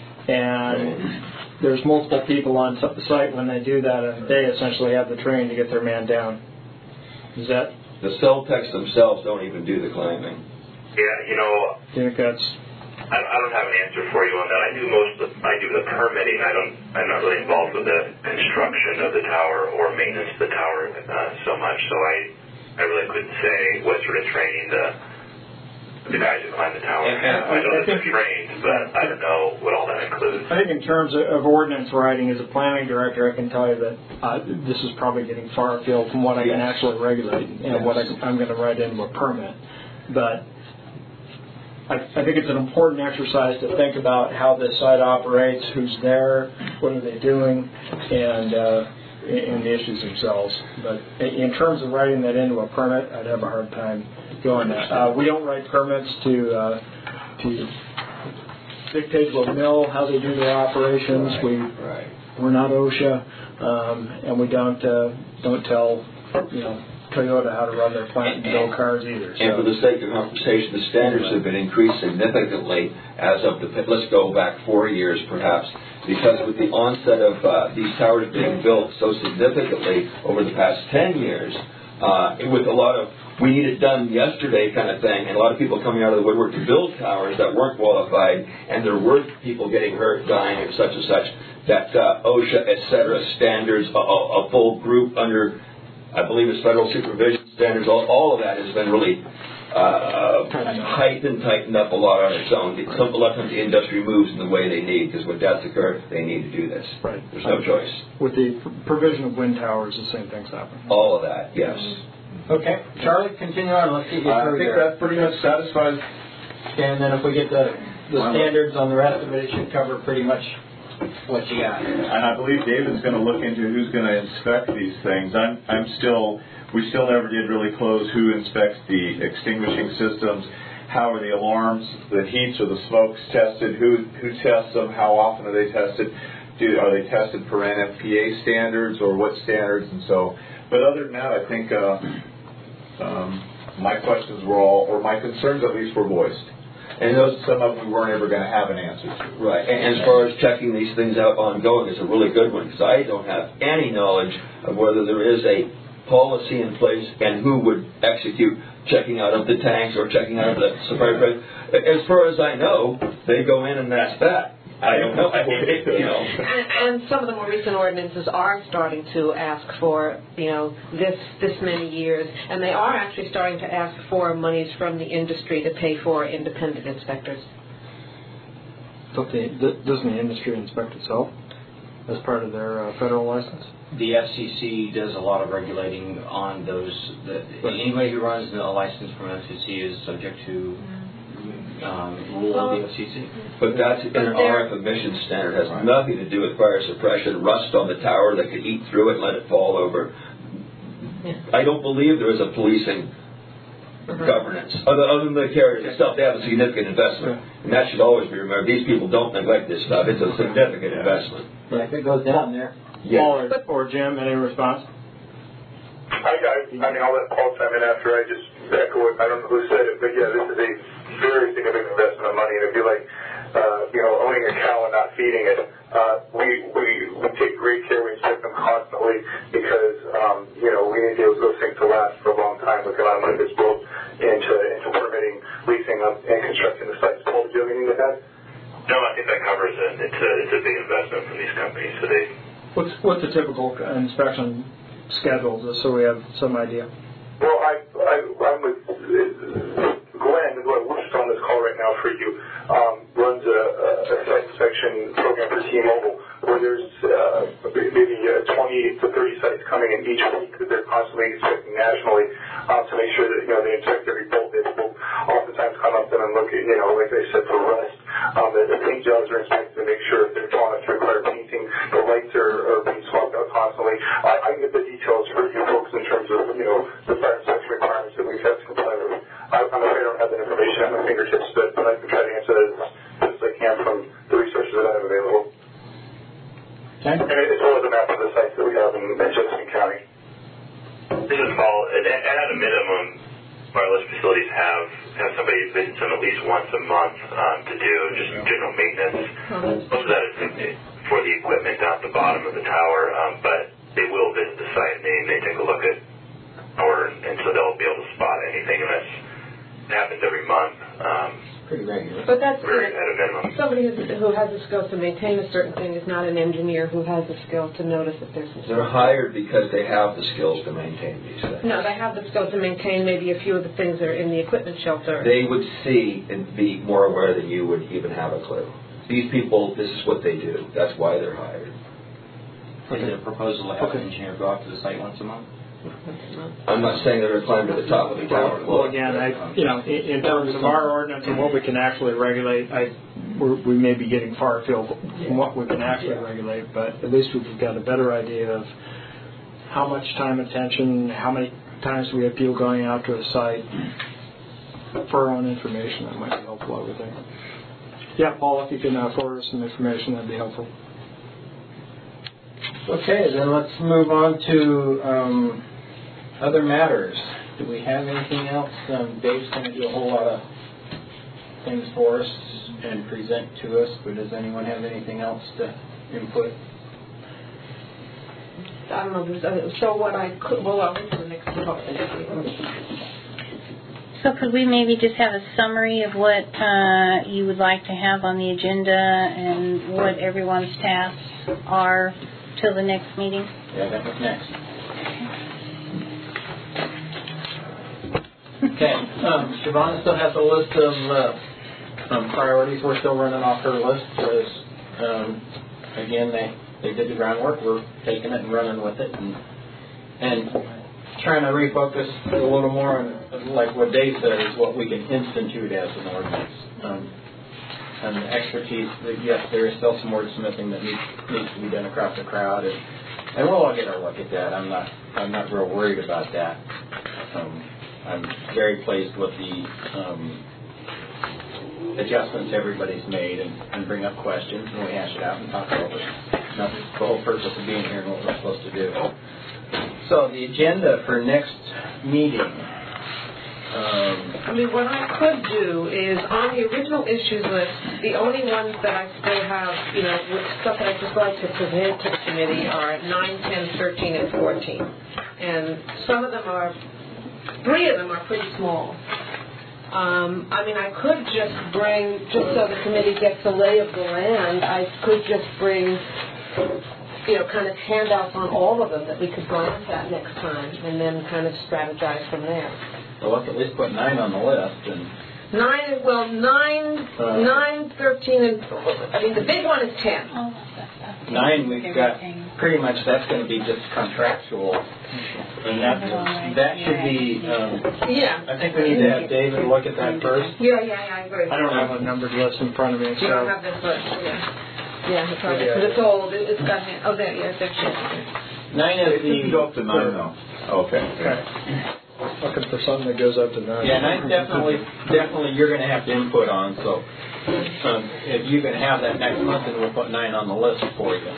[SPEAKER 1] And there's multiple people on the site when they do that, and they essentially have the training to get their man down. Is that?
[SPEAKER 7] The cell techs themselves don't even do the climbing.
[SPEAKER 5] Yeah, you know,
[SPEAKER 1] Do you think that's?
[SPEAKER 5] I, I don't have an answer for you on that. I do most of the, I do the permitting. I don't, I'm not really involved with the construction of the tower or maintenance of the tower uh, so much. So I, I really couldn't say what sort of training the the guys who climb the tower have. I know that they're trained, but I don't know what all that includes.
[SPEAKER 1] I think in terms of, of ordinance writing, as a planning director, I can tell you that uh, this is probably getting far afield from what I can actually regulate and
[SPEAKER 7] yes.
[SPEAKER 1] what I, I'm going to write into a permit. But I, I think it's an important exercise to think about how this site operates, who's there, what are they doing, and uh, and the issues themselves. But in terms of writing that into a permit, I'd have a hard time doing that. Uh, we don't write permits to uh, to dictate to a mill how they do their operations.
[SPEAKER 7] Right.
[SPEAKER 1] We
[SPEAKER 7] right.
[SPEAKER 1] we're not OSHA, um, and we don't uh, don't tell you know Toyota how to run their plant and build cars either. So.
[SPEAKER 7] And for the sake of conversation, the standards have been increased significantly as of the, let's go back four years perhaps, because with the onset of uh, these towers being built so significantly over the past ten years, uh, with a lot of we need it done yesterday kind of thing, and a lot of people coming out of the woodwork to build towers that weren't qualified, and there were people getting hurt, dying, and such and such, that uh, OSHA, et cetera, standards, a, a full group under, I believe it's federal supervision standards, all, all of that has been really uh, heightened, tightened up a lot on its own. Some, a lot of times the industry moves in the way they need, because when deaths occur, they need to do this.
[SPEAKER 1] Right.
[SPEAKER 7] There's no choice.
[SPEAKER 1] With the provision of wind towers, the same things happen.
[SPEAKER 7] All of that, yes.
[SPEAKER 2] Okay, Charlie, continue on. Let's see if you
[SPEAKER 9] I think that pretty much satisfies.
[SPEAKER 2] And then if we get the the standards on the rest of it, it should cover pretty much what you got.
[SPEAKER 6] And I believe David's going to look into who's going to inspect these things. I'm, I'm still, we still never did really close who inspects the extinguishing systems. How are the alarms, the heats or the smokes tested? Who who tests them? How often are they tested? Do, are they tested per N F P A standards or what standards? And so, but other than that, I think uh, um, my questions were all, or my concerns at least, were voiced. And those, some of them we weren't ever going to have an answer to.
[SPEAKER 7] Right. And as far as checking these things out ongoing, it's a really good one, because I don't have any knowledge of whether there is a policy in place and who would execute checking out of the tanks or checking out of the safari. As far as I know, they go in and that's that. I don't know. I mean, it, you know.
[SPEAKER 8] And, and some of the more recent ordinances are starting to ask for, you know, this this many years, and they are actually starting to ask for monies from the industry to pay for independent inspectors.
[SPEAKER 1] Don't the, doesn't the industry inspect itself as part of their uh, federal license?
[SPEAKER 10] The F C C does a lot of regulating on those. The, anybody who runs a license from F C C is subject to um, rule of the F C C.
[SPEAKER 7] But that's an R F emission standard. It has right. nothing to do with fire suppression. Rust on the tower that could eat through it and let it fall over. Yeah. I don't believe there is a policing mm-hmm. governance. Other, other than the carriers itself, they have a significant investment. Yeah. And that should always be remembered. These people don't neglect this stuff. It's a significant yeah. investment.
[SPEAKER 2] Yeah, if it goes down there.
[SPEAKER 1] Yeah. Paul or, or Jim, any response?
[SPEAKER 4] Hi guys. I mean, I'll let Paul chime in after I just echo it. I don't know who said it, but yeah, this is a very significant investment of money. And it'd be like, uh, you know, owning a cow and not feeding it. Uh, we, we we take great care. We inspect them constantly because, um, you know, we need those, those things to last for a long time. Look at a lot of money that's built into, into permitting, leasing up, and constructing the sites. Paul, do you have anything to add?
[SPEAKER 5] No, I think that covers it. It's a, it's a big investment from these companies. So they.
[SPEAKER 1] What's what's a typical inspection schedule, just so we have some idea?
[SPEAKER 4] Well, I, I, I'm with Glenn, who I works on this call right now for you, um, runs a, a site inspection program for T-Mobile, where there's uh, maybe uh, twenty to thirty sites coming in each week that they're constantly inspecting nationally um, to make sure that, you know, they inspect every bolt. They will oftentimes come up and look at, you know, like they said, for rust. Um, the, the paint jobs are inspected to make sure if they're drawn to require painting, the lights are, are being swapped out constantly. I, I can get the details for you folks in terms of, you know, the fire inspection requirements that we've had to comply with. I, I'm afraid I don't have that information at my fingertips, but, but I can try to answer that as best as I can from the resources that I have available.
[SPEAKER 1] Okay.
[SPEAKER 4] And as well as a map of the sites that we have in, in Jefferson County.
[SPEAKER 5] This is Paul. At, at a minimum, wireless facilities have, have somebody visit them at least once a month um, to do just general maintenance. Mm-hmm. Most of that is for the equipment down at the bottom of the tower, um, but they will visit the site and they, they take a look at or and so they'll be able to spot anything, and that's, it happens every month. Um,
[SPEAKER 10] Pretty regular.
[SPEAKER 8] But that's
[SPEAKER 5] very, at a minimum.
[SPEAKER 8] Somebody who, who has the skill to maintain a certain thing is not an engineer who has the skill to notice if there's some.
[SPEAKER 7] They're hired because they have the skills to maintain these things.
[SPEAKER 8] No, they have the skill to maintain maybe a few of the things that are in the equipment shelter.
[SPEAKER 7] They would see and be more aware than you would even have a clue. These people, this is what they do. That's why they're hired.
[SPEAKER 10] Is it a proposal to have an engineer go out to the site once a month?
[SPEAKER 7] I'm not saying they're climbing to the top of the tower.
[SPEAKER 1] Well, again, I, you know, in, in terms of our ordinance and what we can actually regulate, I, we're, we may be getting far afield from what we can actually regulate, but at least we've got a better idea of how much time, attention, how many times we have people going out to a site for our own information. That might be helpful, I would think. Yeah, Paul, if you can uh, forward us some information, that'd be helpful.
[SPEAKER 2] Okay, then let's move on to um, other matters. Do we have anything else? Um, Dave's going to do a whole lot of things for us and present to us, but does anyone have anything else to input?
[SPEAKER 8] I don't know. So what I could, well, I'll wait for the next topic.
[SPEAKER 3] So could we maybe just have a summary of what uh, you would like to have on the agenda and what everyone's tasks are till the next meeting?
[SPEAKER 2] Yeah, that was next. Okay. Um, Siobhan still has a list of uh, um, priorities. We're still running off her list. Because, um, again, they, they did the groundwork. We're taking it and running with it. And, and trying to refocus a little more on, like what Dave said, is what we can institute as an ordinance. Um, and the expertise, yes, there is still some wordsmithing that needs, needs to be done across the crowd. And, and we'll all get our look at that. I'm not I'm not real worried about that. Um, I'm very pleased with the um, adjustments everybody's made and, and bring up questions and we hash it out and talk over it. That's the whole purpose of being here and what we're supposed to do. So the agenda for next meeting. Um,
[SPEAKER 8] I mean, what I could do is on the original issues list, the only ones that I still have, you know, with stuff that I'd just like to present to the committee are nine, ten, thirteen, and fourteen. And some of them are, three of them are pretty small. Um, I mean, I could just bring, just so the committee gets a lay of the land, I could just bring, you know, kind of handouts on all of them that we could glance at next time, and then kind of strategize from there.
[SPEAKER 2] So let's at least put nine on the list. And
[SPEAKER 8] Nine, well, nine,
[SPEAKER 2] Uh,
[SPEAKER 8] nine, thirteen, and, I mean, the big one is ten.
[SPEAKER 2] nine, we've got pretty much, that's going to be just contractual. And that, that should be, um,
[SPEAKER 8] Yeah.
[SPEAKER 2] I think we need to have David look at that first.
[SPEAKER 8] Yeah, yeah, yeah, I agree.
[SPEAKER 1] I don't have a numbered list in front of me,
[SPEAKER 8] You don't
[SPEAKER 1] so
[SPEAKER 8] have this list, yeah. Yeah, it's probably, because it's old, It- it's got, oh, there, yeah, there's shit.
[SPEAKER 2] Nine is
[SPEAKER 6] It can
[SPEAKER 2] the,
[SPEAKER 6] go up to nine though. Okay.
[SPEAKER 1] okay. Looking for something that goes up to nine.
[SPEAKER 2] yeah, nine's definitely, definitely you're going to have to input on, so um, if you can have that next month, then we'll put nine on the list for you.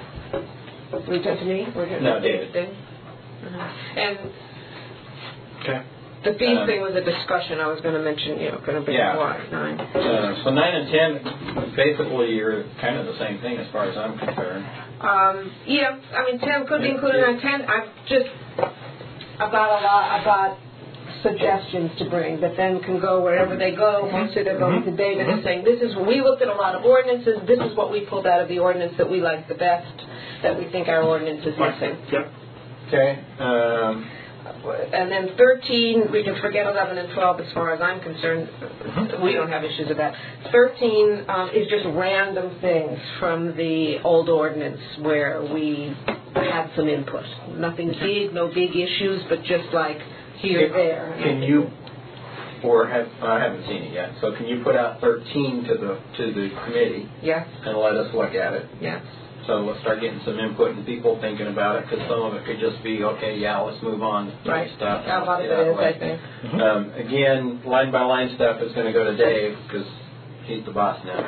[SPEAKER 8] We turn to me? We're
[SPEAKER 2] No, David.
[SPEAKER 8] Uh-huh. And
[SPEAKER 1] Okay.
[SPEAKER 8] the fee
[SPEAKER 2] Um,
[SPEAKER 8] thing was a discussion, I was going to mention, you know, going to bring
[SPEAKER 2] Yeah.
[SPEAKER 8] why, nine.
[SPEAKER 2] Uh, so nine and ten, basically you're kind of the same thing as far as I'm concerned.
[SPEAKER 8] Um, yeah, I mean, ten could be included on ten. I've just about a lot about suggestions to bring that then can go wherever they go. Mostly they're going to David and saying, this is, we looked at a lot of ordinances, this is what we pulled out of the ordinance that we like the best, that we think our ordinance is missing.
[SPEAKER 1] Yep.
[SPEAKER 2] Okay. Um,
[SPEAKER 8] And then thirteen, we can forget eleven and twelve as far as I'm concerned. We don't have issues with that. thirteen um, is just random things from the old ordinance where we had some input. Nothing big, no big issues, but just like here, there.
[SPEAKER 2] Can you, or have, I haven't seen it yet, so can you put out thirteen to the to the committee
[SPEAKER 8] Yeah,
[SPEAKER 2] and let us look at it?
[SPEAKER 8] yeah.
[SPEAKER 2] So let's start getting some input and people thinking about it, because some of it could just be, okay, yeah, let's move on to
[SPEAKER 8] Right.
[SPEAKER 2] stuff.
[SPEAKER 8] A lot of
[SPEAKER 2] Get out
[SPEAKER 8] it is,
[SPEAKER 2] the way.
[SPEAKER 8] I think.
[SPEAKER 2] Um, again, line by line stuff is going to go to Dave because he's the boss now.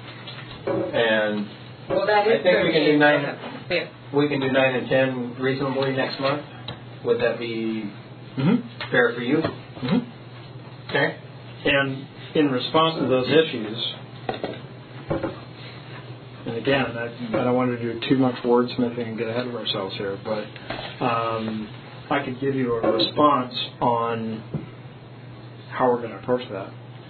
[SPEAKER 2] And
[SPEAKER 8] Well, that is
[SPEAKER 2] I think we can do
[SPEAKER 8] thirteen.
[SPEAKER 2] nine.
[SPEAKER 8] Yeah.
[SPEAKER 2] we can do nine and ten reasonably next month. Would that be
[SPEAKER 1] Mm-hmm.
[SPEAKER 2] fair for you?
[SPEAKER 1] Mm-hmm.
[SPEAKER 2] Okay.
[SPEAKER 1] And in response to those issues, and again, I, I don't want to do too much wordsmithing and get ahead of ourselves here, but um, I could give you a response on how we're going to approach that.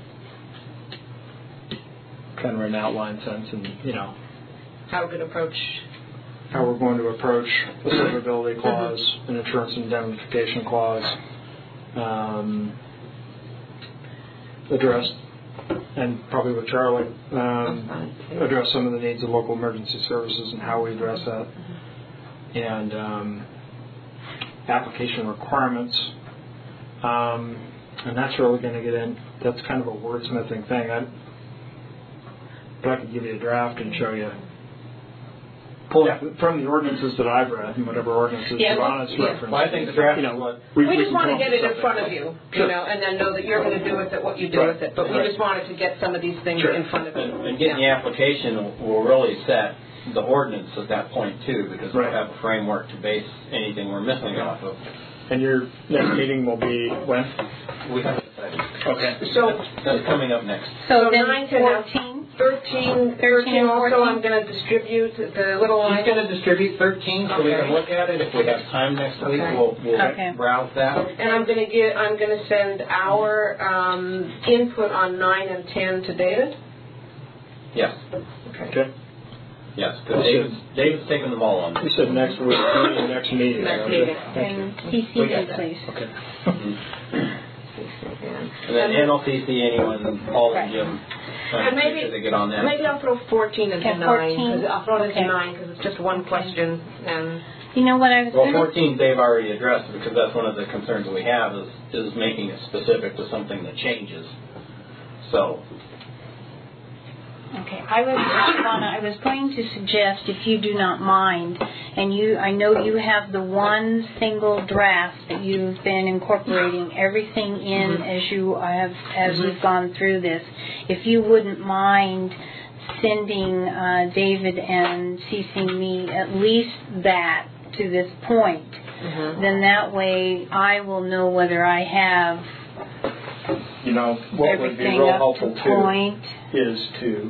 [SPEAKER 1] Kind of an outline sense, and you know,
[SPEAKER 8] How we could approach.
[SPEAKER 1] how we're going to approach the severability clause, an insurance indemnification clause, um, address, and probably with Charlie, um, address some of the needs of local emergency services and how we address that, and um, application requirements. Um, and that's really going to get in, that's kind of a wordsmithing thing. I, but I could give you a draft and show you. Pull yeah. from the ordinances that I've read, and whatever ordinances
[SPEAKER 8] yeah,
[SPEAKER 1] Joanna's
[SPEAKER 8] well, yeah.
[SPEAKER 1] referenced.
[SPEAKER 2] Well, I think the draft,
[SPEAKER 1] you know,
[SPEAKER 8] We,
[SPEAKER 1] we,
[SPEAKER 8] we just
[SPEAKER 1] can
[SPEAKER 8] want to
[SPEAKER 1] come
[SPEAKER 8] get
[SPEAKER 1] up
[SPEAKER 8] it in
[SPEAKER 1] with
[SPEAKER 8] front of
[SPEAKER 1] something.
[SPEAKER 8] you,
[SPEAKER 1] Sure.
[SPEAKER 8] you know, and then know that you're going to do with it what you do
[SPEAKER 1] Right.
[SPEAKER 8] with it. But we
[SPEAKER 1] Right.
[SPEAKER 8] just wanted to get some of these things
[SPEAKER 1] Sure.
[SPEAKER 8] in front of you.
[SPEAKER 2] And, and getting
[SPEAKER 8] yeah.
[SPEAKER 2] the application will, will really set the ordinance at that point too, because
[SPEAKER 1] Right.
[SPEAKER 2] we'll have a framework to base anything we're missing off of.
[SPEAKER 1] And your next meeting will be when?
[SPEAKER 2] We haven't decided.
[SPEAKER 1] Okay.
[SPEAKER 8] So,
[SPEAKER 2] That's coming up next.
[SPEAKER 3] So
[SPEAKER 8] So
[SPEAKER 3] then
[SPEAKER 8] nine to
[SPEAKER 3] fourteen?
[SPEAKER 8] thirteen,
[SPEAKER 3] thirteen
[SPEAKER 8] thirteen
[SPEAKER 3] and
[SPEAKER 8] also
[SPEAKER 3] fourteen?
[SPEAKER 8] I'm going to distribute the little
[SPEAKER 2] I'm
[SPEAKER 8] line.
[SPEAKER 2] going to distribute thirteen so we
[SPEAKER 8] Okay.
[SPEAKER 2] can look at it. If we have time next week,
[SPEAKER 8] Okay.
[SPEAKER 2] we'll, we'll
[SPEAKER 3] Okay.
[SPEAKER 2] browse that.
[SPEAKER 8] And I'm going to get, I'm going to send our um, input on nine and ten to David.
[SPEAKER 2] Yes.
[SPEAKER 1] Okay.
[SPEAKER 2] Yes, because David's, David's taking the ball on
[SPEAKER 1] You
[SPEAKER 2] this.
[SPEAKER 1] said next week, next meeting.
[SPEAKER 8] Next
[SPEAKER 1] right?
[SPEAKER 8] meeting.
[SPEAKER 1] Thank you.
[SPEAKER 3] And C C
[SPEAKER 2] We
[SPEAKER 3] me,
[SPEAKER 2] got that.
[SPEAKER 3] please.
[SPEAKER 1] Okay.
[SPEAKER 2] And then N L C C anyone, Paul and Jim, trying
[SPEAKER 8] And
[SPEAKER 2] to make
[SPEAKER 8] maybe,
[SPEAKER 2] sure they get on that.
[SPEAKER 8] maybe I'll throw fourteen into
[SPEAKER 3] Okay,
[SPEAKER 8] nine.
[SPEAKER 3] fourteen.
[SPEAKER 8] 'Cause I'll throw it into
[SPEAKER 3] Okay.
[SPEAKER 8] nine because it's just one
[SPEAKER 3] Okay.
[SPEAKER 8] question. And
[SPEAKER 3] You know what I was
[SPEAKER 2] Well,
[SPEAKER 3] going to...
[SPEAKER 2] fourteen they've already addressed because that's one of the concerns we have is, is making it specific to something that changes. So,
[SPEAKER 3] Okay, I was, Donna, I was going to suggest, if you do not mind, and you, I know you have the one single draft that you've been incorporating everything in
[SPEAKER 8] Mm-hmm.
[SPEAKER 3] as you have, as we've gone through this. If you wouldn't mind sending uh, David and CCing me at least that to this point,
[SPEAKER 8] mm-hmm.
[SPEAKER 3] then that way I will know whether I have
[SPEAKER 1] You know, what would be
[SPEAKER 3] everything
[SPEAKER 1] real
[SPEAKER 3] up
[SPEAKER 1] helpful
[SPEAKER 3] to
[SPEAKER 1] too
[SPEAKER 3] point.
[SPEAKER 1] is to,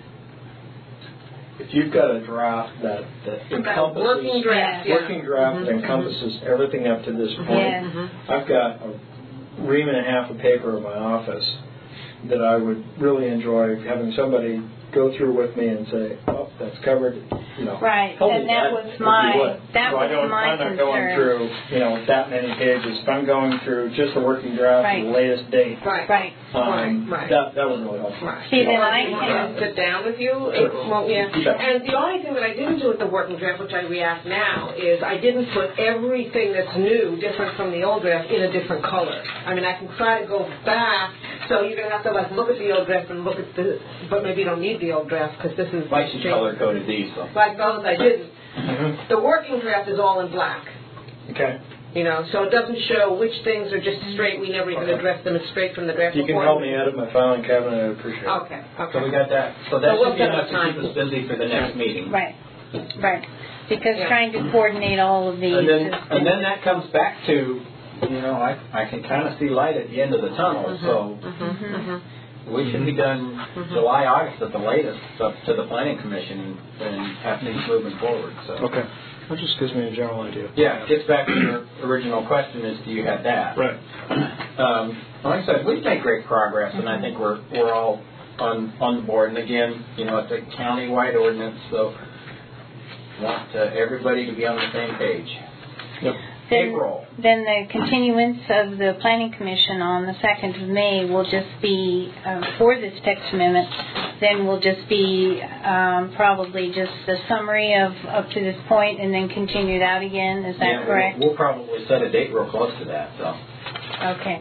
[SPEAKER 1] if you've got a draft that, that encompasses,
[SPEAKER 8] working draft, yeah.
[SPEAKER 1] working draft that
[SPEAKER 8] Mhm.
[SPEAKER 1] encompasses everything up to this point,
[SPEAKER 3] Yes.
[SPEAKER 8] Mm-hmm.
[SPEAKER 1] I've got a ream and a half of paper in my office that I would really enjoy having somebody go through with me and say, oh, that's covered, you know.
[SPEAKER 3] Right, and that was my, that
[SPEAKER 1] so
[SPEAKER 3] was
[SPEAKER 1] I don't,
[SPEAKER 3] my
[SPEAKER 1] I'm not
[SPEAKER 3] concern.
[SPEAKER 1] going through, you know, that many pages. If I'm going through just the working draft
[SPEAKER 3] Right.
[SPEAKER 1] and the latest date,
[SPEAKER 8] Right.
[SPEAKER 3] Right.
[SPEAKER 1] um,
[SPEAKER 8] Right, right.
[SPEAKER 1] that that would really help.
[SPEAKER 8] Right.
[SPEAKER 3] See, then
[SPEAKER 8] Well,
[SPEAKER 3] I
[SPEAKER 8] you
[SPEAKER 3] can-
[SPEAKER 8] can sit down with you.
[SPEAKER 1] Sure.
[SPEAKER 8] Well, yeah.
[SPEAKER 1] Yeah.
[SPEAKER 8] And the only thing that I didn't do with the working draft, which I react now, is I didn't put everything that's new, different from the old draft, in a different color. I mean, I can try to go back, so you're going to have to like look at the old draft and look at the, but maybe you don't need the old draft because this is
[SPEAKER 10] Like she color coded these, so.
[SPEAKER 8] like those I didn't.
[SPEAKER 1] Mm-hmm.
[SPEAKER 8] The working draft is all in black.
[SPEAKER 1] Okay.
[SPEAKER 8] You know, so it doesn't show which things are just straight. We never even addressed them. It's straight from the draft.
[SPEAKER 1] If you can
[SPEAKER 8] report.
[SPEAKER 1] help me edit my filing cabinet, I'd appreciate it.
[SPEAKER 8] Okay.
[SPEAKER 10] So
[SPEAKER 8] Okay.
[SPEAKER 10] we got that. So that
[SPEAKER 8] So we'll
[SPEAKER 10] should be
[SPEAKER 8] set
[SPEAKER 10] enough
[SPEAKER 8] up
[SPEAKER 10] to keep
[SPEAKER 8] time.
[SPEAKER 10] us busy for the next meeting.
[SPEAKER 3] Right, right. Because
[SPEAKER 8] Yeah.
[SPEAKER 3] trying to coordinate all of these
[SPEAKER 10] And then,
[SPEAKER 3] is-
[SPEAKER 10] and then that comes back to, you know, I, I can kind of see light at the end of the tunnel, so
[SPEAKER 8] Mhm, mhm.
[SPEAKER 10] we should be done July, August at the latest, up to the planning commission and have things moving forward, so.
[SPEAKER 1] Okay. That just gives me a general idea.
[SPEAKER 10] Yeah, it gets back to your original question is, do you have that?
[SPEAKER 1] Right.
[SPEAKER 10] Um, like I said, we've made great progress, and I think we're we're all on on the board. And again, you know, it's a county-wide ordinance, so want uh, everybody to be on the same page.
[SPEAKER 1] Yep.
[SPEAKER 3] Then,
[SPEAKER 10] April.
[SPEAKER 3] then the continuance of the Planning Commission on the second of May will just be, uh, for this text amendment, then will just be um, probably just a summary of up to this point and then continued out again. Is that
[SPEAKER 10] Yeah,
[SPEAKER 3] correct?
[SPEAKER 10] We'll, we'll probably set a date real close to that, so
[SPEAKER 3] Okay.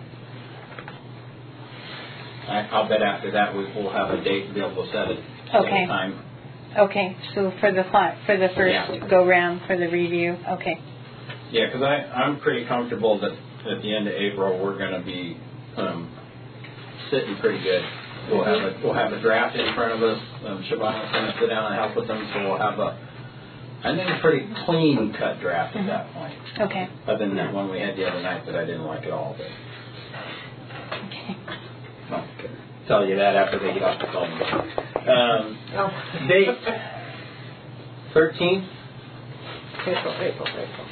[SPEAKER 10] I, I'll bet after that we, we'll have a date to be able to set it at
[SPEAKER 3] Okay.
[SPEAKER 10] a time.
[SPEAKER 3] Okay. So for the fi- for the first
[SPEAKER 10] Yeah.
[SPEAKER 3] go round for the review. Okay.
[SPEAKER 10] Yeah, because I'm pretty comfortable that at the end of April we're going to be um, sitting pretty good. We'll have a we'll have a draft in front of us. Um, Siobhan's going to sit down and help with them, so we'll have a I think a pretty clean cut draft at that point.
[SPEAKER 3] Okay.
[SPEAKER 10] Other than that one we had the other night that I didn't like at all, but
[SPEAKER 3] Okay.
[SPEAKER 10] I'll tell you that after they get off the phone. Um,
[SPEAKER 8] Oh.
[SPEAKER 10] date thirteenth.
[SPEAKER 8] April, April, April.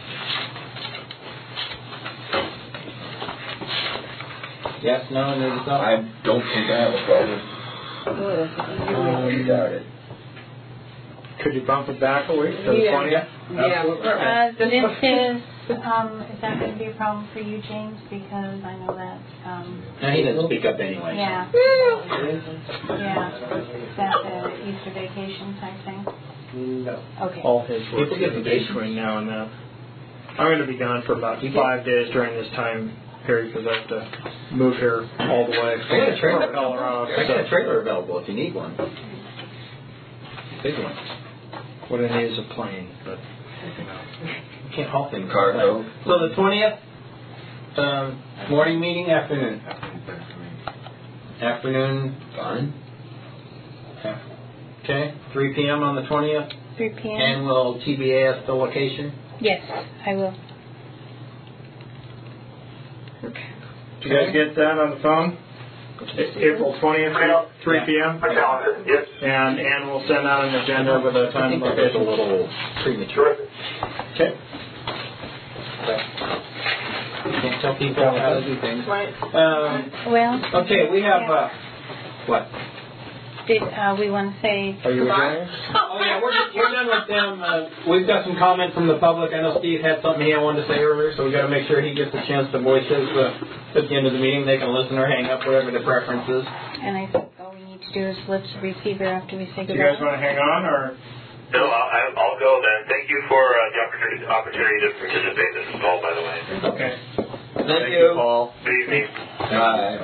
[SPEAKER 10] Yes, no, no, no.
[SPEAKER 7] I don't think I have a problem.
[SPEAKER 8] Oh,
[SPEAKER 7] I doubt it.
[SPEAKER 1] Could you bump it back a week to the
[SPEAKER 8] Yeah.
[SPEAKER 1] twentieth?
[SPEAKER 8] Yeah.
[SPEAKER 3] Uh, this is, um, is that going to be a problem for you, James? Because I know that, um,
[SPEAKER 10] No, he didn't speak up anyway.
[SPEAKER 3] yeah, yeah. Is that the Easter vacation type thing?
[SPEAKER 11] No.
[SPEAKER 3] Okay.
[SPEAKER 1] All his work
[SPEAKER 10] People get
[SPEAKER 1] in
[SPEAKER 10] vacations.
[SPEAKER 1] between now and then. I'm going to be gone for about five days during this time period because I have to move here all the way
[SPEAKER 10] I got a trailer.
[SPEAKER 1] from Colorado.
[SPEAKER 10] I got a trailer available if you need one. Big one.
[SPEAKER 1] What I need is a plane, but
[SPEAKER 10] You can't haul things.
[SPEAKER 7] Cargo.
[SPEAKER 10] So the twentieth, um, morning meeting, afternoon. Afternoon.
[SPEAKER 7] Fine.
[SPEAKER 10] Okay, three p m on the twentieth,
[SPEAKER 3] three p m?
[SPEAKER 10] and we'll T B A S the location.
[SPEAKER 3] Yes, I will.
[SPEAKER 1] did you guys get that on the phone? April twentieth, three p m?
[SPEAKER 4] My calendar, yes.
[SPEAKER 1] And Ann will send out an agenda with a
[SPEAKER 10] I
[SPEAKER 1] time
[SPEAKER 10] think
[SPEAKER 1] and
[SPEAKER 10] that was a
[SPEAKER 1] location.
[SPEAKER 10] little premature.
[SPEAKER 1] Okay.
[SPEAKER 10] You can't tell people how to do things.
[SPEAKER 8] Right.
[SPEAKER 10] Um,
[SPEAKER 3] Well,
[SPEAKER 10] okay, we have, uh, what?
[SPEAKER 3] did uh, we want to say
[SPEAKER 1] Are you
[SPEAKER 3] goodbye?
[SPEAKER 1] adjourned?
[SPEAKER 10] Oh, yeah, we're, we're done with them. Uh, we've got some comment from the public. I know Steve had something he wanted to say earlier, so we got to make sure he gets a chance to voice his uh, at the end of the meeting. They can listen or hang up, whatever their preference is.
[SPEAKER 3] And I think all we need to do is lift the receiver after we say
[SPEAKER 1] Do
[SPEAKER 3] goodbye.
[SPEAKER 1] you guys want to hang on or?
[SPEAKER 5] No, I'll, I'll go then. Thank you for uh, the opportunity, opportunity to participate. This is Paul, by the way.
[SPEAKER 1] Okay.
[SPEAKER 10] Thank, you.
[SPEAKER 1] Paul.
[SPEAKER 5] Good evening.
[SPEAKER 7] Bye.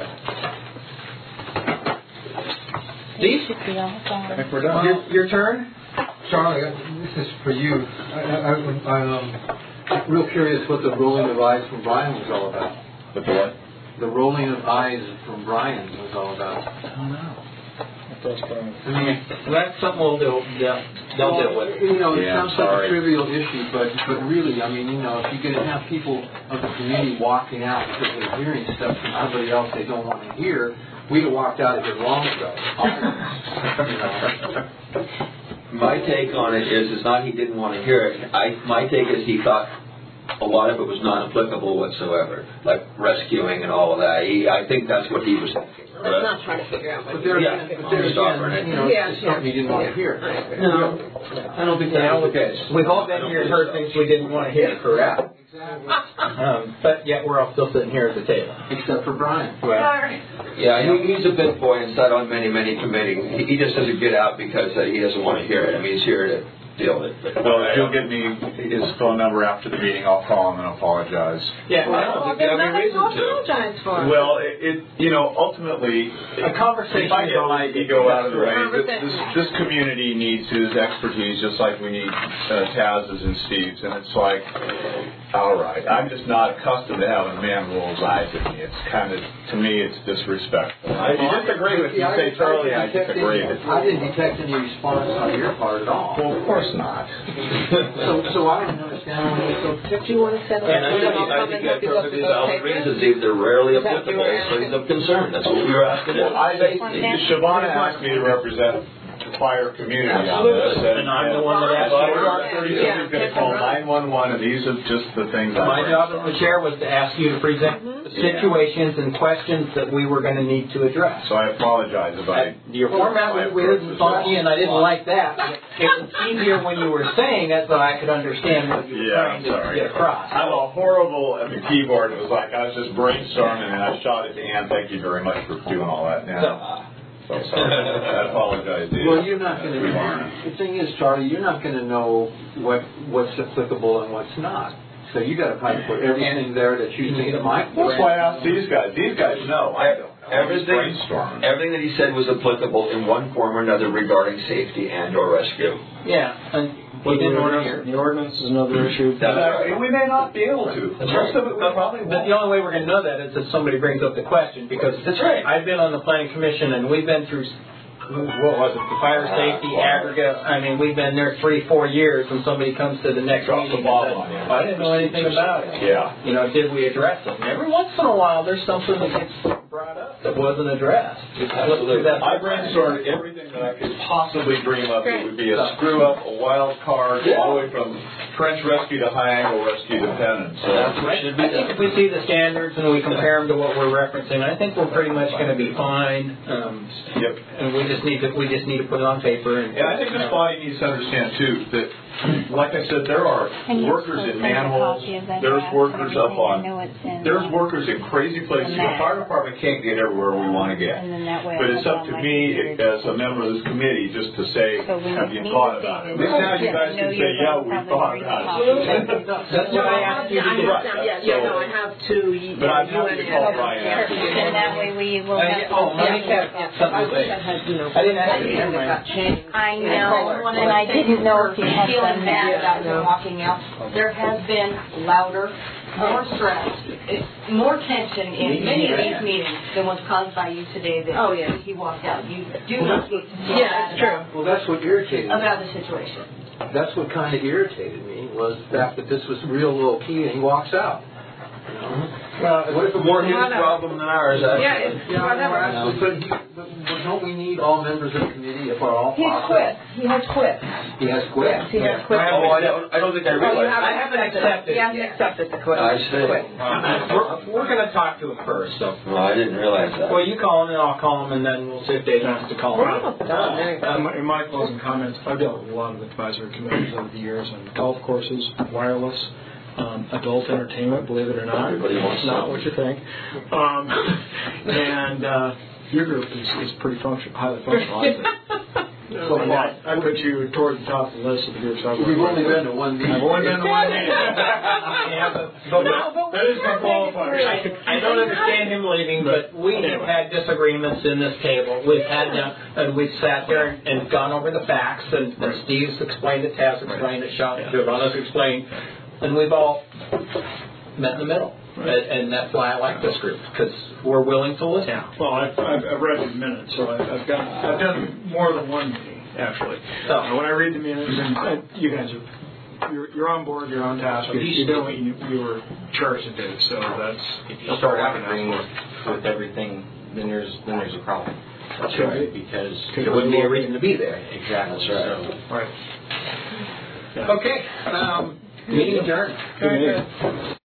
[SPEAKER 3] It should be all gone.
[SPEAKER 1] I think we're done.
[SPEAKER 10] Your, your turn.
[SPEAKER 12] Charlie, this is for you. I, I, I'm um, real curious what the rolling of eyes from Brian was all about.
[SPEAKER 6] But the what?
[SPEAKER 12] The rolling of eyes from Brian was all about.
[SPEAKER 10] I don't know.
[SPEAKER 1] That's fine.
[SPEAKER 12] I mean,
[SPEAKER 10] That's something we'll do. They'll, they'll deal with.
[SPEAKER 12] you know, it
[SPEAKER 6] Yeah,
[SPEAKER 12] sounds
[SPEAKER 6] sorry.
[SPEAKER 12] like a trivial issue, but but really, I mean, you know, if you're going to have people of the community walking out because they're hearing stuff from somebody else they don't want to hear, we'd have walked out of here long ago. You know.
[SPEAKER 7] My take on it is, it's not he didn't want to hear it. I, my take is he thought a lot of it was not applicable whatsoever, like rescuing and all of that. He, I think that's what he was thinking.
[SPEAKER 8] Let's not try to figure out what
[SPEAKER 12] But there,
[SPEAKER 7] Yeah.
[SPEAKER 12] but there again, you know,
[SPEAKER 8] Yeah,
[SPEAKER 12] it's something you didn't want to hear.
[SPEAKER 2] No,
[SPEAKER 12] I don't think that was the case.
[SPEAKER 2] we've all been here and heard things we didn't want to hear, correct? Um, but yet we're all still sitting here at the table.
[SPEAKER 12] Except for Brian.
[SPEAKER 2] Well,
[SPEAKER 7] Yeah, he, he's a big boy and sat on many, many committees. He, he just doesn't get out because uh, he doesn't want to hear it. I mean, he's here to deal with it. But,
[SPEAKER 6] Well, if you'll give me his phone number after the meeting, I'll call him and apologize.
[SPEAKER 2] yeah,
[SPEAKER 7] Well, I don't
[SPEAKER 8] Well,
[SPEAKER 7] think you
[SPEAKER 8] there's
[SPEAKER 7] have any
[SPEAKER 8] nothing to
[SPEAKER 7] reason to.
[SPEAKER 8] apologize for.
[SPEAKER 6] Well, it, it you know, ultimately,
[SPEAKER 2] a conversation
[SPEAKER 6] if I
[SPEAKER 2] is
[SPEAKER 6] get
[SPEAKER 2] all
[SPEAKER 6] my
[SPEAKER 2] I
[SPEAKER 6] ego out of the way, this,
[SPEAKER 8] Conversation.
[SPEAKER 6] this, this community needs his expertise just like we need uh, Taz's and Steve's. And it's like, all right, I'm just not accustomed to having a man roll his eyes at me. It's kind of, to me, it's disrespectful. If you disagree with me,
[SPEAKER 12] Yeah,
[SPEAKER 6] say, Charlie, I
[SPEAKER 12] didn't detect
[SPEAKER 6] disagree.
[SPEAKER 12] any- I didn't detect any response on your part at all.
[SPEAKER 6] Well, of course not.
[SPEAKER 12] So, so I don't understand why you're so
[SPEAKER 8] Do you want to set up
[SPEAKER 7] And I
[SPEAKER 8] a
[SPEAKER 7] think,
[SPEAKER 8] I'll
[SPEAKER 7] I
[SPEAKER 8] come
[SPEAKER 7] think
[SPEAKER 8] and
[SPEAKER 7] you have
[SPEAKER 8] help you look at
[SPEAKER 7] perfectly
[SPEAKER 8] those
[SPEAKER 7] valid
[SPEAKER 8] papers?
[SPEAKER 7] reasons, if they're rarely
[SPEAKER 8] Is that what you
[SPEAKER 7] applicable,
[SPEAKER 8] were
[SPEAKER 7] so
[SPEAKER 8] asking?
[SPEAKER 7] of concern. That's what we were asking.
[SPEAKER 6] Well, I,
[SPEAKER 7] Safety.
[SPEAKER 6] Shavana asked me to represent the fire community on this.
[SPEAKER 2] And I'm the one that asked
[SPEAKER 6] So I
[SPEAKER 2] you.
[SPEAKER 6] was thirty-six is going to call nine one one, and these are just the things I
[SPEAKER 2] My
[SPEAKER 6] bring.
[SPEAKER 2] job as the chair was to ask you to present the situations and questions that we were going to need to address.
[SPEAKER 6] So I apologize if I...
[SPEAKER 2] Your format was weird and funky, and I didn't like that. It was easier when you were saying it, so I could understand what you were
[SPEAKER 6] Yeah,
[SPEAKER 2] trying
[SPEAKER 6] I'm
[SPEAKER 2] to
[SPEAKER 6] sorry.
[SPEAKER 2] get across.
[SPEAKER 6] I'm a horrible at the keyboard. It was like I was just brainstorming, and I shot it to Ann. Thank you very much for doing all that. Now, so sorry. I apologize, dude.
[SPEAKER 12] Well, you're not going to. The thing is, Charlie, you're not going to know what what's applicable and what's not. So you got to probably put everything there that you think might.
[SPEAKER 6] That's why I asked these guys. These guys know. I don't know.
[SPEAKER 7] Everything,
[SPEAKER 6] Brainstorming.
[SPEAKER 7] everything that he said was applicable in one form or another regarding safety and or rescue.
[SPEAKER 2] Yeah, and we
[SPEAKER 1] Well, the
[SPEAKER 2] didn't
[SPEAKER 1] ordinance,
[SPEAKER 2] hear.
[SPEAKER 1] the ordinance is another issue.
[SPEAKER 7] That's right.
[SPEAKER 6] We may not be able to.
[SPEAKER 7] That's
[SPEAKER 6] Most
[SPEAKER 7] right.
[SPEAKER 6] of it we probably
[SPEAKER 2] But
[SPEAKER 6] won't.
[SPEAKER 2] the only way we're going to know that is if somebody brings up the question, because
[SPEAKER 7] That's right.
[SPEAKER 2] I've been on the planning commission and we've been through, what was it, the fire safety aggregate. I mean, we've been there three, four years, and somebody comes to the next
[SPEAKER 6] Drop the
[SPEAKER 2] meeting
[SPEAKER 6] ball
[SPEAKER 2] and
[SPEAKER 6] on
[SPEAKER 2] says,
[SPEAKER 6] you.
[SPEAKER 2] I didn't know anything about it.
[SPEAKER 6] Yeah.
[SPEAKER 2] You know, did we address it? And every once in a while, there's something that gets brought up that wasn't addressed. Just look through that.
[SPEAKER 6] I brainstormed everything that I could possibly dream up. It would be a screw up, a wild card, all the way from trench rescue to high angle rescue to Pennon. So
[SPEAKER 7] That's what should be
[SPEAKER 2] I think
[SPEAKER 7] done.
[SPEAKER 2] if we see the standards and we compare them to what we're referencing, I think we're pretty much going to be fine. Um,
[SPEAKER 6] Yep.
[SPEAKER 2] and we just need to we just need to put it on paper. And,
[SPEAKER 6] And I think this body needs to understand too that, like I said, there are
[SPEAKER 3] And you're
[SPEAKER 6] workers
[SPEAKER 3] supposed
[SPEAKER 6] in
[SPEAKER 3] to have a
[SPEAKER 6] manholes.
[SPEAKER 3] copy of that
[SPEAKER 6] There's
[SPEAKER 3] draft
[SPEAKER 6] workers
[SPEAKER 3] and
[SPEAKER 6] up
[SPEAKER 3] everything. I
[SPEAKER 6] on.
[SPEAKER 3] know it's in,
[SPEAKER 6] There's
[SPEAKER 3] uh,
[SPEAKER 6] workers in crazy places.
[SPEAKER 3] the
[SPEAKER 6] The
[SPEAKER 3] map.
[SPEAKER 6] fire department can't get everywhere we want to get.
[SPEAKER 3] And then that way
[SPEAKER 6] But
[SPEAKER 3] I'll
[SPEAKER 6] it's
[SPEAKER 3] have
[SPEAKER 6] up
[SPEAKER 3] it
[SPEAKER 6] to
[SPEAKER 3] on my
[SPEAKER 6] me
[SPEAKER 3] computer.
[SPEAKER 6] as a member of this committee just to say,
[SPEAKER 3] So when
[SPEAKER 6] have
[SPEAKER 3] you
[SPEAKER 6] you
[SPEAKER 3] meet
[SPEAKER 6] thought
[SPEAKER 3] with
[SPEAKER 6] about it? At
[SPEAKER 3] David,
[SPEAKER 6] least now you
[SPEAKER 3] yeah,
[SPEAKER 6] guys
[SPEAKER 3] I know
[SPEAKER 6] can say,
[SPEAKER 3] you're
[SPEAKER 6] yeah,
[SPEAKER 3] gonna
[SPEAKER 6] we've
[SPEAKER 3] probably
[SPEAKER 6] thought
[SPEAKER 3] bring
[SPEAKER 6] about
[SPEAKER 3] a
[SPEAKER 6] it.
[SPEAKER 2] That's what I asked you to do.
[SPEAKER 6] Right.
[SPEAKER 8] Yeah, yeah, no, I have to.
[SPEAKER 6] But I'm happy to call Brian after.
[SPEAKER 3] And that way we will
[SPEAKER 2] Uh,
[SPEAKER 3] have.
[SPEAKER 2] yeah, oh, let me check something
[SPEAKER 8] I
[SPEAKER 2] to
[SPEAKER 8] wish
[SPEAKER 2] say.
[SPEAKER 8] I had, you know.
[SPEAKER 2] I didn't ask you to
[SPEAKER 8] and
[SPEAKER 2] hear
[SPEAKER 8] it got changed.
[SPEAKER 3] I know, and I didn't know if you had
[SPEAKER 13] Feeling
[SPEAKER 3] done
[SPEAKER 13] bad
[SPEAKER 3] that.
[SPEAKER 13] about you walking out. There has been louder, more stress, it- more tension in many of these meetings than was caused by you today that
[SPEAKER 8] Oh, yeah.
[SPEAKER 13] he walked out. You do not get to feel
[SPEAKER 8] Yeah,
[SPEAKER 13] bad
[SPEAKER 8] it's true.
[SPEAKER 13] about-
[SPEAKER 12] Well, that's what irritated me.
[SPEAKER 13] about the situation.
[SPEAKER 12] That's what kind of irritated me was the fact that this was real low key and he walks out. You know?
[SPEAKER 2] Well,
[SPEAKER 12] What if it
[SPEAKER 7] More
[SPEAKER 12] was
[SPEAKER 7] his problem than ours, actually.
[SPEAKER 8] Yeah, it's,
[SPEAKER 12] Yeah,
[SPEAKER 8] whatever.
[SPEAKER 12] actually, but, he, but but don't we need all members of the committee if we're all
[SPEAKER 13] He's
[SPEAKER 12] possible?
[SPEAKER 13] quit. He has quit.
[SPEAKER 12] He has quit.
[SPEAKER 8] Yes, he has quit.
[SPEAKER 7] Oh, I don't, I don't think I
[SPEAKER 8] Oh, you
[SPEAKER 7] realized.
[SPEAKER 8] haven't
[SPEAKER 2] I haven't accepted
[SPEAKER 8] You
[SPEAKER 2] it
[SPEAKER 8] haven't
[SPEAKER 2] yet.
[SPEAKER 8] accepted the quit.
[SPEAKER 7] I see.
[SPEAKER 8] Quit.
[SPEAKER 2] We're, we're going to talk to him first. So.
[SPEAKER 7] No, I didn't realize that.
[SPEAKER 2] Well, you call him and I'll call him, and then we'll see if Dave wants to call
[SPEAKER 8] We're
[SPEAKER 2] him.
[SPEAKER 8] almost done. There you go.
[SPEAKER 1] In my, in my closing comments, I've dealt with a lot of advisory committees over the years on golf courses, wireless, um, adult entertainment, believe it or not.
[SPEAKER 7] Everybody wants
[SPEAKER 1] It's not
[SPEAKER 7] some.
[SPEAKER 1] what you think. Um, and uh, your group is, is pretty function, highly functional, I think.
[SPEAKER 12] So
[SPEAKER 1] And
[SPEAKER 12] far.
[SPEAKER 1] I, I put you toward the top of the list of the groups I've worked
[SPEAKER 12] We've
[SPEAKER 1] with.
[SPEAKER 12] only been to one meeting.
[SPEAKER 1] I've only been to one meeting.
[SPEAKER 2] Yeah, but, but
[SPEAKER 1] No, but that is my qualifier.
[SPEAKER 2] I, I don't understand him leaving, but we have had disagreements in this table. We've had them, and we've sat there and, and gone over the facts, and, and Steve's explained it, Taz explained it, Sean, Giovanna's explained, and we've all met in the middle. And, and that's why I like this group, because we're willing to listen.
[SPEAKER 1] Yeah. Well, I've, I've, I've read the minutes, so I've, I've got I've done more than one meeting actually.
[SPEAKER 2] So
[SPEAKER 1] uh, when I read the minutes, and, and you guys are you're, you're on board, you're on task, you're, you're doing what you, you were charged to do. So that's
[SPEAKER 10] If you start out agreeing with, with everything, then there's then there's a problem.
[SPEAKER 1] that's right.
[SPEAKER 10] Because
[SPEAKER 2] there wouldn't be a reason to be there.
[SPEAKER 10] exactly.
[SPEAKER 7] That's right.
[SPEAKER 10] So
[SPEAKER 1] Right.
[SPEAKER 2] Okay. Um,
[SPEAKER 10] Meeting adjourned.
[SPEAKER 8] Very good.